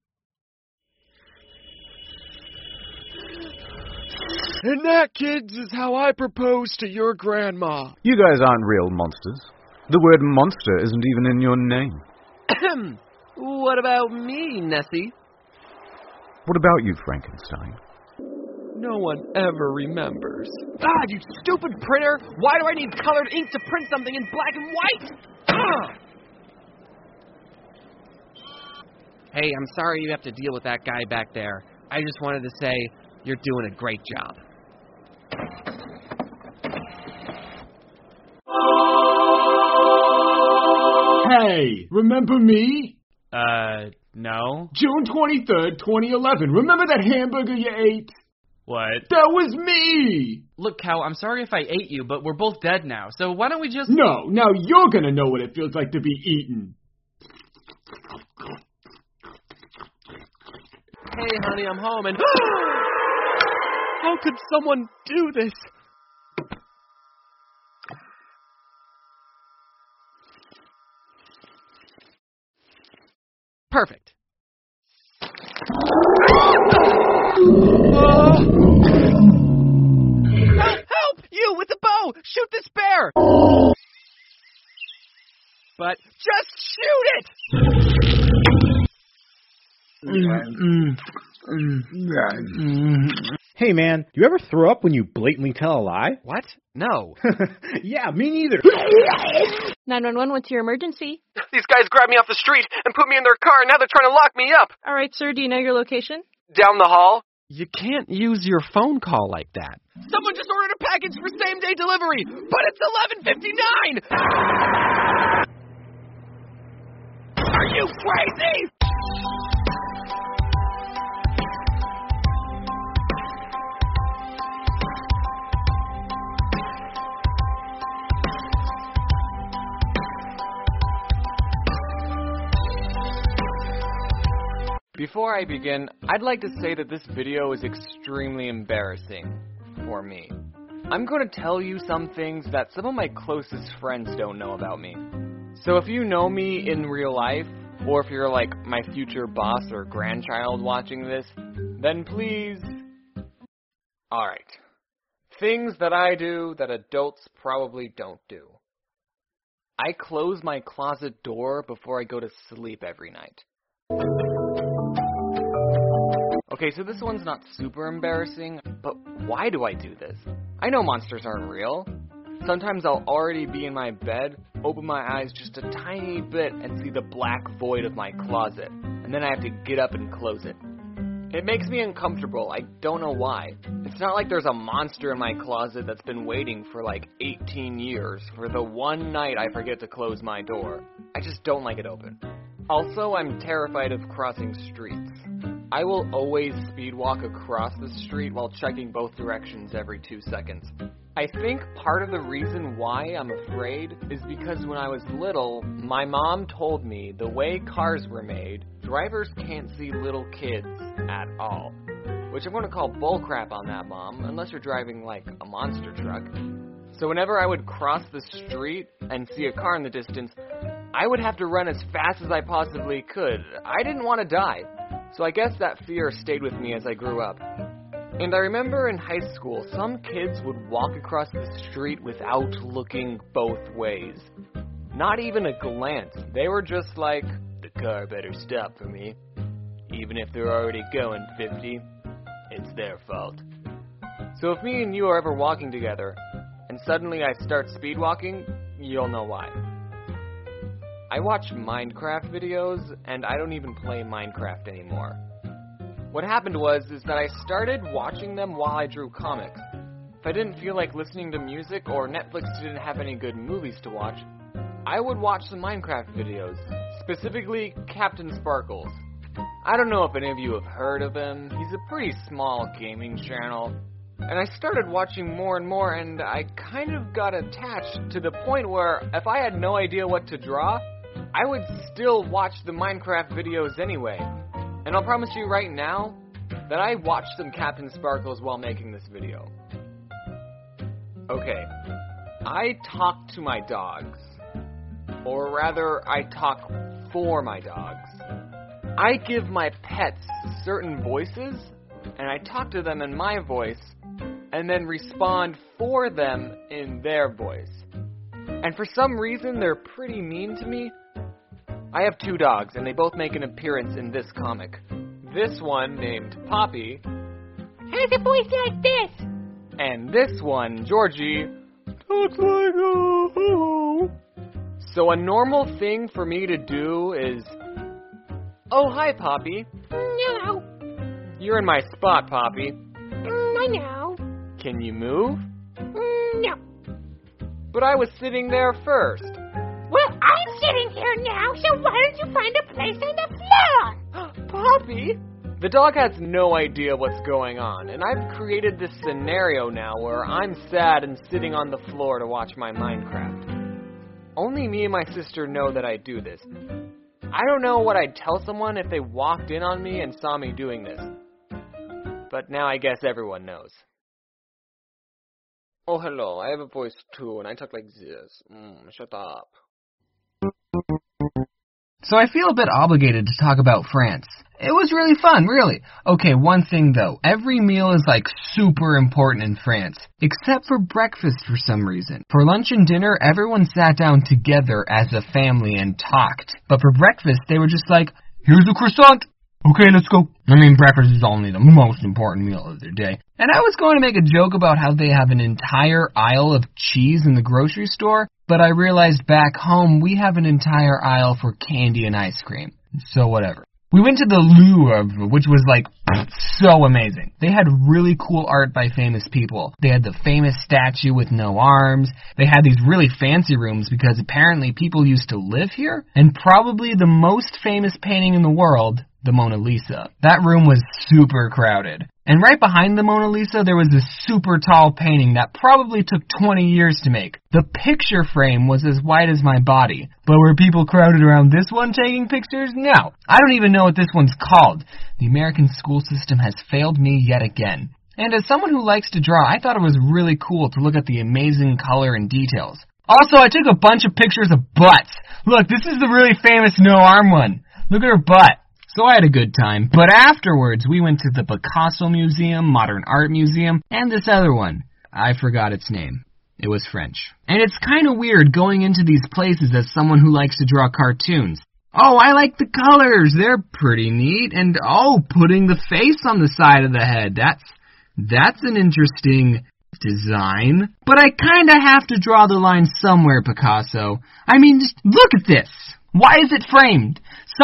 And that, kids, is how I propose to your grandma. You guys aren't real monsters. The word monster isn't even in your name. What about me, Nessie? What about you, Frankenstein? No one ever remembers. Ah, you stupid printer! Why do I need colored ink to print something in black and white? Ah! Hey, I'm sorry you have to deal with that guy back there. I just wanted to say you're doing a great job. Hey, remember me? No. June 23rd, 2011. Remember that hamburger you ate? What? That was me! Look, Cal, I'm sorry if I ate you, but we're both dead now, so why don't we just... No, now you're gonna know what it feels like to be eaten. Hey, honey, I'm home, and... How could someone do this? Perfect. Help! You with the bow! Shoot this bear! But just shoot it! Hey man, you ever throw up when you blatantly tell a lie? What? No. Yeah, me neither. 911, what's your emergency? These guys grabbed me off the street and put me in their car, and now they're trying to lock me up. All right, sir, do you know your location? Down the hall. You can't use your phone call like that. Someone just ordered a package for same-day delivery, but it's 11:59! Are you crazy? Before I begin, I'd like to say that this video is extremely embarrassing for me. I'm going to tell you some things that some of my closest friends don't know about me. So if you know me in real life, or if you're like my future boss or grandchild watching this, then please... Alright. Things that I do that adults probably don't do. I close my closet door before I go to sleep every night. Okay, so this one's not super embarrassing, but why do I do this? I know monsters aren't real. Sometimes I'll already be in my bed, open my eyes just a tiny bit, and see the black void of my closet. And then I have to get up and close it. It makes me uncomfortable. I don't know why. It's not like there's a monster in my closet that's been waiting for like 18 years for the one night I forget to close my door. I just don't like it open. Also, I'm terrified of crossing streets. I will always speed walk across the street while checking both directions every 2 seconds. I think part of the reason why I'm afraid is because when I was little, my mom told me the way cars were made, drivers can't see little kids at all. Which I'm going to call bullcrap on that, Mom, unless you're driving like a monster truck. So whenever I would cross the street and see a car in the distance, I would have to run as fast as I possibly could. I didn't want to die. So I guess that fear stayed with me as I grew up. And I remember in high school, some kids would walk across the street without looking both ways. Not even a glance. They were just like, the car better stop for me. Even if they're already going 50, it's their fault. So if me and you are ever walking together, and suddenly I start speedwalking, you'll know why. I watch Minecraft videos, and I don't even play Minecraft anymore. What happened was that I started watching them while I drew comics. If I didn't feel like listening to music or Netflix didn't have any good movies to watch, I would watch some Minecraft videos, specifically Captain Sparkles. I don't know if any of you have heard of him. He's a pretty small gaming channel. And I started watching more and more, and I kind of got attached to the point where if I had no idea what to draw, I would still watch the Minecraft videos anyway. And I'll promise you right now that I watched some Captain Sparkles while making this video. Okay, I talk to my dogs. Or rather, I talk for my dogs. I give my pets certain voices, and I talk to them in my voice, and then respond for them in their voice. And for some reason, they're pretty mean to me. I have 2 dogs, and they both make an appearance in this comic. This one, named Poppy, has a voice like this. And this one, Georgie, talks like oh. So a normal thing for me to do is, oh, hi, Poppy. No. You're in my spot, Poppy. I know. Can you move? No. But I was sitting there first. Well, I'm sitting here now, so why don't you find a place on the floor? Poppy? The dog has no idea what's going on, and I've created this scenario now where I'm sad and sitting on the floor to watch my Minecraft. Only me and my sister know that I do this. I don't know what I'd tell someone if they walked in on me and saw me doing this. But now I guess everyone knows. Oh, hello, I have a voice too, and I talk like this. Shut up. So I feel a bit obligated to talk about France. It was really fun, really. Okay, one thing though. Every meal is like super important in France, except for breakfast for some reason. For lunch and dinner, everyone sat down together as a family and talked. But for breakfast, they were just like, here's a croissant. Okay, let's go. I mean, breakfast is only the most important meal of their day. And I was going to make a joke about how they have an entire aisle of cheese in the grocery store, but I realized back home we have an entire aisle for candy and ice cream. So whatever. We went to the Louvre, which was like so amazing. They had really cool art by famous people. They had the famous statue with no arms. They had these really fancy rooms because apparently people used to live here. And probably the most famous painting in the world, the Mona Lisa. That room was super crowded. And right behind the Mona Lisa, there was this super tall painting that probably took 20 years to make. The picture frame was as wide as my body. But were people crowded around this one taking pictures? No. I don't even know what this one's called. The American school system has failed me yet again. And as someone who likes to draw, I thought it was really cool to look at the amazing color and details. Also, I took a bunch of pictures of butts. Look, this is the really famous no-arm one. Look at her butt. So I had a good time, but afterwards we went to the Picasso Museum, Modern Art Museum, and this other one. I forgot its name. It was French. And it's kind of weird going into these places as someone who likes to draw cartoons. Oh, I like the colors. They're pretty neat. And oh, putting the face on the side of the head. That's an interesting design. But I kind of have to draw the line somewhere, Picasso. I mean, just look at this. Why is it framed?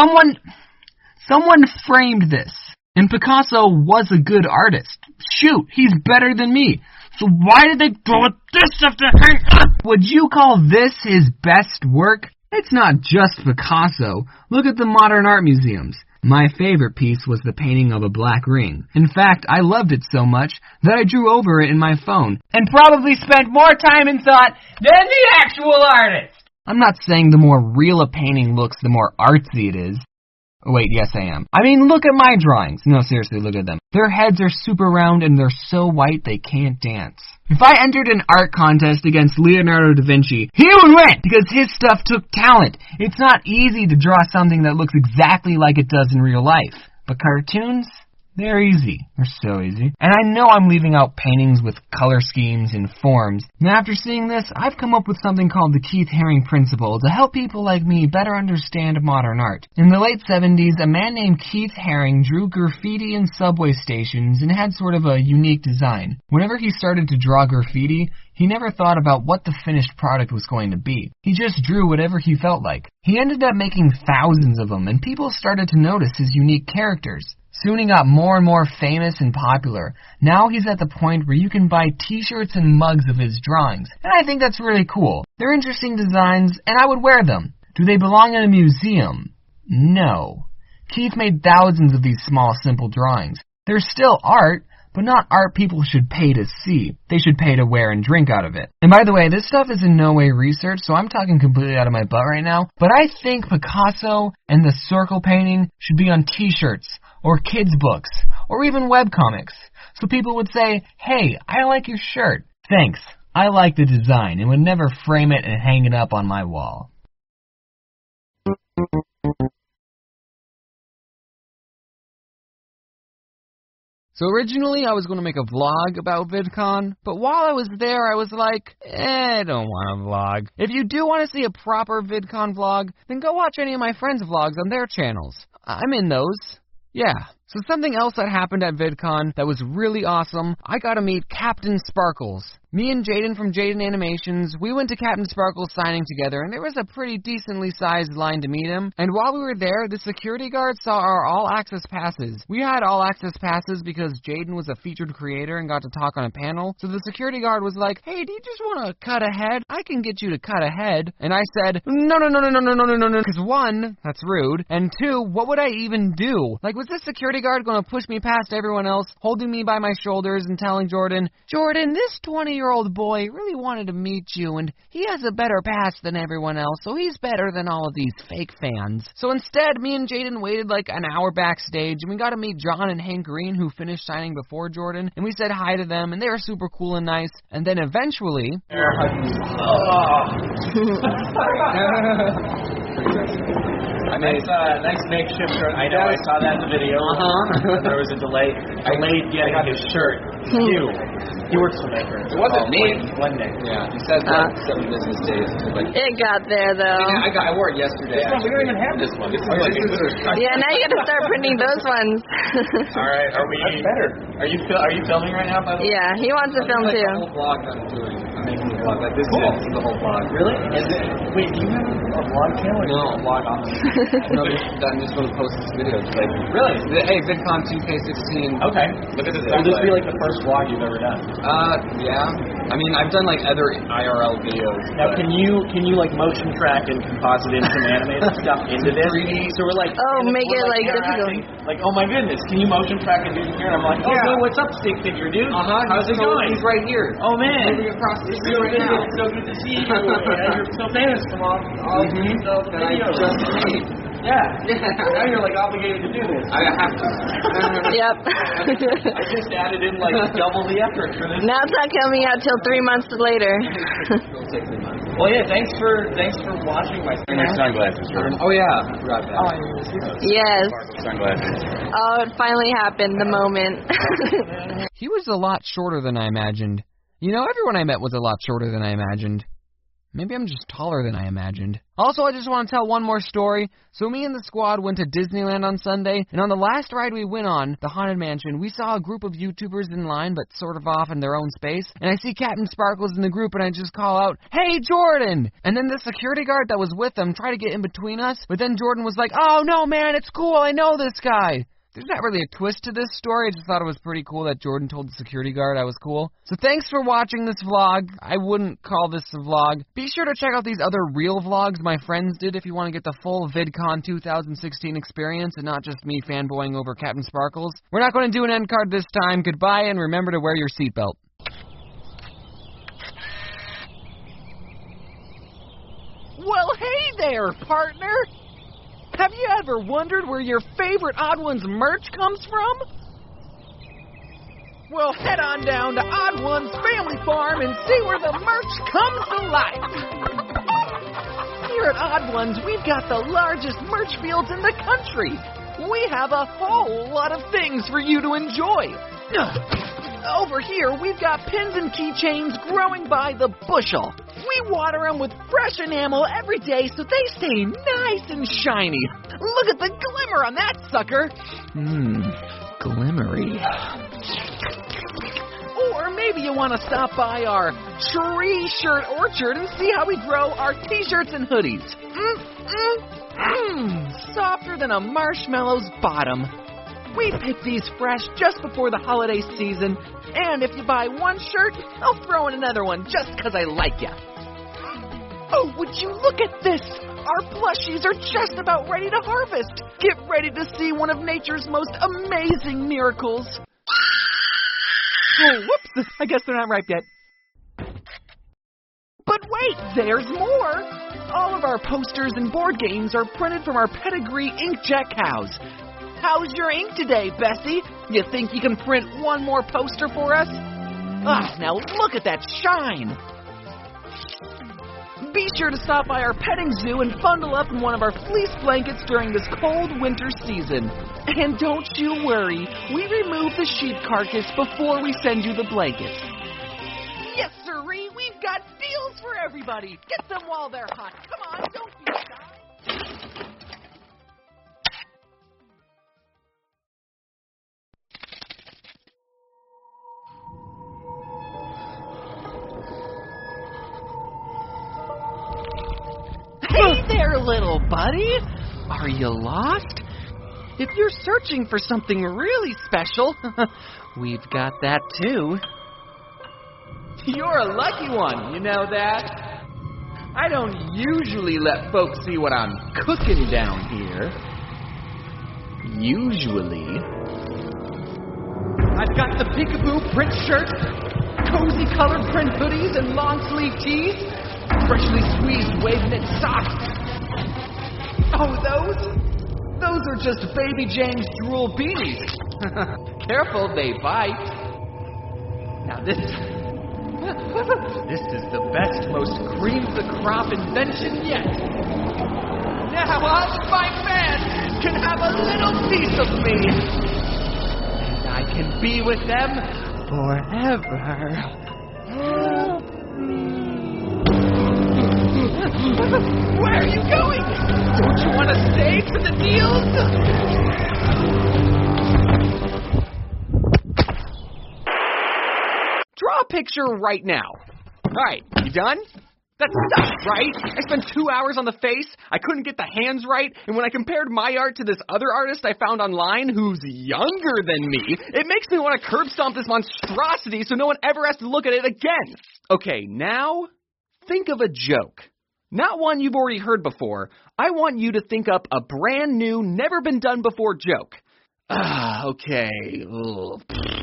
Someone framed this. And Picasso was a good artist. Shoot, he's better than me. So why did they put this stuff to hang up? Would you call this his best work? It's not just Picasso. Look at the modern art museums. My favorite piece was the painting of a black ring. In fact, I loved it so much that I drew over it in my phone and probably spent more time and thought than the actual artist. I'm not saying the more real a painting looks, the more artsy it is. Wait, yes I am. I mean, look at my drawings. No, seriously, look at them. Their heads are super round and they're so white they can't dance. If I entered an art contest against Leonardo da Vinci, he would win because his stuff took talent. It's not easy to draw something that looks exactly like it does in real life. But cartoons? They're easy. They're so easy. And I know I'm leaving out paintings with color schemes and forms. And after seeing this, I've come up with something called the Keith Haring Principle to help people like me better understand modern art. In the late 70s, a man named Keith Haring drew graffiti in subway stations and had sort of a unique design. Whenever he started to draw graffiti, He never thought about what the finished product was going to be. He just drew whatever he felt like. He ended up making thousands of them, and people started to notice his unique characters. Soon he got more and more famous and popular. Now he's at the point where you can buy t-shirts and mugs of his drawings, and I think that's really cool. They're interesting designs, and I would wear them. Do they belong in a museum? No. Keith made thousands of these small, simple drawings. They're still art, but not art people should pay to see. They should pay to wear and drink out of it. And by the way, this stuff is in no way research, so I'm talking completely out of my butt right now, but I think Picasso and the circle painting should be on t-shirts, or kids' books, or even webcomics. So people would say, hey, I like your shirt. Thanks. I like the design and would never frame it and hang it up on my wall. So originally I was going to make a vlog about VidCon, but while I was there I was like, I don't want a vlog. If you do want to see a proper VidCon vlog, then go watch any of my friends' vlogs on their channels. I'm in those. Yeah. So something else that happened at VidCon that was really awesome, I got to meet Captain Sparkles. Me and Jaden from Jaden Animations, we went to Captain Sparkles' signing together, and there was a pretty decently sized line to meet him. And while we were there, the security guard saw our all-access passes. We had all-access passes because Jaden was a featured creator and got to talk on a panel. So the security guard was like, hey, do you just want to cut ahead? I can get you to cut ahead. And I said, no, because one, that's rude, and two, what would I even do? Like, was this security guard going to push me past everyone else, holding me by my shoulders and telling Jordan, this 20-year-old boy really wanted to meet you, and he has a better pass than everyone else, so he's better than all of these fake fans. So instead, me and Jaden waited like an hour backstage, and we got to meet John and Hank Green, who finished signing before Jordan, and we said hi to them, and they were super cool and nice, and then eventually... Nice makeshift shirt. I know, I saw that in the video. There was a delay. Delayed getting his shirt. He works for Maker. It wasn't me. One day. Yeah. He says 7 business days. It got there, though. I wore it yesterday. We don't even have this one. Yeah, now you gotta start printing those ones. All right. That's better. Are you filming right now, by the way? Yeah, he wants to film too. The whole vlog that I'm doing. I'm making a vlog. Like this is the whole vlog. Really? Wait, do you have a vlog channel? No, a vlog on this. I'm just going to post this video. It's like, really? Hey, VidCon 2K16. Okay. Look at this. Will this be like the first vlog you've ever done? Yeah. I mean, I've done like other IRL videos. Now, can you like motion track and composite in some animated stuff into this? 3D. So we're like, make it like difficult. Like, oh my goodness, can you motion track and do it here? And I'm like, hey, what's up, stick figure dude? How's it going? He's right here. Oh man. Moving across the street right now. It's so good to see you. You're so famous from all these videos. Yeah. Now you're like obligated to do this. I have to. Yep. I just added in like double the effort for this. Now it's not coming out till 3 months later. It'll take 3 months. Well, yeah. Thanks for watching my sunglasses. Oh yeah, I forgot that. Yes. Sunglasses. Oh, it finally happened. The moment. He was a lot shorter than I imagined. You know, everyone I met was a lot shorter than I imagined. Maybe I'm just taller than I imagined. Also, I just want to tell one more story. So me and the squad went to Disneyland on Sunday, and on the last ride we went on, the Haunted Mansion, we saw a group of YouTubers in line, but sort of off in their own space. And I see Captain Sparkles in the group, and I just call out, hey, Jordan! And then the security guard that was with them tried to get in between us, but then Jordan was like, oh, no, man, it's cool, I know this guy. There's not really a twist to this story. I just thought it was pretty cool that Jordan told the security guard I was cool. So thanks for watching this vlog. I wouldn't call this a vlog. Be sure to check out these other real vlogs my friends did if you want to get the full VidCon 2016 experience and not just me fanboying over Captain Sparkles. We're not going to do an end card this time. Goodbye, and remember to wear your seatbelt. Well, hey there, partner! Have you ever wondered where your favorite Odd Ones merch comes from? Well, head on down to Odd Ones Family Farm and see where the merch comes to life. Here at Odd Ones, we've got the largest merch fields in the country. We have a whole lot of things for you to enjoy. Over here, we've got pins and keychains growing by the bushel. We water them with fresh enamel every day so they stay nice and shiny. Look at the glimmer on that sucker. Glimmery. Or maybe maybe you want to stop by our tree shirt orchard and see how we grow our t-shirts and hoodies. Softer than a marshmallow's bottom. We pick these fresh just before the holiday season, and if you buy one shirt, I'll throw in another one just because I like ya. Oh, would you look at this? Our plushies are just about ready to harvest. Get ready to see one of nature's most amazing miracles. Oh, whoops, I guess they're not ripe yet. But wait, there's more! All of our posters and board games are printed from our pedigree inkjet cows. How's your ink today, Bessie? You think you can print one more poster for us? Now look at that shine! Be sure to stop by our petting zoo and bundle up in one of our fleece blankets during this cold winter season. And don't you worry, we remove the sheep carcass before we send you the blankets. Yes, sirree, we've got deals for everybody. Get them while they're hot. Come on, don't be shy. Hey there, little buddy. Are you lost? If you're searching for something really special, we've got that too. You're a lucky one, you know that? I don't usually let folks see what I'm cooking down here. Usually. I've got the peekaboo print shirt, cozy colored print hoodies and long sleeve tees, freshly squeezed wave knit socks. Oh, those are just Baby James drool beanies. Careful, they bite. Now this is the best, most cream of the crop invention yet. Now all of my fans can have a little piece of me. And I can be with them forever. Where are you going? Don't you want to stay for the deals? Draw a picture right now. All right, you done? That's stuff, right? I spent 2 hours on the face, I couldn't get the hands right, and when I compared my art to this other artist I found online who's younger than me, it makes me want to curb stomp this monstrosity so no one ever has to look at it again. Okay, now think of a joke. Not one you've already heard before. I want you to think up a brand new, never been done before joke. Okay. Ugh.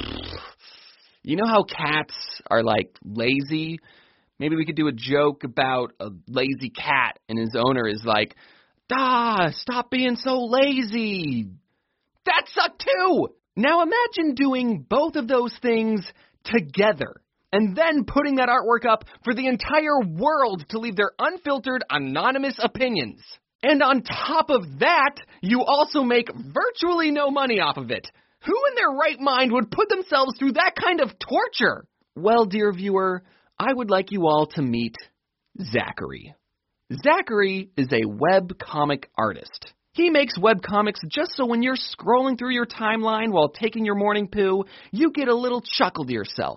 You know how cats are, like, lazy? Maybe we could do a joke about a lazy cat, and his owner is like, stop being so lazy. That sucked too! Now imagine doing both of those things together, and then putting that artwork up for the entire world to leave their unfiltered, anonymous opinions. And on top of that, you also make virtually no money off of it. Who in their right mind would put themselves through that kind of torture? Well, dear viewer, I would like you all to meet Zachary. Zachary is a webcomic artist. He makes webcomics just so when you're scrolling through your timeline while taking your morning poo, you get a little chuckle to yourself.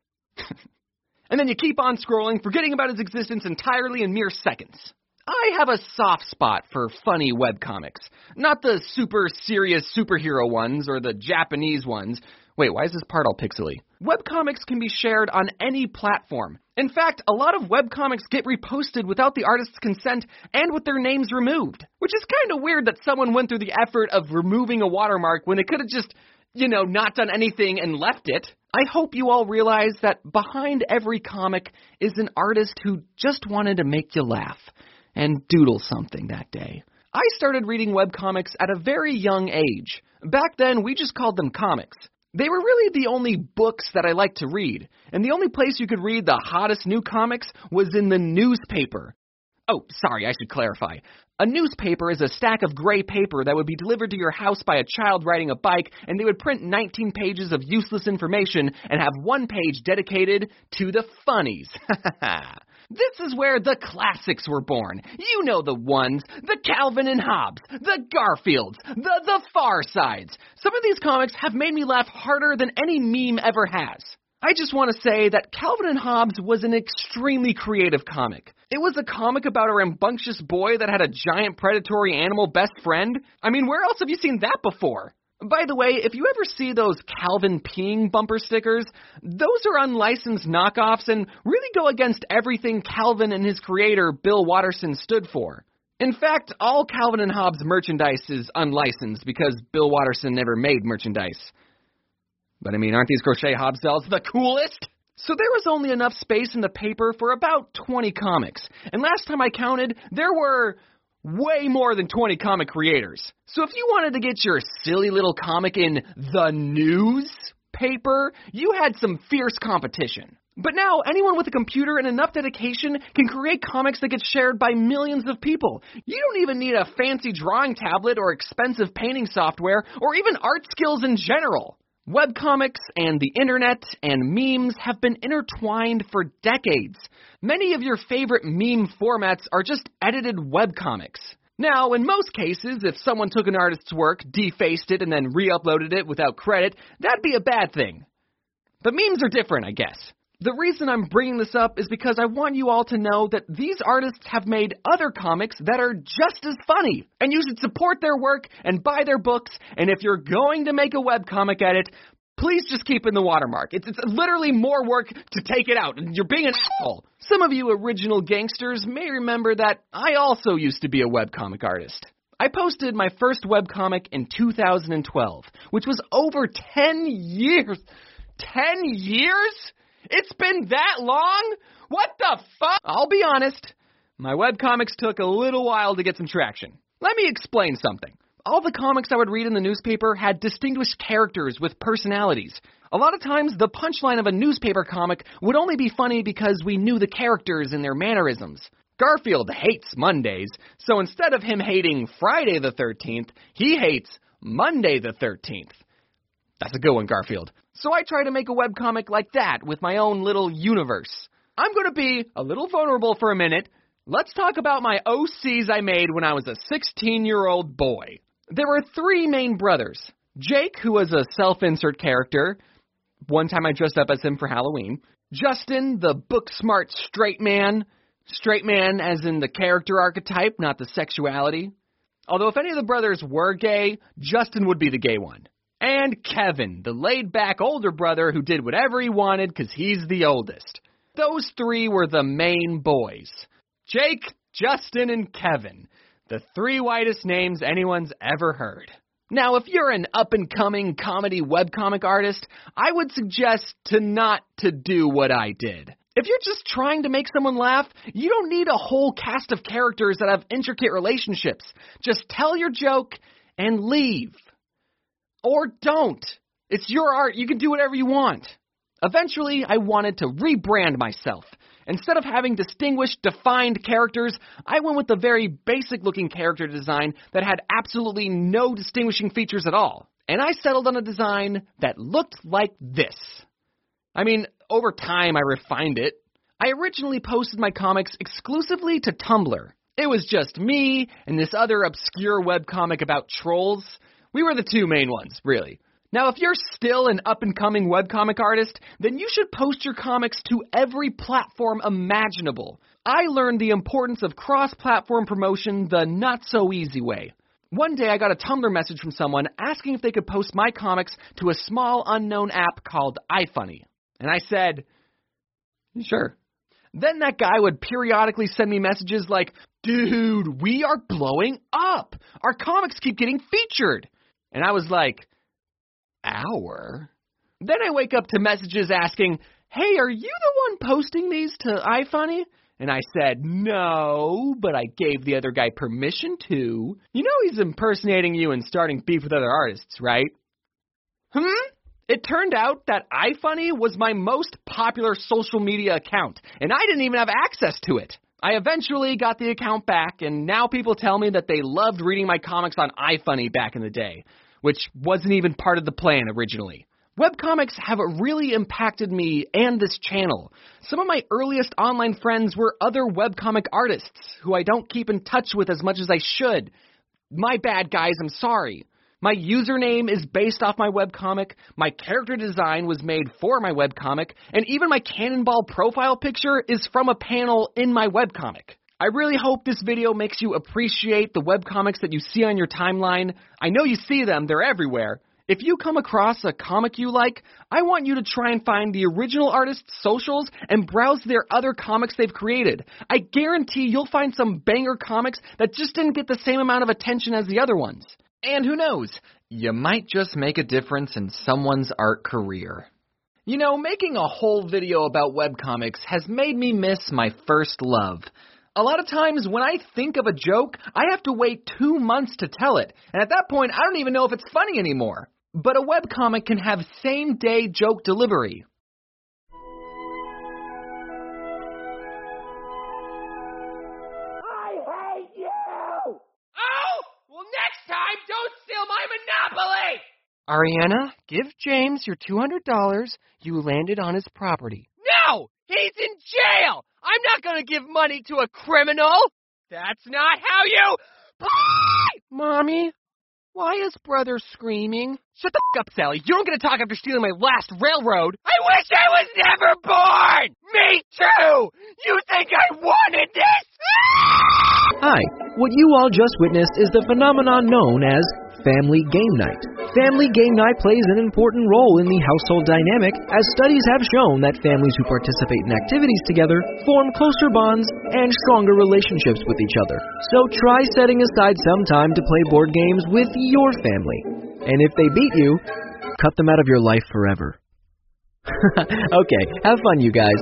And then you keep on scrolling, forgetting about his existence entirely in mere seconds. I have a soft spot for funny webcomics. Not the super serious superhero ones or the Japanese ones. Wait, why is this part all pixely? Webcomics can be shared on any platform. In fact, a lot of webcomics get reposted without the artist's consent and with their names removed. Which is kind of weird that someone went through the effort of removing a watermark when they could have just, not done anything and left it. I hope you all realize that behind every comic is an artist who just wanted to make you laugh and doodle something that day. I started reading webcomics at a very young age. Back then, we just called them comics. They were really the only books that I liked to read, and the only place you could read the hottest new comics was in the newspaper. Oh, sorry, I should clarify. A newspaper is a stack of gray paper that would be delivered to your house by a child riding a bike, and they would print 19 pages of useless information and have one page dedicated to the funnies. This is where the classics were born. You know the ones. The Calvin and Hobbes, the Garfields, the Far Sides. Some of these comics have made me laugh harder than any meme ever has. I just want to say that Calvin and Hobbes was an extremely creative comic. It was a comic about a rambunctious boy that had a giant predatory animal best friend. I mean, where else have you seen that before? By the way, if you ever see those Calvin peeing bumper stickers, those are unlicensed knockoffs and really go against everything Calvin and his creator, Bill Watterson, stood for. In fact, all Calvin and Hobbes merchandise is unlicensed because Bill Watterson never made merchandise. But I mean, aren't these crochet Hobbes dolls the coolest? So there was only enough space in the paper for about 20 comics. And last time I counted, there were way more than 20 comic creators. So if you wanted to get your silly little comic in the newspaper, you had some fierce competition. But now, anyone with a computer and enough dedication can create comics that get shared by millions of people. You don't even need a fancy drawing tablet or expensive painting software or even art skills in general. Webcomics and the internet and memes have been intertwined for decades. Many of your favorite meme formats are just edited webcomics. Now, in most cases, if someone took an artist's work, defaced it, and then re-uploaded it without credit, that'd be a bad thing. But memes are different, I guess. The reason I'm bringing this up is because I want you all to know that these artists have made other comics that are just as funny, and you should support their work and buy their books, and if you're going to make a webcomic edit, please just keep in the watermark. It's literally more work to take it out, and you're being an asshole. Some of you original gangsters may remember that I also used to be a webcomic artist. I posted my first webcomic in 2012, which was over 10 years. 10 years? It's been that long? What the fuck? I'll be honest, my webcomics took a little while to get some traction. Let me explain something. All the comics I would read in the newspaper had distinguished characters with personalities. A lot of times, the punchline of a newspaper comic would only be funny because we knew the characters and their mannerisms. Garfield hates Mondays, so instead of him hating Friday the 13th, he hates Monday the 13th. That's a good one, Garfield. So I try to make a webcomic like that with my own little universe. I'm going to be a little vulnerable for a minute. Let's talk about my OCs I made when I was a 16-year-old boy. There were 3 main brothers. Jake, who was a self-insert character. One time I dressed up as him for Halloween. Justin, the book-smart straight man. Straight man as in the character archetype, not the sexuality. Although if any of the brothers were gay, Justin would be the gay one. And Kevin, the laid-back older brother who did whatever he wanted because he's the oldest. Those 3 were the main boys. Jake, Justin, and Kevin. The 3 whitest names anyone's ever heard. Now, if you're an up-and-coming comedy webcomic artist, I would suggest not to do what I did. If you're just trying to make someone laugh, you don't need a whole cast of characters that have intricate relationships. Just tell your joke and leave. Or don't. It's your art. You can do whatever you want. Eventually, I wanted to rebrand myself. Instead of having distinguished, defined characters, I went with the very basic-looking character design that had absolutely no distinguishing features at all. And I settled on a design that looked like this. I mean, over time, I refined it. I originally posted my comics exclusively to Tumblr. It was just me and this other obscure webcomic about trolls. We were the 2 main ones, really. Now, if you're still an up-and-coming webcomic artist, then you should post your comics to every platform imaginable. I learned the importance of cross-platform promotion the not-so-easy way. One day, I got a Tumblr message from someone asking if they could post my comics to a small, unknown app called iFunny. And I said, sure. Then that guy would periodically send me messages like, dude, we are blowing up. Our comics keep getting featured. And I was like, our? Then I wake up to messages asking, hey, are you the one posting these to iFunny? And I said, no, but I gave the other guy permission to. You know he's impersonating you and starting beef with other artists, right? It turned out that iFunny was my most popular social media account, and I didn't even have access to it. I eventually got the account back, and now people tell me that they loved reading my comics on iFunny back in the day, which wasn't even part of the plan originally. Webcomics have really impacted me and this channel. Some of my earliest online friends were other webcomic artists who I don't keep in touch with as much as I should. My bad, guys, I'm sorry. My username is based off my webcomic, my character design was made for my webcomic, and even my Cannonball profile picture is from a panel in my webcomic. I really hope this video makes you appreciate the webcomics that you see on your timeline. I know you see them, they're everywhere. If you come across a comic you like, I want you to try and find the original artist's socials and browse their other comics they've created. I guarantee you'll find some banger comics that just didn't get the same amount of attention as the other ones. And who knows, you might just make a difference in someone's art career. You know, making a whole video about webcomics has made me miss my first love. A lot of times when I think of a joke, I have to wait 2 months to tell it, and at that point I don't even know if it's funny anymore. But a webcomic can have same-day joke delivery. I hate you! Oh! Well, next time, don't steal my Monopoly! Ariana, give James your $200. You landed on his property. No! He's in jail! I'm not gonna give money to a criminal! That's not how you play! Mommy, why is brother screaming? Shut the f*** up, Sally. You don't get to talk after stealing my last railroad. I wish I was never born! Me too! You think I wanted this? Hi, what you all just witnessed is the phenomenon known as Family Game Night. Family Game Night plays an important role in the household dynamic, as studies have shown that families who participate in activities together form closer bonds and stronger relationships with each other. So try setting aside some time to play board games with your family. And if they beat you, cut them out of your life forever. Okay, have fun, you guys.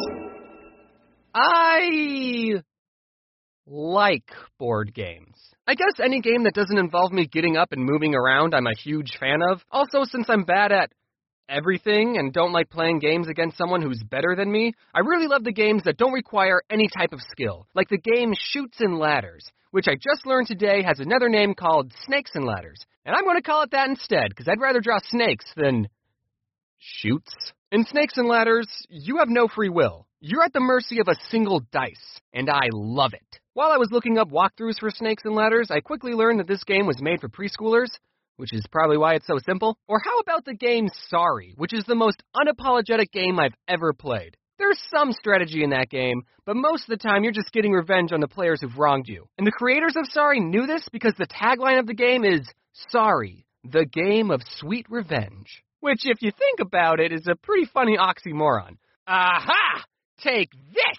I like board games. I guess any game that doesn't involve me getting up and moving around I'm a huge fan of. Also, since I'm bad at everything and don't like playing games against someone who's better than me, I really love the games that don't require any type of skill, like the game Chutes and Ladders, which I just learned today has another name called Snakes and Ladders. And I'm going to call it that instead, because I'd rather draw snakes than chutes. In Snakes and Ladders, you have no free will. You're at the mercy of a single dice, and I love it. While I was looking up walkthroughs for Snakes and Ladders, I quickly learned that this game was made for preschoolers, which is probably why it's so simple. Or how about the game Sorry, which is the most unapologetic game I've ever played. There's some strategy in that game, but most of the time you're just getting revenge on the players who've wronged you. And the creators of Sorry knew this because the tagline of the game is, Sorry, the game of sweet revenge. Which, if you think about it, is a pretty funny oxymoron. Aha! Take this!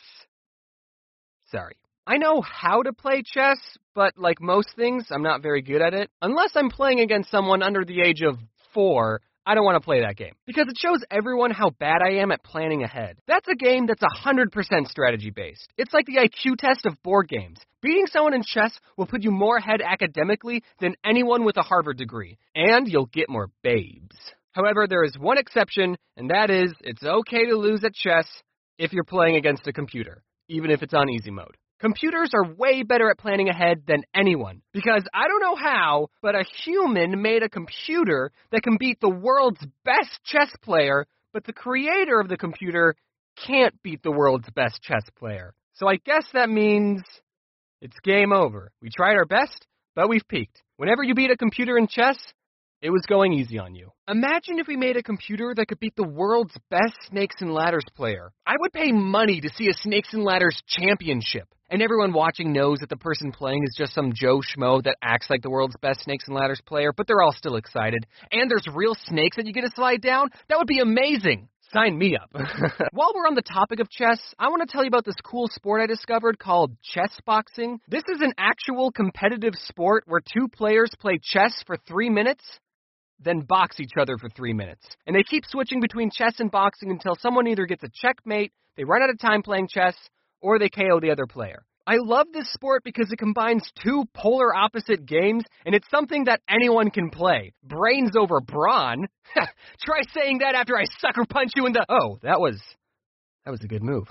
Sorry. I know how to play chess, but like most things, I'm not very good at it. Unless I'm playing against someone under the age of 4, I don't want to play that game. Because it shows everyone how bad I am at planning ahead. That's a game that's 100% strategy-based. It's like the IQ test of board games. Beating someone in chess will put you more ahead academically than anyone with a Harvard degree. And you'll get more babes. However, there is one exception, and that is, it's okay to lose at chess if you're playing against a computer, even if it's on easy mode. Computers are way better at planning ahead than anyone, because I don't know how, but a human made a computer that can beat the world's best chess player, but the creator of the computer can't beat the world's best chess player. So I guess that means it's game over. We tried our best, but we've peaked. Whenever you beat a computer in chess, it was going easy on you. Imagine if we made a computer that could beat the world's best Snakes and Ladders player. I would pay money to see a Snakes and Ladders championship. And everyone watching knows that the person playing is just some Joe Schmo that acts like the world's best Snakes and Ladders player, but they're all still excited. And there's real snakes that you get to slide down? That would be amazing. Sign me up. While we're on the topic of chess, I want to tell you about this cool sport I discovered called chess boxing. This is an actual competitive sport where 2 players play chess for 3 minutes, then box each other for 3 minutes. And they keep switching between chess and boxing until someone either gets a checkmate, they run out of time playing chess, or they KO the other player. I love this sport because it combines 2 polar opposite games, and it's something that anyone can play. Brains over brawn? Try saying that after I sucker punch you in the... Oh, that was a good move.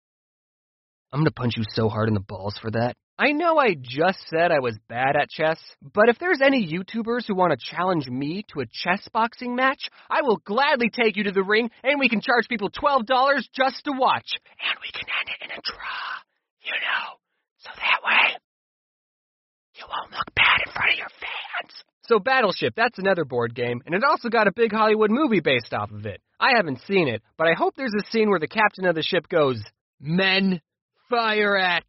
I'm gonna punch you so hard in the balls for that. I know I just said I was bad at chess, but if there's any YouTubers who want to challenge me to a chess boxing match, I will gladly take you to the ring, and we can charge people $12 just to watch. And we can end it in a draw, you know, so that way you won't look bad in front of your fans. So Battleship, that's another board game, and it also got a big Hollywood movie based off of it. I haven't seen it, but I hope there's a scene where the captain of the ship goes, "Men, fire at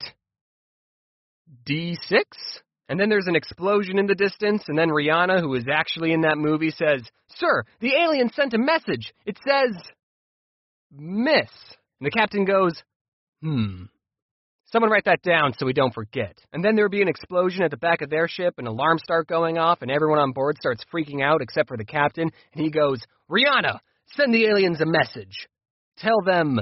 D6?" And then there's an explosion in the distance, and then Rihanna, who is actually in that movie, says, "Sir, the alien sent a message. It says, miss." And the captain goes, Someone write that down so we don't forget. And then there would be an explosion at the back of their ship, and alarms start going off, and everyone on board starts freaking out except for the captain, and he goes, "Rihanna, send the aliens a message. Tell them,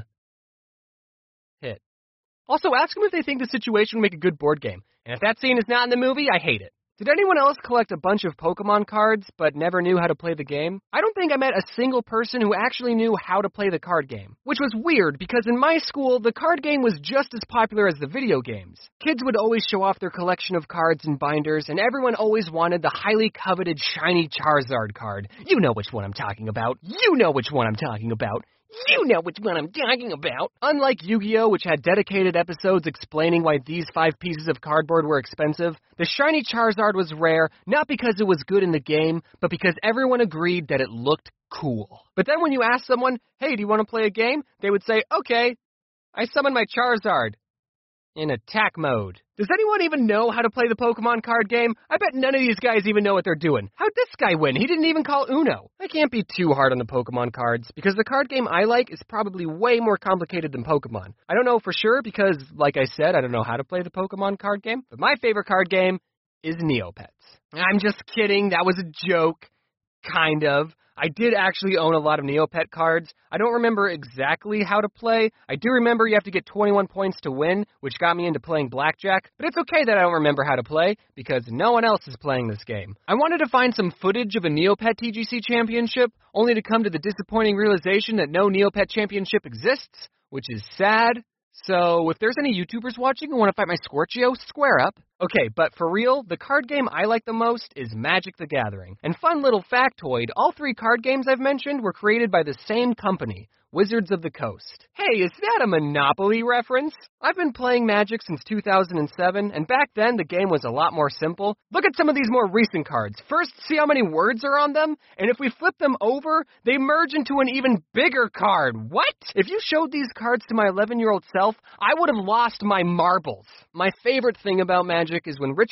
hit." Also, ask them if they think the situation would make a good board game. And if that scene is not in the movie, I hate it. Did anyone else collect a bunch of Pokemon cards but never knew how to play the game? I don't think I met a single person who actually knew how to play the card game, which was weird because in my school, the card game was just as popular as the video games. Kids would always show off their collection of cards and binders, and everyone always wanted the highly coveted shiny Charizard card. You know which one I'm talking about. You know which one I'm talking about. You know which one I'm talking about. Unlike Yu-Gi-Oh!, which had dedicated episodes explaining why these 5 pieces of cardboard were expensive, the shiny Charizard was rare, not because it was good in the game, but because everyone agreed that it looked cool. But then when you ask someone, "Hey, do you want to play a game?" they would say, "Okay, I summon my Charizard in attack mode." Does anyone even know how to play the Pokemon card game? I bet none of these guys even know what they're doing. How'd this guy win? He didn't even call Uno. I can't be too hard on the Pokemon cards, because the card game I like is probably way more complicated than Pokemon. I don't know for sure because, like I said, I don't know how to play the Pokemon card game, but my favorite card game is Neopets. I'm just kidding. That was a joke. Kind of. I did actually own a lot of Neopet cards. I don't remember exactly how to play. I do remember you have to get 21 points to win, which got me into playing blackjack. But it's okay that I don't remember how to play, because no one else is playing this game. I wanted to find some footage of a Neopet TGC championship, only to come to the disappointing realization that no Neopet championship exists, which is sad. So, if there's any YouTubers watching who want to fight my Scorchio, square up. Okay, but for real, the card game I like the most is Magic the Gathering. And fun little factoid, all 3 card games I've mentioned were created by the same company, Wizards of the Coast. Hey, is that a Monopoly reference? I've been playing Magic since 2007, and back then the game was a lot more simple. Look at some of these more recent cards. First, see how many words are on them? And if we flip them over, they merge into an even bigger card. What? If you showed these cards to my 11-year-old self, I would have lost my marbles. My favorite thing about Magic is when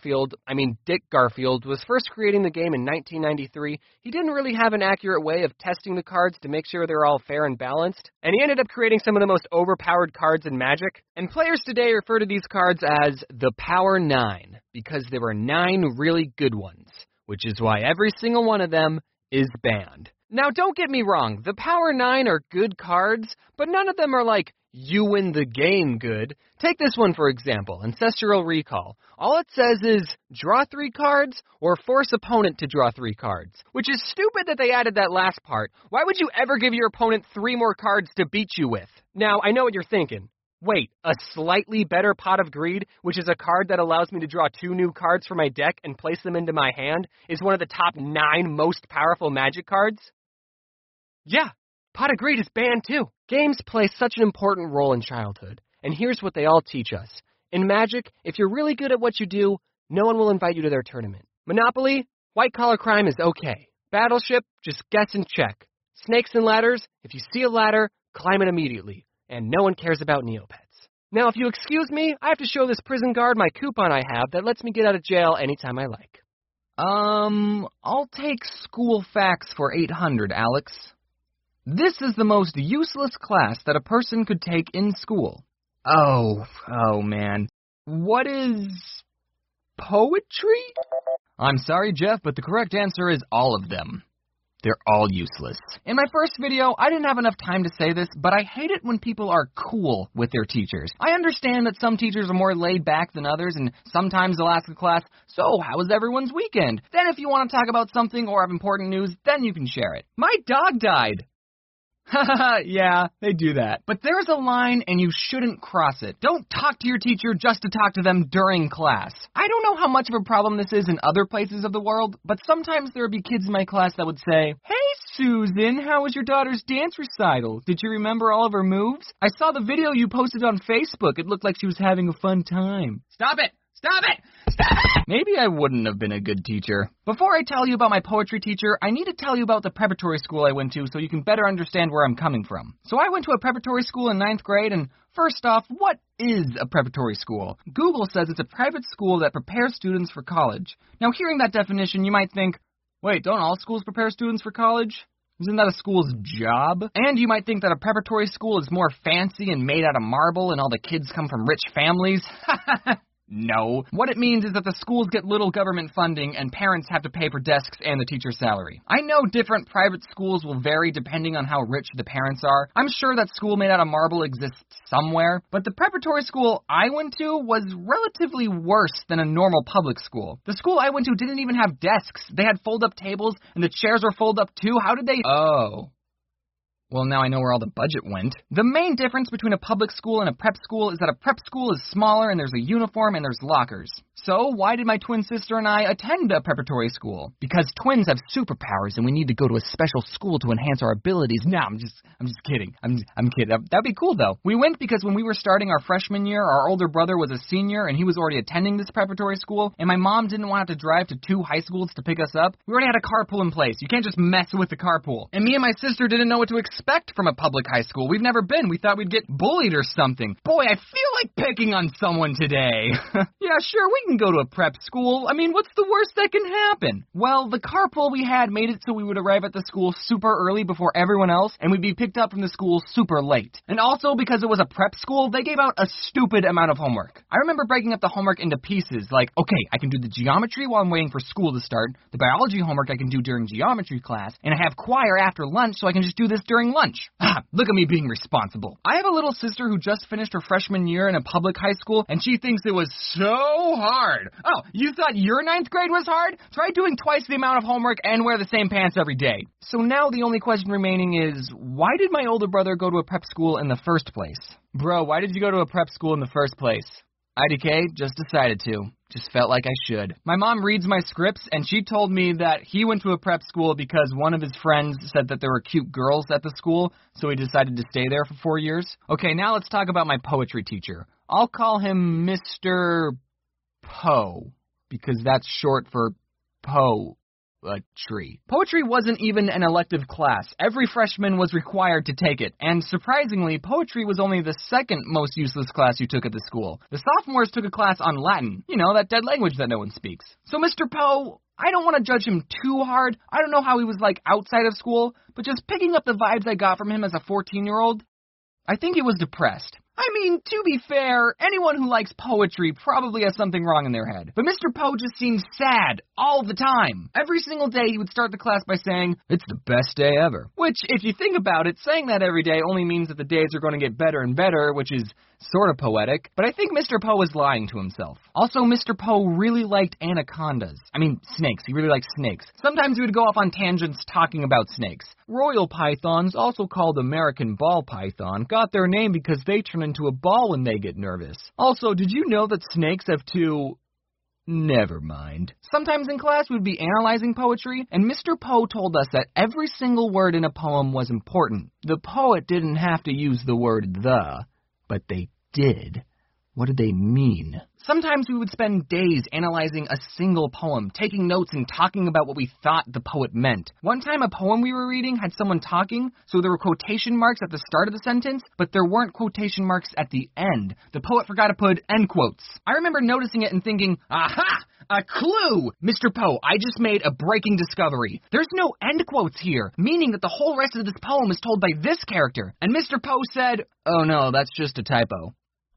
Dick Garfield, was first creating the game in 1993, he didn't really have an accurate way of testing the cards to make sure they're all fair and balanced, and he ended up creating some of the most overpowered cards in Magic. And players today refer to these cards as the Power 9, because there were 9 really good ones, which is why every single one of them is banned. Now, don't get me wrong, the Power 9 are good cards, but none of them are like, you win the game good. Take this one, for example, Ancestral Recall. All it says is, draw 3 cards, or force opponent to draw 3 cards. Which is stupid that they added that last part. Why would you ever give your opponent 3 more cards to beat you with? Now, I know what you're thinking. Wait, a slightly better Pot of Greed, which is a card that allows me to draw 2 new cards from my deck and place them into my hand, is one of the top 9 most powerful Magic cards? Yeah, Pot of Greed is banned too. Games play such an important role in childhood, and here's what they all teach us. In Magic, if you're really good at what you do, no one will invite you to their tournament. Monopoly, white-collar crime is okay. Battleship, just guess and check. Snakes and ladders, if you see a ladder, climb it immediately. And no one cares about Neopets. Now, if you excuse me, I have to show this prison guard my coupon I have that lets me get out of jail anytime I like. I'll take school facts for 800, Alex. This is the most useless class that a person could take in school. Oh man. What is poetry? I'm sorry, Jeff, but the correct answer is all of them. They're all useless. In my first video, I didn't have enough time to say this, but I hate it when people are cool with their teachers. I understand that some teachers are more laid back than others, and sometimes they'll ask the class, so how was everyone's weekend? Then if you want to talk about something or have important news, then you can share it. My dog died. Haha, yeah, they do that. But there's a line and you shouldn't cross it. Don't talk to your teacher just to talk to them during class. I don't know how much of a problem this is in other places of the world, but sometimes there would be kids in my class that would say, "Hey Susan, how was your daughter's dance recital? Did you remember all of her moves? I saw the video you posted on Facebook. It looked like she was having a fun time." Stop it! Stop it! Maybe I wouldn't have been a good teacher. Before I tell you about my poetry teacher, I need to tell you about the preparatory school I went to so you can better understand where I'm coming from. So I went to a preparatory school in 9th grade, and first off, what is a preparatory school? Google says it's a private school that prepares students for college. Now, hearing that definition, you might think, wait, don't all schools prepare students for college? Isn't that a school's job? And you might think that a preparatory school is more fancy and made out of marble and all the kids come from rich families. No. What it means is that the schools get little government funding and parents have to pay for desks and the teacher's salary. I know different private schools will vary depending on how rich the parents are. I'm sure that school made out of marble exists somewhere, but the preparatory school I went to was relatively worse than a normal public school. The school I went to didn't even have desks. They had fold-up tables and the chairs were fold-up too. How did they... Oh. Well, now I know where all the budget went. The main difference between a public school and a prep school is that a prep school is smaller and there's a uniform and there's lockers. So, why did my twin sister and I attend a preparatory school? Because twins have superpowers and we need to go to a special school to enhance our abilities. No, I'm just kidding. I'm kidding. That'd be cool, though. We went because when we were starting our freshman year, our older brother was a senior and he was already attending this preparatory school, and my mom didn't want to have to drive to 2 high schools to pick us up. We already had a carpool in place. You can't just mess with the carpool. And me and my sister didn't know what to expect from a public high school. We've never been. We thought we'd get bullied or something. Boy, I feel like picking on someone today. Yeah, sure, we can go to a prep school. I mean, what's the worst that can happen? Well, the carpool we had made it so we would arrive at the school super early before everyone else, and we'd be picked up from the school super late. And also, because it was a prep school, they gave out a stupid amount of homework. I remember breaking up the homework into pieces, like, okay, I can do the geometry while I'm waiting for school to start, the biology homework I can do during geometry class, and I have choir after lunch, so I can just do this during lunch. Look at me being responsible. I have a little sister who just finished her freshman year in a public high school, and she thinks it was so hard. Oh, you thought your 9th grade was hard? Try doing twice the amount of homework and wear the same pants every day. So now the only question remaining is, why did my older brother go to a prep school in the first place? Bro, why did you go to a prep school in the first place? IDK, just decided to. Just felt like I should. My mom reads my scripts, and she told me that he went to a prep school because one of his friends said that there were cute girls at the school, so he decided to stay there for 4 years. Okay, now let's talk about my poetry teacher. I'll call him Mr. Poe, because that's short for poetry. Poetry wasn't even an elective class. Every freshman was required to take it, and surprisingly, poetry was only the second most useless class you took at the school. The sophomores took a class on Latin, you know, that dead language that no one speaks. So Mr. Poe, I don't want to judge him too hard. I don't know how he was like outside of school, but just picking up the vibes I got from him as a 14-year-old, I think he was depressed. I mean, to be fair, anyone who likes poetry probably has something wrong in their head. But Mr. Poe just seemed sad all the time. Every single day he would start the class by saying, "It's the best day ever." Which, if you think about it, saying that every day only means that the days are going to get better and better, which is sort of poetic. But I think Mr. Poe is lying to himself. Also, Mr. Poe really liked anacondas. I mean, snakes. He really liked snakes. Sometimes he would go off on tangents talking about snakes. Royal pythons, also called American ball python, got their name because they turn into a ball when they get nervous. Also, did you know that snakes have two... Never mind. Sometimes in class we'd be analyzing poetry, and Mr. Poe told us that every single word in a poem was important. The poet didn't have to use the word the, but they did. What did they mean? Sometimes we would spend days analyzing a single poem, taking notes and talking about what we thought the poet meant. One time a poem we were reading had someone talking, so there were quotation marks at the start of the sentence, but there weren't quotation marks at the end. The poet forgot to put end quotes. I remember noticing it and thinking, aha! A clue! Mr. Poe, I just made a breaking discovery. There's no end quotes here, meaning that the whole rest of this poem is told by this character. And Mr. Poe said, oh no, that's just a typo.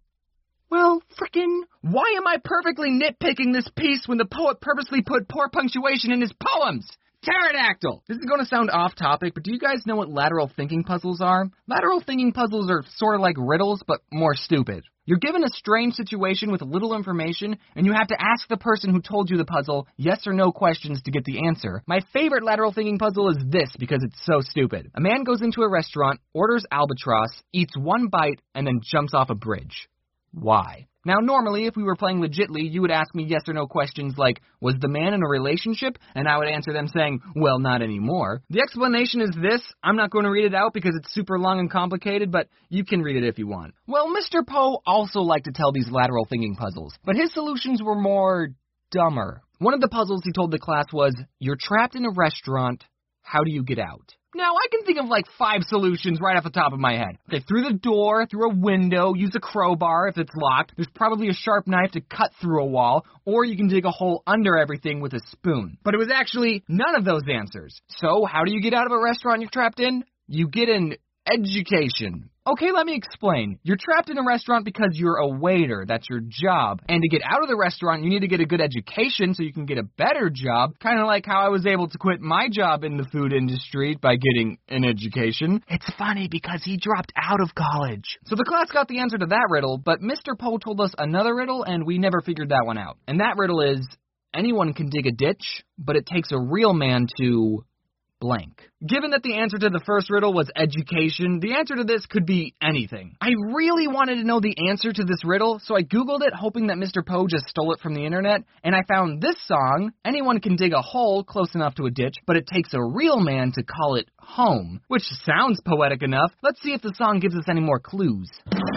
Well, frickin', why am I perfectly nitpicking this piece when the poet purposely put poor punctuation in his poems? Pterodactyl! This is going to sound off topic, but do you guys know what lateral thinking puzzles are? Lateral thinking puzzles are sort of like riddles, but more stupid. You're given a strange situation with little information, and you have to ask the person who told you the puzzle yes or no questions to get the answer. My favorite lateral thinking puzzle is this because it's so stupid. A man goes into a restaurant, orders albatross, eats one bite, and then jumps off a bridge. Why? Now, normally, if we were playing legitly, you would ask me yes or no questions like, was the man in a relationship? And I would answer them saying, well, not anymore. The explanation is this. I'm not going to read it out because it's super long and complicated, but you can read it if you want. Well, Mr. Poe also liked to tell these lateral thinking puzzles, but his solutions were more dumber. One of the puzzles he told the class was, you're trapped in a restaurant. How do you get out? Now, I can think of like 5 solutions right off the top of my head. Okay, through the door, through a window, use a crowbar if it's locked. There's probably a sharp knife to cut through a wall, or you can dig a hole under everything with a spoon. But it was actually none of those answers. So, how do you get out of a restaurant you're trapped in? You get an education. Okay, let me explain. You're trapped in a restaurant because you're a waiter. That's your job. And to get out of the restaurant, you need to get a good education so you can get a better job. Kind of like how I was able to quit my job in the food industry by getting an education. It's funny because he dropped out of college. So the class got the answer to that riddle, but Mr. Poe told us another riddle, and we never figured that one out. And that riddle is, anyone can dig a ditch, but it takes a real man to... blank. Given that the answer to the first riddle was education, the answer to this could be anything. I really wanted to know the answer to this riddle, so I Googled it hoping that Mr. Poe just stole it from the internet, and I found this song, anyone can dig a hole close enough to a ditch, but it takes a real man to call it home, which sounds poetic enough. Let's see if the song gives us any more clues.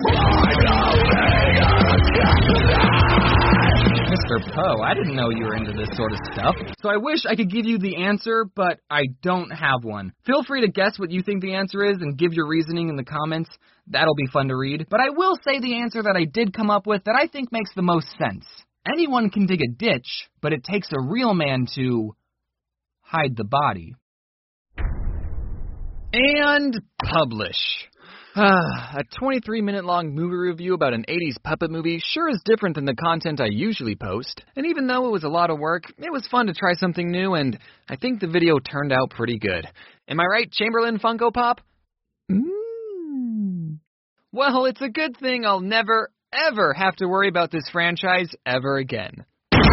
Mr. Poe, I didn't know you were into this sort of stuff. So I wish I could give you the answer, but I don't have one. Feel free to guess what you think the answer is and give your reasoning in the comments. That'll be fun to read. But I will say the answer that I did come up with that I think makes the most sense. Anyone can dig a ditch, but it takes a real man to hide the body. And publish. A 23-minute-long movie review about an 80s puppet movie sure is different than the content I usually post. And even though it was a lot of work, it was fun to try something new, and I think the video turned out pretty good. Am I right, Chamberlain Funko Pop? Well, it's a good thing I'll never, ever have to worry about this franchise ever again.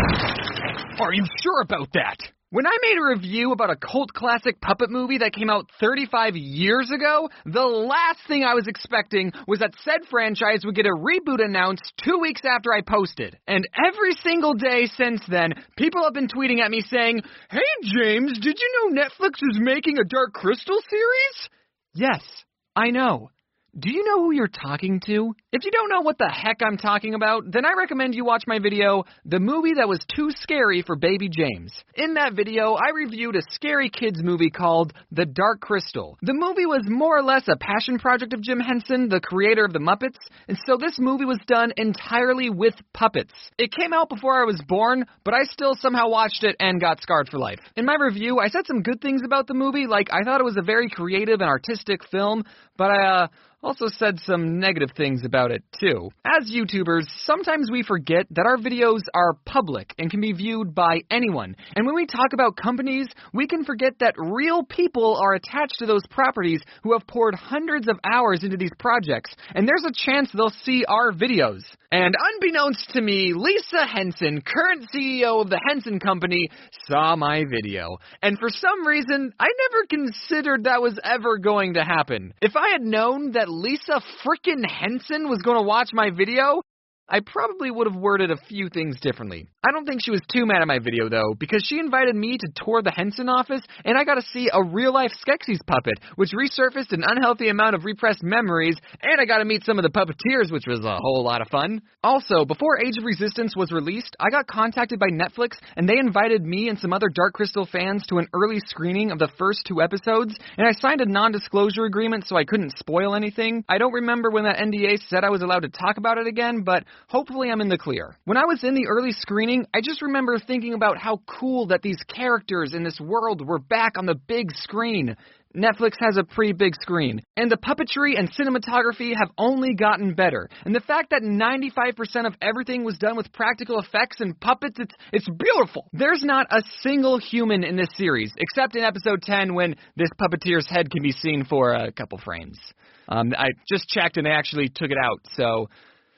Are you sure about that? When I made a review about a cult classic puppet movie that came out 35 years ago, the last thing I was expecting was that said franchise would get a reboot announced 2 weeks after I posted. And every single day since then, people have been tweeting at me saying, "Hey James, did you know Netflix is making a Dark Crystal series?" Yes, I know. Do you know who you're talking to? If you don't know what the heck I'm talking about, then I recommend you watch my video, The Movie That Was Too Scary for Baby James. In that video, I reviewed a scary kids movie called The Dark Crystal. The movie was more or less a passion project of Jim Henson, the creator of the Muppets, and so this movie was done entirely with puppets. It came out before I was born, but I still somehow watched it and got scarred for life. In my review, I said some good things about the movie, like I thought it was a very creative and artistic film, but I also said some negative things about it, too. As YouTubers, sometimes we forget that our videos are public and can be viewed by anyone. And when we talk about companies, we can forget that real people are attached to those properties who have poured hundreds of hours into these projects. And there's a chance they'll see our videos. And unbeknownst to me, Lisa Henson, current CEO of the Henson Company, saw my video. And for some reason, I never considered that was ever going to happen. If I had known that Lisa frickin' Henson was going to watch my video, I probably would have worded a few things differently. I don't think she was too mad at my video, though, because she invited me to tour the Henson office, and I got to see a real-life Skeksis puppet, which resurfaced an unhealthy amount of repressed memories, and I got to meet some of the puppeteers, which was a whole lot of fun. Also, before Age of Resistance was released, I got contacted by Netflix, and they invited me and some other Dark Crystal fans to an early screening of the first 2 episodes, and I signed a non-disclosure agreement so I couldn't spoil anything. I don't remember when that NDA said I was allowed to talk about it again, but hopefully I'm in the clear. When I was in the early screening, I just remember thinking about how cool that these characters in this world were back on the big screen. Netflix has a pretty big screen, and the puppetry and cinematography have only gotten better. And the fact that 95% of everything was done with practical effects and puppets, it's beautiful. There's not a single human in this series, except in episode 10 when this puppeteer's head can be seen for a couple frames. I just checked and they actually took it out, so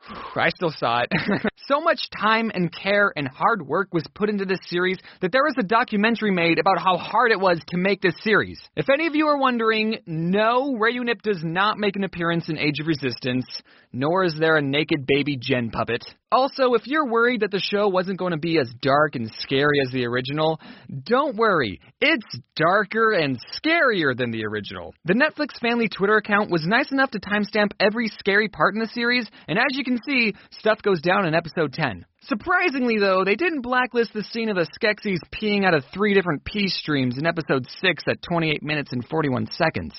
I still saw it. So much time and care and hard work was put into this series that there was a documentary made about how hard it was to make this series. If any of you are wondering, no, Rayunip does not make an appearance in Age of Resistance, nor is there a naked baby Jen puppet. Also, if you're worried that the show wasn't going to be as dark and scary as the original, don't worry. It's darker and scarier than the original. The Netflix family Twitter account was nice enough to timestamp every scary part in the series, and as you can see, stuff goes down in episode 10. Surprisingly, though, they didn't blacklist the scene of the Skeksis peeing out of 3 different pee streams in episode 6 at 28 minutes and 41 seconds.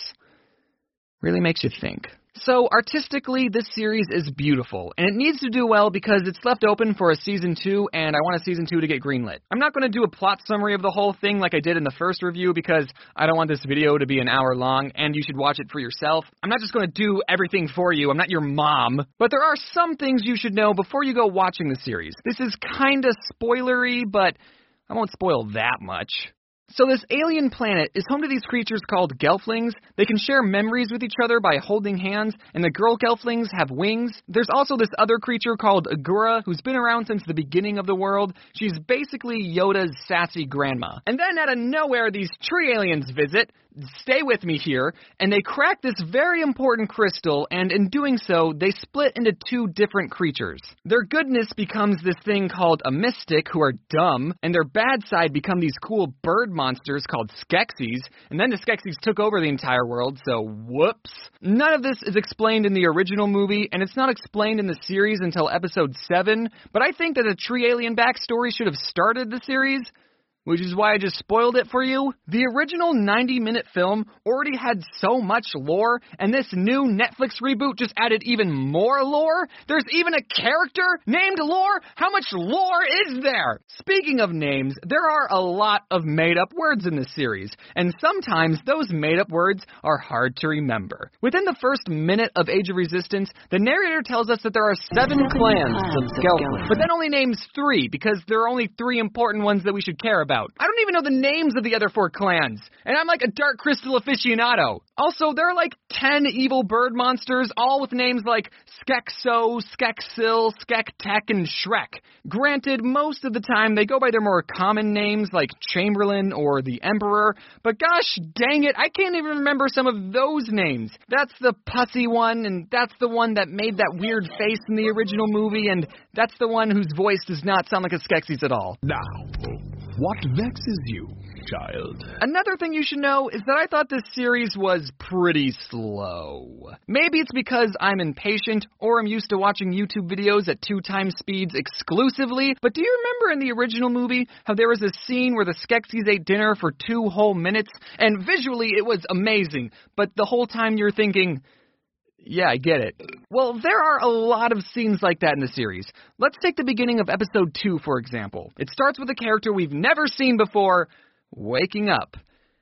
Really makes you think. So, artistically, this series is beautiful, and it needs to do well because it's left open for a Season 2, and I want a Season 2 to get greenlit. I'm not going to do a plot summary of the whole thing like I did in the first review because I don't want this video to be an hour long, and you should watch it for yourself. I'm not just going to do everything for you. I'm not your mom. But there are some things you should know before you go watching the series. This is kind of spoilery, but I won't spoil that much. So this alien planet is home to these creatures called Gelflings. They can share memories with each other by holding hands, and the girl Gelflings have wings. There's also this other creature called Agura, who's been around since the beginning of the world. She's basically Yoda's sassy grandma. And then out of nowhere, these tree aliens visit. Stay with me here, and they crack this very important crystal, and in doing so, they split into 2 different creatures. Their goodness becomes this thing called a mystic, who are dumb, and their bad side become these cool bird monsters called Skeksis, and then the Skeksis took over the entire world, so whoops. None of this is explained in the original movie, and it's not explained in the series until episode 7, but I think that a tree alien backstory should have started the series, which is why I just spoiled it for you. The original 90-minute film already had so much lore, and this new Netflix reboot just added even more lore? There's even a character named Lore? How much lore is there? Speaking of names, there are a lot of made-up words in this series, and sometimes those made-up words are hard to remember. Within the first minute of Age of Resistance, the narrator tells us that there are 7 clans of Gelflings, but then only names 3, because there are only 3 important ones that we should care about. I don't even know the names of the other 4 clans, and I'm like a Dark Crystal aficionado. Also, there are like 10 evil bird monsters, all with names like Skekso, Skeksil, Skektek, and Shrek. Granted, most of the time they go by their more common names like Chamberlain or the Emperor, but gosh dang it, I can't even remember some of those names. That's the pussy one, and that's the one that made that weird face in the original movie, and that's the one whose voice does not sound like a Skeksis at all. Now, what vexes you, child? Another thing you should know is that I thought this series was pretty slow. Maybe it's because I'm impatient or I'm used to watching YouTube videos at 2 times speeds exclusively, but do you remember in the original movie how there was a scene where the Skeksis ate dinner for 2 whole minutes, and visually it was amazing, but the whole time you're thinking, yeah, I get it. Well, there are a lot of scenes like that in the series. Let's take the beginning of episode 2, for example. It starts with a character we've never seen before waking up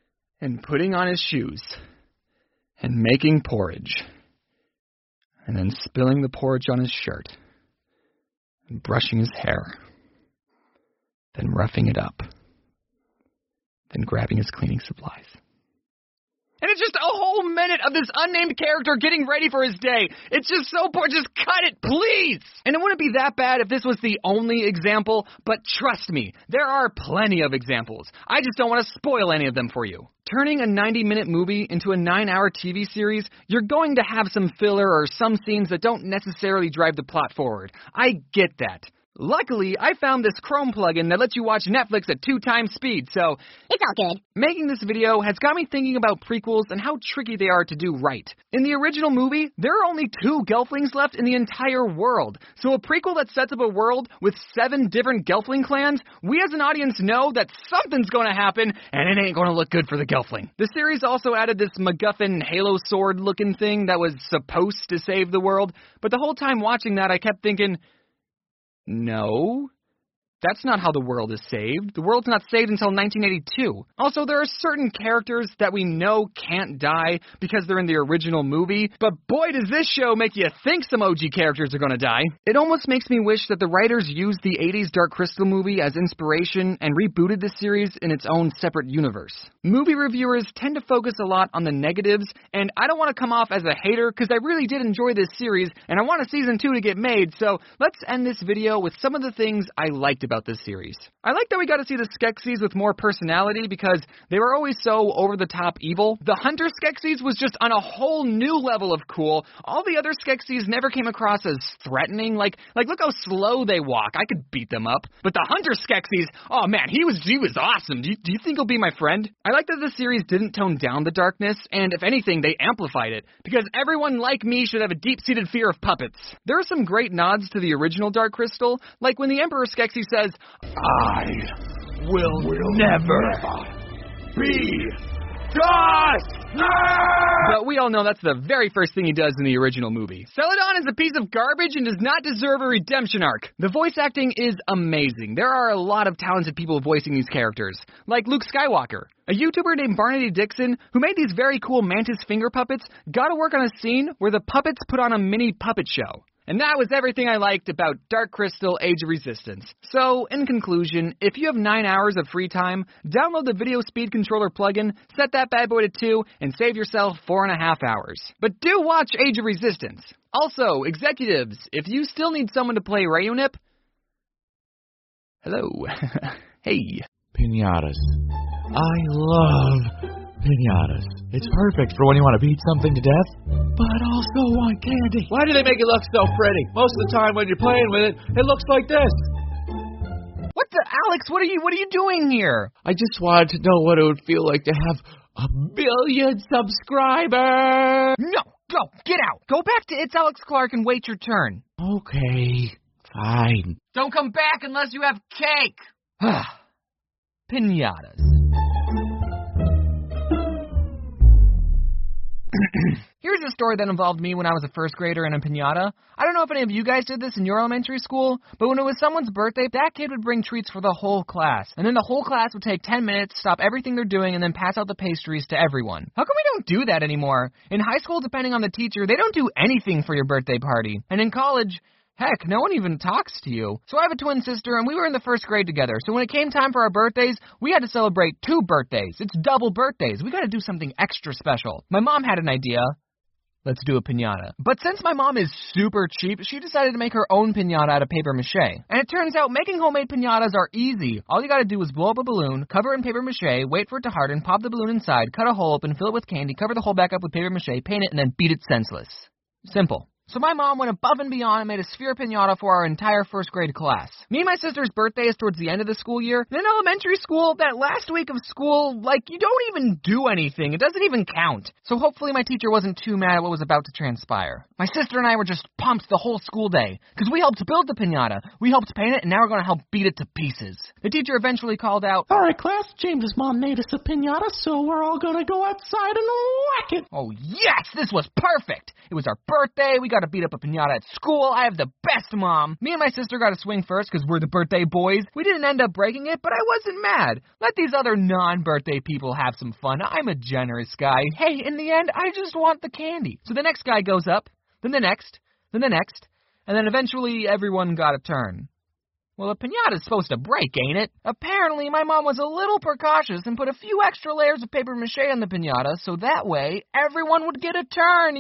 and putting on his shoes and making porridge and then spilling the porridge on his shirt and brushing his hair, then roughing it up, then grabbing his cleaning supplies. And it's just a whole minute of this unnamed character getting ready for his day. It's just so poor. Just cut it, please. And it wouldn't be that bad if this was the only example, but trust me, there are plenty of examples. I just don't want to spoil any of them for you. Turning a 90-minute movie into a 9-hour TV series, you're going to have some filler or some scenes that don't necessarily drive the plot forward. I get that. Luckily, I found this Chrome plugin that lets you watch Netflix at 2 times speed, so it's all good. Making this video has got me thinking about prequels and how tricky they are to do right. In the original movie, there are only 2 Gelflings left in the entire world, so a prequel that sets up a world with 7 different Gelfling clans, we as an audience know that something's going to happen, and it ain't going to look good for the Gelfling. The series also added this MacGuffin Halo sword looking thing that was supposed to save the world, but the whole time watching that I kept thinking, no, That's not how the world is saved. The world's not saved until 1982. Also, there are certain characters that we know can't die because they're in the original movie, but boy does this show make you think some OG characters are gonna die. It almost makes me wish that the writers used the 80s Dark Crystal movie as inspiration and rebooted the series in its own separate universe. Movie reviewers tend to focus a lot on the negatives, and I don't want to come off as a hater because I really did enjoy this series, and I want a season 2 to get made, so let's end this video with some of the things I liked about this series. I like that we got to see the Skeksis with more personality because they were always so over-the-top evil. The Hunter Skeksis was just on a whole new level of cool. All the other Skeksis never came across as threatening. Like look how slow they walk. I could beat them up. But the Hunter Skeksis, oh man, he was awesome. Do you think he'll be my friend? I like that the series didn't tone down the darkness, and if anything, they amplified it, because everyone like me should have a deep-seated fear of puppets. There are some great nods to the original Dark Crystal, like when the Emperor Skeksis says, I will never be dust! But we all know that's the very first thing he does in the original movie. Celadon is a piece of garbage and does not deserve a redemption arc. The voice acting is amazing. There are a lot of talented people voicing these characters, like Luke Skywalker. A YouTuber named Barnaby Dixon, who made these very cool Mantis finger puppets, got to work on a scene where the puppets put on a mini puppet show. And that was everything I liked about Dark Crystal Age of Resistance. So, in conclusion, if you have 9 hours of free time, download the Video Speed Controller plugin, set that bad boy to 2, and save yourself 4.5 hours. But do watch Age of Resistance. Also, executives, if you still need someone to play Rayunip... Hello. Hey. Piñatas. I love piñatas. It's perfect for when you want to beat something to death, but also want candy. Why do they make it look so pretty? Most of the time when you're playing with it, it looks like this. What the, Alex, what are you doing here? I just wanted to know what it would feel like to have 1 billion subscribers. No, go, get out. Go back to It's Alex Clark and wait your turn. Okay, fine. Don't come back unless you have cake. Piñatas. Here's a story that involved me when I was a first grader in a piñata. I don't know if any of you guys did this in your elementary school, but when it was someone's birthday, that kid would bring treats for the whole class. And then the whole class would take 10 minutes, stop everything they're doing, and then pass out the pastries to everyone. How come we don't do that anymore? In high school, depending on the teacher, they don't do anything for your birthday party. And in college... heck, no one even talks to you. So I have a twin sister, and we were in the first grade together. So when it came time for our birthdays, we had to celebrate 2 birthdays. It's double birthdays. We got to do something extra special. My mom had an idea. Let's do a piñata. But since my mom is super cheap, she decided to make her own piñata out of paper mache. And it turns out making homemade piñatas are easy. All you got to do is blow up a balloon, cover it in paper mache, wait for it to harden, pop the balloon inside, cut a hole open, fill it with candy, cover the hole back up with paper mache, paint it, and then beat it senseless. Simple. So my mom went above and beyond and made a sphere piñata for our entire first grade class. Me and my sister's birthday is towards the end of the school year. And in elementary school, that last week of school, you don't even do anything. It doesn't even count. So hopefully my teacher wasn't too mad at what was about to transpire. My sister and I were just pumped the whole school day, because we helped build the piñata. We helped paint it, and now we're going to help beat it to pieces. The teacher eventually called out, "All right, class, James's mom made us a piñata, so we're all going to go outside and whack it." Oh, yes, this was perfect. It was our birthday. We got to beat up a piñata at school. I have the best mom. Me and my sister got to swing first because we're the birthday boys. We didn't end up breaking it, but I wasn't mad. Let these other non-birthday people have some fun. I'm a generous guy. Hey, in the end, I just want the candy. So the next guy goes up, then the next, and then eventually everyone got a turn. Well, a piñata's supposed to break, ain't it? Apparently, my mom was a little precautious and put a few extra layers of paper mache on the piñata, so that way, everyone would get a turn.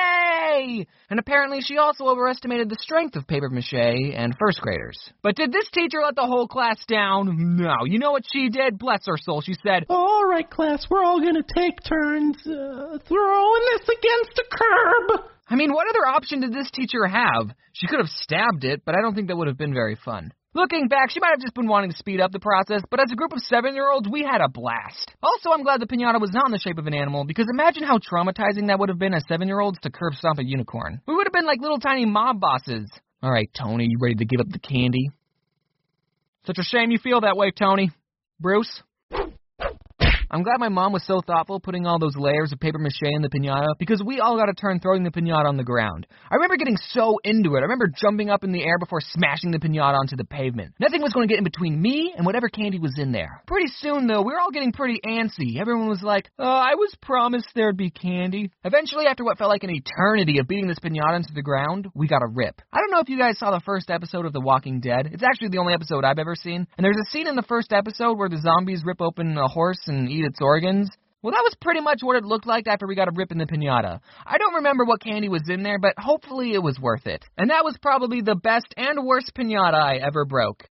Yay! And apparently, she also overestimated the strength of paper mache and first graders. But did this teacher let the whole class down? No. You know what she did? Bless her soul. She said, "All right, class, we're all going to take turns throwing this against a curb." I mean, what other option did this teacher have? She could have stabbed it, but I don't think that would have been very fun. Looking back, she might have just been wanting to speed up the process, but as a group of 7-year-olds, we had a blast. Also, I'm glad the piñata was not in the shape of an animal, because imagine how traumatizing that would have been as 7-year-olds to curb stomp a unicorn. We would have been like little tiny mob bosses. All right, Tony, you ready to give up the candy? Such a shame you feel that way, Tony. Bruce? I'm glad my mom was so thoughtful putting all those layers of paper mache in the piñata, because we all got a turn throwing the piñata on the ground. I remember getting so into it. I remember jumping up in the air before smashing the piñata onto the pavement. Nothing was going to get in between me and whatever candy was in there. Pretty soon, though, we were all getting pretty antsy. Everyone was like, I was promised there'd be candy. Eventually, after what felt like an eternity of beating this piñata into the ground, we got a rip. I don't know if you guys saw the first episode of The Walking Dead. It's actually the only episode I've ever seen. And there's a scene in the first episode where the zombies rip open a horse and eat its organs. Well, that was pretty much what it looked like after we got a rip in the piñata. I don't remember what candy was in there, but hopefully it was worth it. And that was probably the best and worst piñata I ever broke.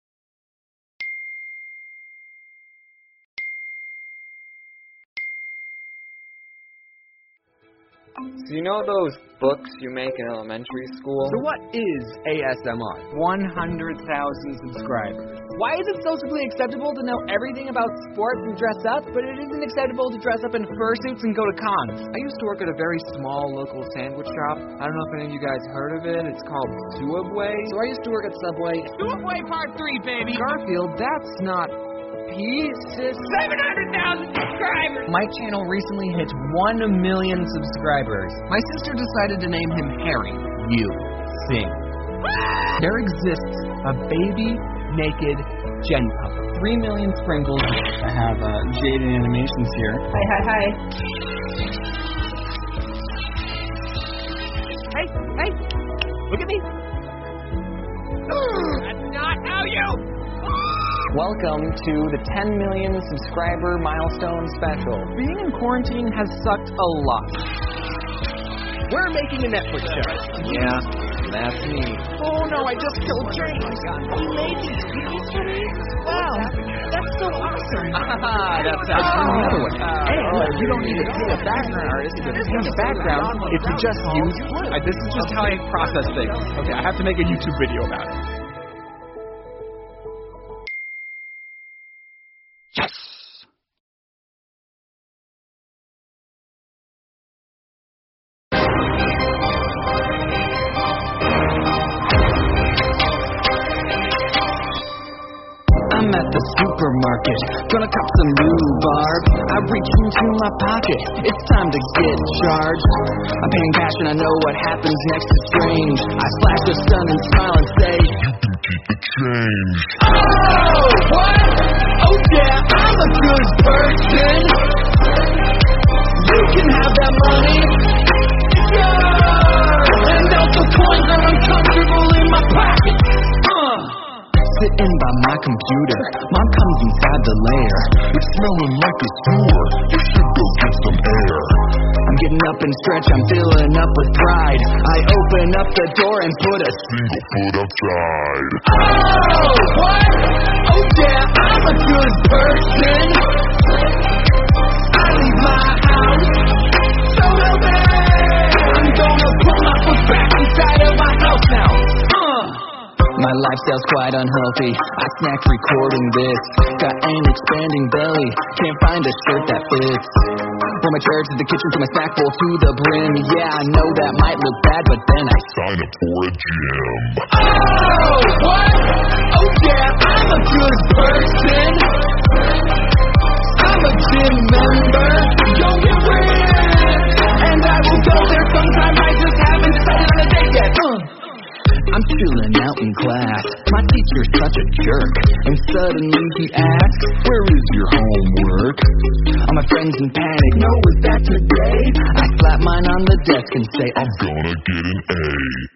So you know those books you make in elementary school? So what is ASMR? 100,000 subscribers. Why is it socially acceptable to know everything about sports and dress up, but it isn't acceptable to dress up in fursuits and go to cons? I used to work at a very small local sandwich shop. I don't know if any of you guys heard of it. It's called Subway. So I used to work at Subway. Subway Part 3, baby! Garfield, that's not pieces. 700,000 subscribers! My channel recently hit 1 million subscribers. My sister decided to name him Harry. You sing. There exists a baby naked Gen Pup. 3 million sprinkles. I have Jaden Animations here. Hi. Hey, look at me. That's not how you... Welcome to the 10 million subscriber milestone special. Being in quarantine has sucked a lot. We're making a Netflix show. Yeah, that's me. Oh no, I just killed James. He made these videos for me? Wow, that's so awesome. That's another one. And you don't need to pay a background artist to paint a background if you just use Blue. This is just how I process things. Okay, I have to make a YouTube video about it. Yes! I'm at the supermarket, gonna cop some rhubarb. I reach into my pocket, it's time to get charged. I'm paying cash and I know what happens next is strange. I flash the sun and smile and say, you can keep the change. Oh, what? Oh yeah, I'm a good person. You can have that money. Yeah! And all the coins are uncomfortable in my pocket. Sitting by my computer, mom comes inside the lair. It's smelling like a sewer, you should go get some air. I'm getting up and stretch, I'm filling up with pride. I open up the door and put a single foot outside. Oh, what? Oh yeah, I'm a good person. I leave my house, so healthy. I'm gonna pull my foot back inside of my house now. My lifestyle's quite unhealthy, I snack recording this. Got an expanding belly, can't find a shirt that fits. From my chair to the kitchen to my snack bowl to the brim. Yeah, I know that might look bad, but then I sign up for a gym. Oh, what? Oh yeah, I'm a good person. I'm a gym member, go get rich. And I will go there sometime, I just haven't decided on a date yet. I'm chilling out in class, my teacher's such a jerk. And suddenly he asks, where is your homework? All my friends in panic, no, is that today? I slap mine on the desk and say, I'm gonna get an A+.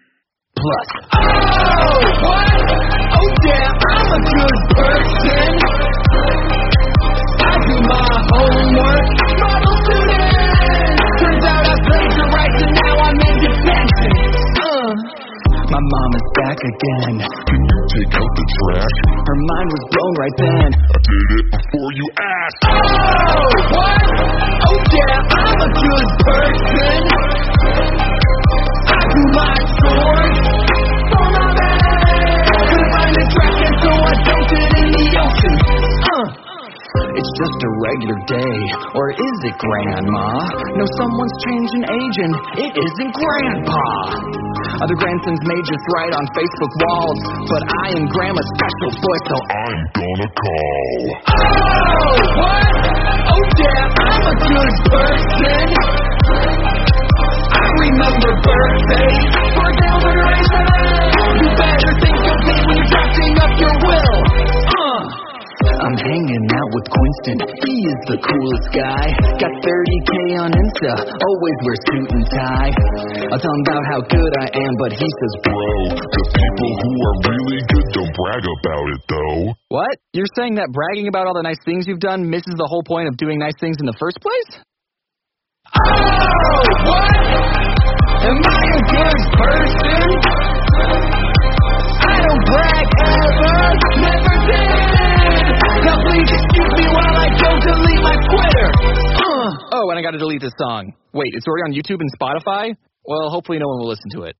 Oh, what? Oh yeah, I'm a good person. I do my homework, model student. Turns out I plagiarized and now I'm in detention. My mom is back again. Can you take out the trash? Her mind was blown right then. I did it before you asked. Oh, what? Oh yeah, I'm a good person. I do my chores for my man. Couldn't find the trash can, so I dumped it in the ocean. It's just a regular day. Or is it Grandma? No, someone's changing age and it isn't Grandpa. Other grandsons may just write on Facebook walls, but I am Grandma's special boy, so I'm gonna call. Oh, what? Oh yeah, I'm a good person. I remember birthdays for deliberation. You better think of me when you're drafting up your will. I'm hanging out with Quinston, he is the coolest guy. Got 30K on Insta, always wears suit and tie. I'll tell him about how good I am, but he says, bro, the people who are really good don't brag about it, though. What? You're saying that bragging about all the nice things you've done misses the whole point of doing nice things in the first place? Oh, what? Am I a good person? I don't brag ever, never did. Now please excuse me while I go delete my Twitter. Oh, and I gotta delete this song. Wait, it's already on YouTube and Spotify? Well, hopefully no one will listen to it.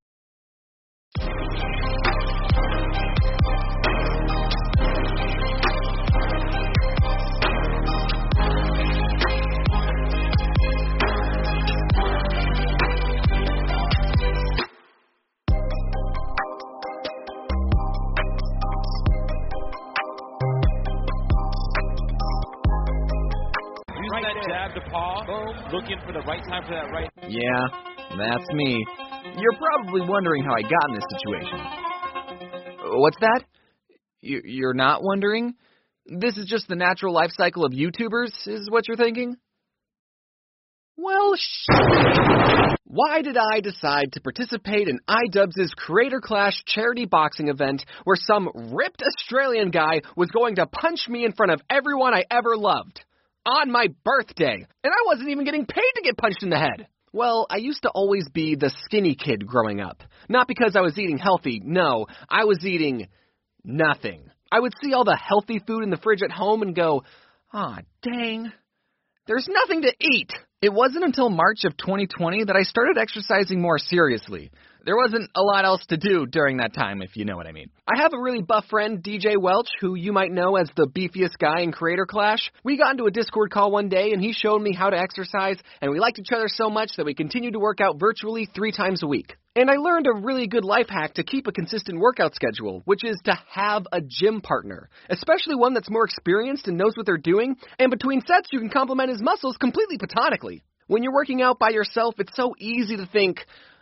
Jab to paw, looking for the right time for that right. Yeah, that's me. You're probably wondering how I got in this situation. What's that? You're not wondering? This is just the natural life cycle of YouTubers, is what you're thinking? Well, why did I decide to participate in iDubbbz's Creator Clash charity boxing event where some ripped Australian guy was going to punch me in front of everyone I ever loved? On my birthday, and I wasn't even getting paid to get punched in the head. Well, I used to always be the skinny kid growing up. Not because I was eating healthy, no, I was eating nothing. I would see all the healthy food in the fridge at home and go, "Aw, dang, there's nothing to eat." It wasn't until March of 2020 that I started exercising more seriously. There wasn't a lot else to do during that time, if you know what I mean. I have a really buff friend, DJ Welch, who you might know as the beefiest guy in Creator Clash. We got into a Discord call one day, and he showed me how to exercise, and we liked each other so much that we continued to work out virtually 3 times a week. And I learned a really good life hack to keep a consistent workout schedule, which is to have a gym partner, especially one that's more experienced and knows what they're doing, and between sets you can compliment his muscles completely platonically. When you're working out by yourself, it's so easy to think,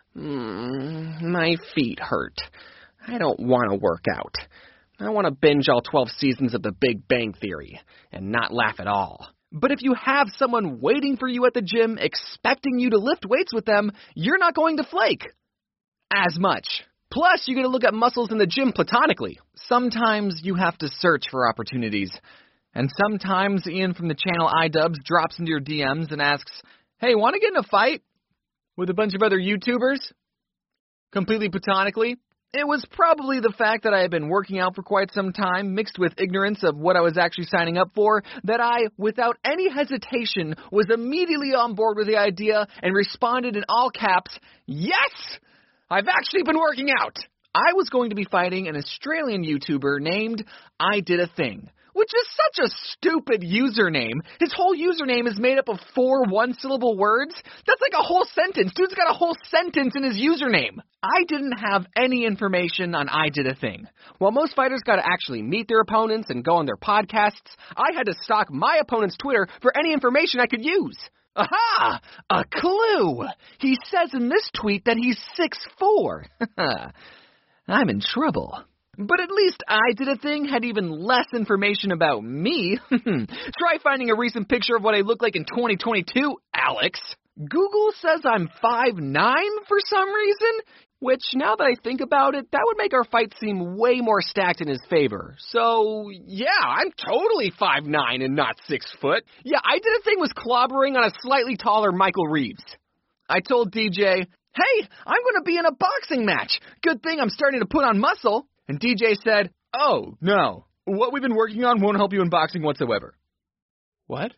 my feet hurt. I don't want to work out. I want to binge all 12 seasons of The Big Bang Theory and not laugh at all. But if you have someone waiting for you at the gym, expecting you to lift weights with them, you're not going to flake as much. Plus, you get to look at muscles in the gym platonically. Sometimes you have to search for opportunities. And sometimes Ian from the channel iDubbbz drops into your DMs and asks, "Hey, want to get in a fight with a bunch of other YouTubers?" Completely platonically. It was probably the fact that I had been working out for quite some time, mixed with ignorance of what I was actually signing up for, that I, without any hesitation, was immediately on board with the idea and responded in all caps, "Yes! I've actually been working out!" I was going to be fighting an Australian YouTuber named I Did a Thing, which is such a stupid username. His whole username is made up of 4 one-syllable words. That's like a whole sentence. Dude's got a whole sentence in his username. I didn't have any information on I Did a Thing. While most fighters got to actually meet their opponents and go on their podcasts, I had to stalk my opponent's Twitter for any information I could use. Aha! A clue! He says in this tweet that he's 6'4". I'm in trouble. But at least I Did a Thing had even less information about me. Try finding a recent picture of what I look like in 2022, Alex. Google says I'm 5'9" for some reason, which, now that I think about it, that would make our fight seem way more stacked in his favor. So, yeah, I'm totally 5'9" and not 6 foot. Yeah, I Did a Thing was clobbering on a slightly taller Michael Reeves. I told DJ, "Hey, I'm going to be in a boxing match. Good thing I'm starting to put on muscle." And DJ said, "Oh, no. What we've been working on won't help you in boxing whatsoever." What?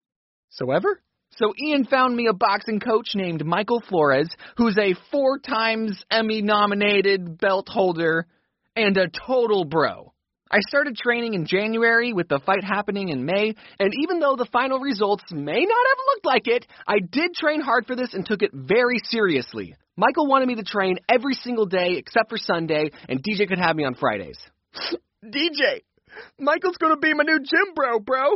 So Ian found me a boxing coach named Michael Flores, who's a 4 times Emmy-nominated belt holder and a total bro. I started training in January with the fight happening in May, and even though the final results may not have looked like it, I did train hard for this and took it very seriously. Michael wanted me to train every single day except for Sunday, and DJ could have me on Fridays. DJ, Michael's gonna be my new gym bro. Bro,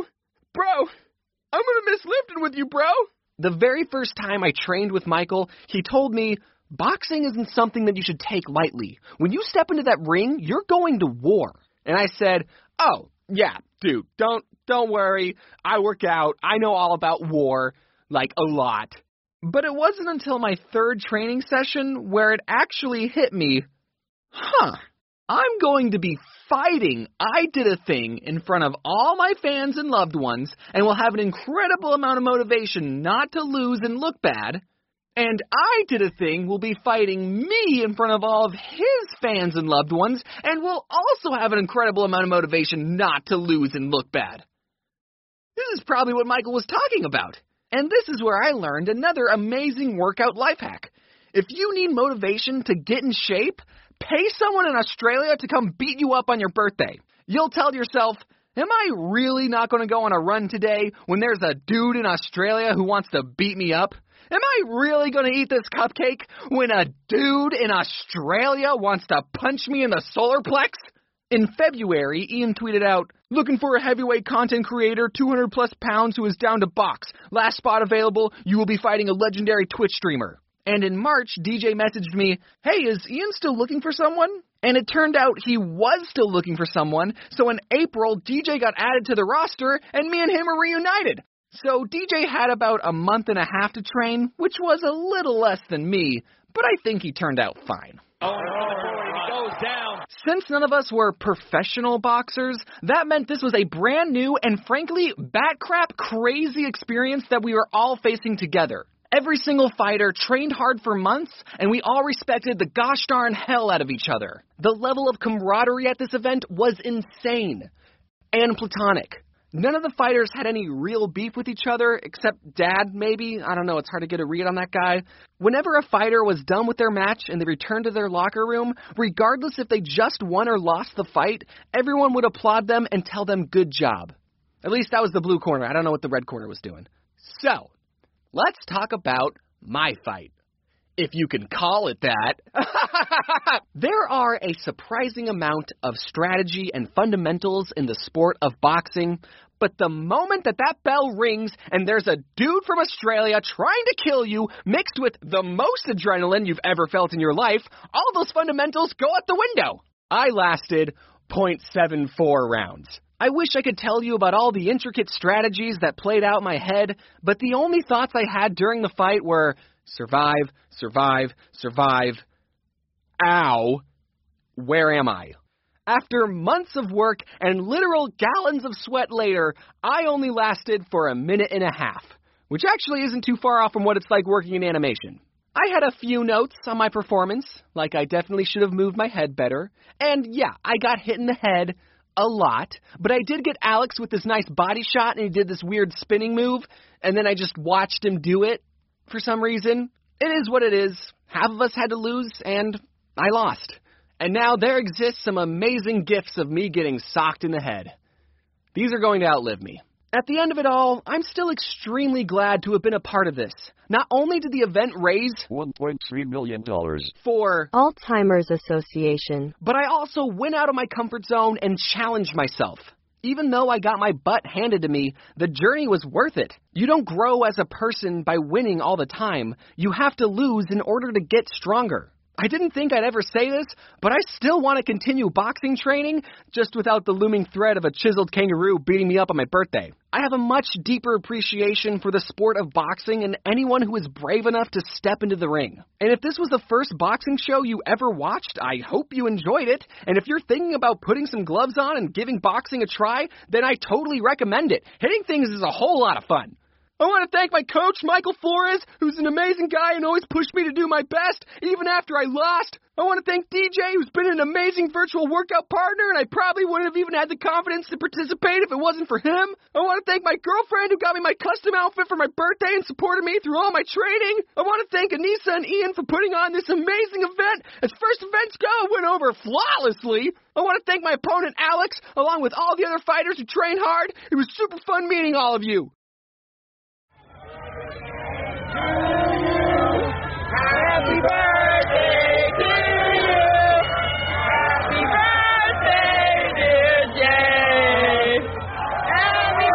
I'm gonna miss lifting with you, bro. The very first time I trained with Michael, he told me, boxing isn't something that you should take lightly. When you step into that ring, you're going to war. And I said, oh, yeah, dude, don't worry. I work out. I know all about war, like a lot. But it wasn't until my third training session where it actually hit me, I'm going to be fighting I Did a Thing in front of all my fans and loved ones, and will have an incredible amount of motivation not to lose and look bad. And I Did a Thing will be fighting me in front of all of his fans and loved ones, and will also have an incredible amount of motivation not to lose and look bad. This is probably what Michael was talking about. And this is where I learned another amazing workout life hack. If you need motivation to get in shape, pay someone in Australia to come beat you up on your birthday. You'll tell yourself, am I really not going to go on a run today when there's a dude in Australia who wants to beat me up? Am I really going to eat this cupcake when a dude in Australia wants to punch me in the solar plex? In February, Ian tweeted out, looking for a heavyweight content creator, 200 plus pounds who is down to box. Last spot available, you will be fighting a legendary Twitch streamer. And in March, DJ messaged me, hey, is Ian still looking for someone? And it turned out he was still looking for someone, so in April, DJ got added to the roster, and me and him are reunited. So DJ had about a month and a half to train, which was a little less than me, but I think he turned out fine. He goes down. Since none of us were professional boxers, that meant this was a brand new and frankly bat crap crazy experience that we were all facing together. Every single fighter trained hard for months, and we all respected the gosh darn hell out of each other. The level of camaraderie at this event was insane and platonic. None of the fighters had any real beef with each other, except Dad, maybe. I don't know, it's hard to get a read on that guy. Whenever a fighter was done with their match and they returned to their locker room, regardless if they just won or lost the fight, everyone would applaud them and tell them good job. At least that was the blue corner. I don't know what the red corner was doing. So, let's talk about my fight, if you can call it that. There are a surprising amount of strategy and fundamentals in the sport of boxing, but the moment that bell rings and there's a dude from Australia trying to kill you mixed with the most adrenaline you've ever felt in your life, all those fundamentals go out the window. I lasted 0.74 rounds. I wish I could tell you about all the intricate strategies that played out in my head, but the only thoughts I had during the fight were, survive, survive, survive. Ow. Where am I? After months of work and literal gallons of sweat later, I only lasted for a minute and a half, which actually isn't too far off from what it's like working in animation. I had a few notes on my performance, like I definitely should have moved my head better, and yeah, I got hit in the head a lot, but I did get Alex with this nice body shot, and he did this weird spinning move, and then I just watched him do it for some reason. It is what it is. Half of us had to lose, and I lost. And now there exists some amazing gifs of me getting socked in the head. These are going to outlive me. At the end of it all, I'm still extremely glad to have been a part of this. Not only did the event raise $1.3 million for Alzheimer's Association, but I also went out of my comfort zone and challenged myself. Even though I got my butt handed to me, the journey was worth it. You don't grow as a person by winning all the time. You have to lose in order to get stronger. I didn't think I'd ever say this, but I still want to continue boxing training, just without the looming threat of a chiseled kangaroo beating me up on my birthday. I have a much deeper appreciation for the sport of boxing and anyone who is brave enough to step into the ring. And if this was the first boxing show you ever watched, I hope you enjoyed it. And if you're thinking about putting some gloves on and giving boxing a try, then I totally recommend it. Hitting things is a whole lot of fun. I want to thank my coach, Michael Flores, who's an amazing guy and always pushed me to do my best, even after I lost. I want to thank DJ, who's been an amazing virtual workout partner, and I probably wouldn't have even had the confidence to participate if it wasn't for him. I want to thank my girlfriend, who got me my custom outfit for my birthday and supported me through all my training. I want to thank Anissa and Ian for putting on this amazing event. As first events go, it went over flawlessly. I want to thank my opponent, Alex, along with all the other fighters who trained hard. It was super fun meeting all of you. Happy birthday to you! Happy birthday, dear Jay! Happy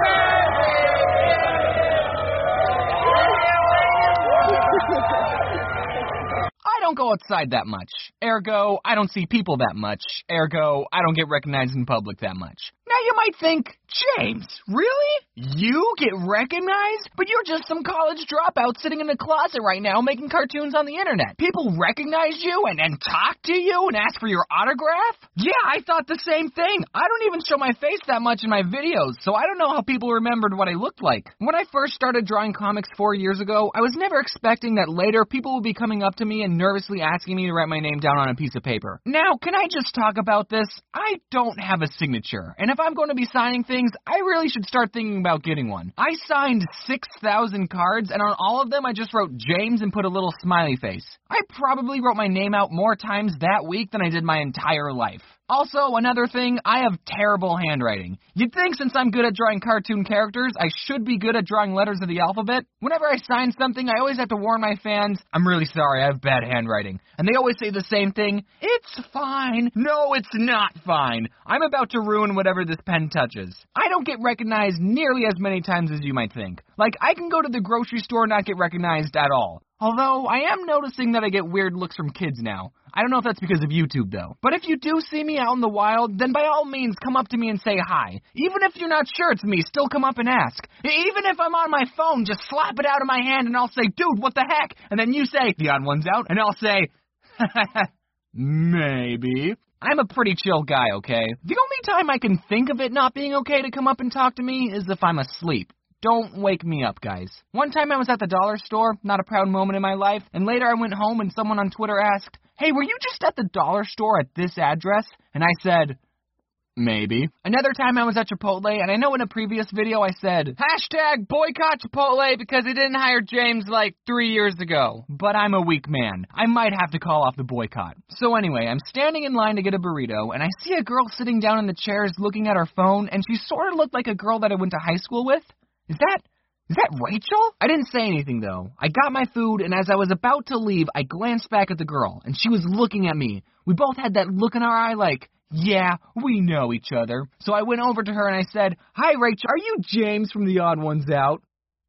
birthday! I don't go outside that much. Ergo, I don't see people that much. Ergo, I don't get recognized in public that much. Now you might think, James, really? You get recognized? But you're just some college dropout sitting in a closet right now making cartoons on the internet. People recognize you and talk to you and ask for your autograph? Yeah, I thought the same thing. I don't even show my face that much in my videos, so I don't know how people remembered what I looked like. When I first started drawing comics 4 years ago, I was never expecting that later people would be coming up to me and nervously asking me to write my name down on a piece of paper. Now, can I just talk about this? I don't have a signature, and if I'm going to be signing things, I really should start thinking about getting one. I signed 6,000 cards, and on all of them I just wrote James and put a little smiley face. I probably wrote my name out more times that week than I did my entire life. Also, another thing, I have terrible handwriting. You'd think since I'm good at drawing cartoon characters, I should be good at drawing letters of the alphabet. Whenever I sign something, I always have to warn my fans, I'm really sorry, I have bad handwriting. And they always say the same thing, it's fine. No, it's not fine. I'm about to ruin whatever this pen touches. I don't get recognized nearly as many times as you might think. Like, I can go to the grocery store and not get recognized at all. Although, I am noticing that I get weird looks from kids now. I don't know if that's because of YouTube, though. But if you do see me out in the wild, then by all means come up to me and say hi. Even if you're not sure it's me, still come up and ask. Even if I'm on my phone, just slap it out of my hand and I'll say, dude, what the heck? And then you say, the odd one's out, and I'll say, maybe. I'm a pretty chill guy, okay? The only time I can think of it not being okay to come up and talk to me is if I'm asleep. Don't wake me up, guys. One time I was at the dollar store, not a proud moment in my life, and later I went home and someone on Twitter asked, hey, were you just at the dollar store at this address? And I said, maybe. Another time I was at Chipotle, and I know in a previous video I said, hashtag boycott Chipotle because they didn't hire James like 3 years ago. But I'm a weak man. I might have to call off the boycott. So anyway, I'm standing in line to get a burrito, and I see a girl sitting down in the chairs looking at her phone, and she sort of looked like a girl that I went to high school with. Is that Rachel? I didn't say anything, though. I got my food, and as I was about to leave, I glanced back at the girl, and she was looking at me. We both had that look in our eye like, yeah, we know each other. So I went over to her and I said, hi, Rachel, are you James from The Odd Ones Out?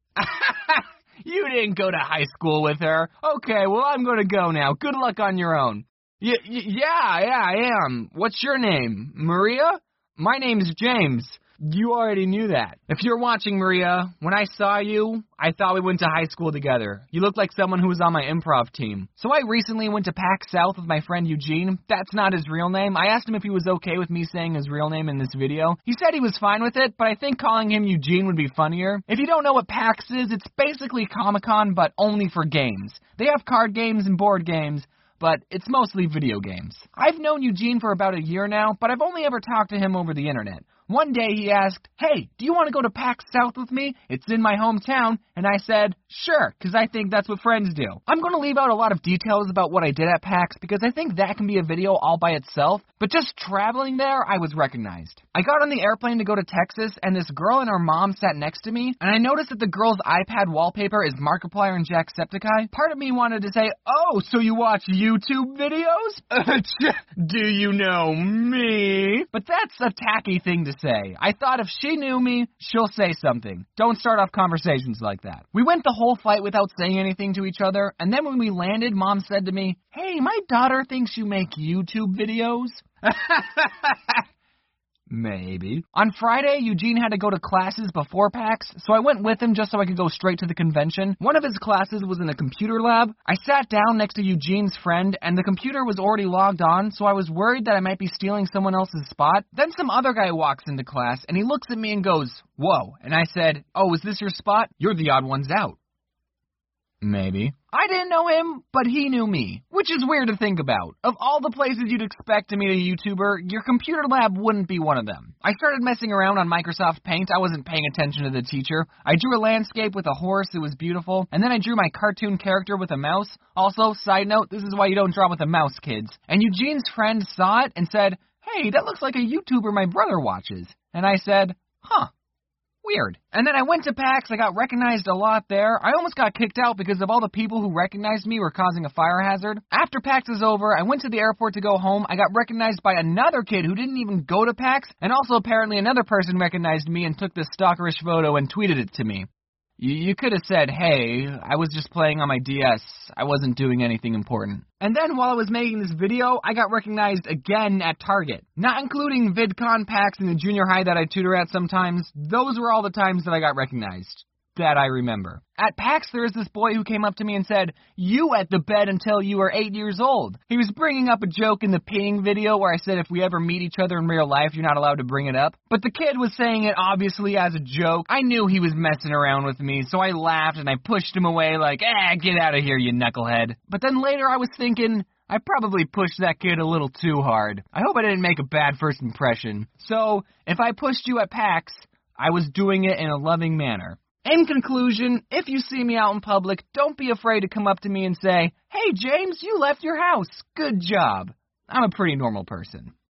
You didn't go to high school with her. Okay, well, I'm going to go now. Good luck on your own. Yeah, I am. What's your name? Maria? My name's James. You already knew that. If you're watching, Maria, when I saw you, I thought we went to high school together. You look like someone who was on my improv team. So I recently went to PAX South with my friend Eugene. That's not his real name. I asked him if he was okay with me saying his real name in this video. He said he was fine with it, but I think calling him Eugene would be funnier. If you don't know what PAX is, it's basically Comic-Con, but only for games. They have card games and board games, but it's mostly video games. I've known Eugene for about a year now, but I've only ever talked to him over the internet. One day he asked, hey, do you want to go to PAX South with me? It's in my hometown. And I said, sure, because I think that's what friends do. I'm going to leave out a lot of details about what I did at PAX because I think that can be a video all by itself. But just traveling there, I was recognized. I got on the airplane to go to Texas, and this girl and her mom sat next to me, and I noticed that the girl's iPad wallpaper is Markiplier and Jacksepticeye. Part of me wanted to say, oh, so you watch YouTube videos? Do you know me? But that's a tacky thing to say. I thought if she knew me, she'll say something. Don't start off conversations like that. We went the whole flight without saying anything to each other, and then when we landed, Mom said to me, hey, my daughter thinks you make YouTube videos. Maybe. On Friday, Eugene had to go to classes before PAX, so I went with him just so I could go straight to the convention. One of his classes was in a computer lab. I sat down next to Eugene's friend, and the computer was already logged on, so I was worried that I might be stealing someone else's spot. Then some other guy walks into class, and he looks at me and goes, whoa. And I said, oh, is this your spot? You're the odd ones out. Maybe. I didn't know him, but he knew me, which is weird to think about. Of all the places you'd expect to meet a YouTuber, your computer lab wouldn't be one of them. I started messing around on Microsoft Paint. I wasn't paying attention to the teacher. I drew a landscape with a horse. It was beautiful. And then I drew my cartoon character with a mouse. Also, side note, this is why you don't draw with a mouse, kids. And Eugene's friend saw it and said, "Hey, that looks like a YouTuber my brother watches." And I said, "Huh. Weird." And then I went to PAX. I got recognized a lot there. I almost got kicked out because of all the people who recognized me were causing a fire hazard. After PAX was over, I went to the airport to go home. I got recognized by another kid who didn't even go to PAX, and also apparently another person recognized me and took this stalkerish photo and tweeted it to me. You could have said, "Hey, I was just playing on my DS. I wasn't doing anything important." And then while I was making this video, I got recognized again at Target. Not including VidCon, PAX, and the junior high that I tutor at sometimes. Those were all the times that I got recognized. That I remember. At PAX, there was this boy who came up to me and said, "You wet the bed until you were 8 years old." He was bringing up a joke in the peeing video where I said if we ever meet each other in real life, you're not allowed to bring it up. But the kid was saying it obviously as a joke. I knew he was messing around with me, so I laughed and I pushed him away like, get out of here, you knucklehead. But then later I was thinking, I probably pushed that kid a little too hard. I hope I didn't make a bad first impression. So, if I pushed you at PAX, I was doing it in a loving manner. In conclusion, if you see me out in public, don't be afraid to come up to me and say, "Hey, James, you left your house. Good job." I'm a pretty normal person.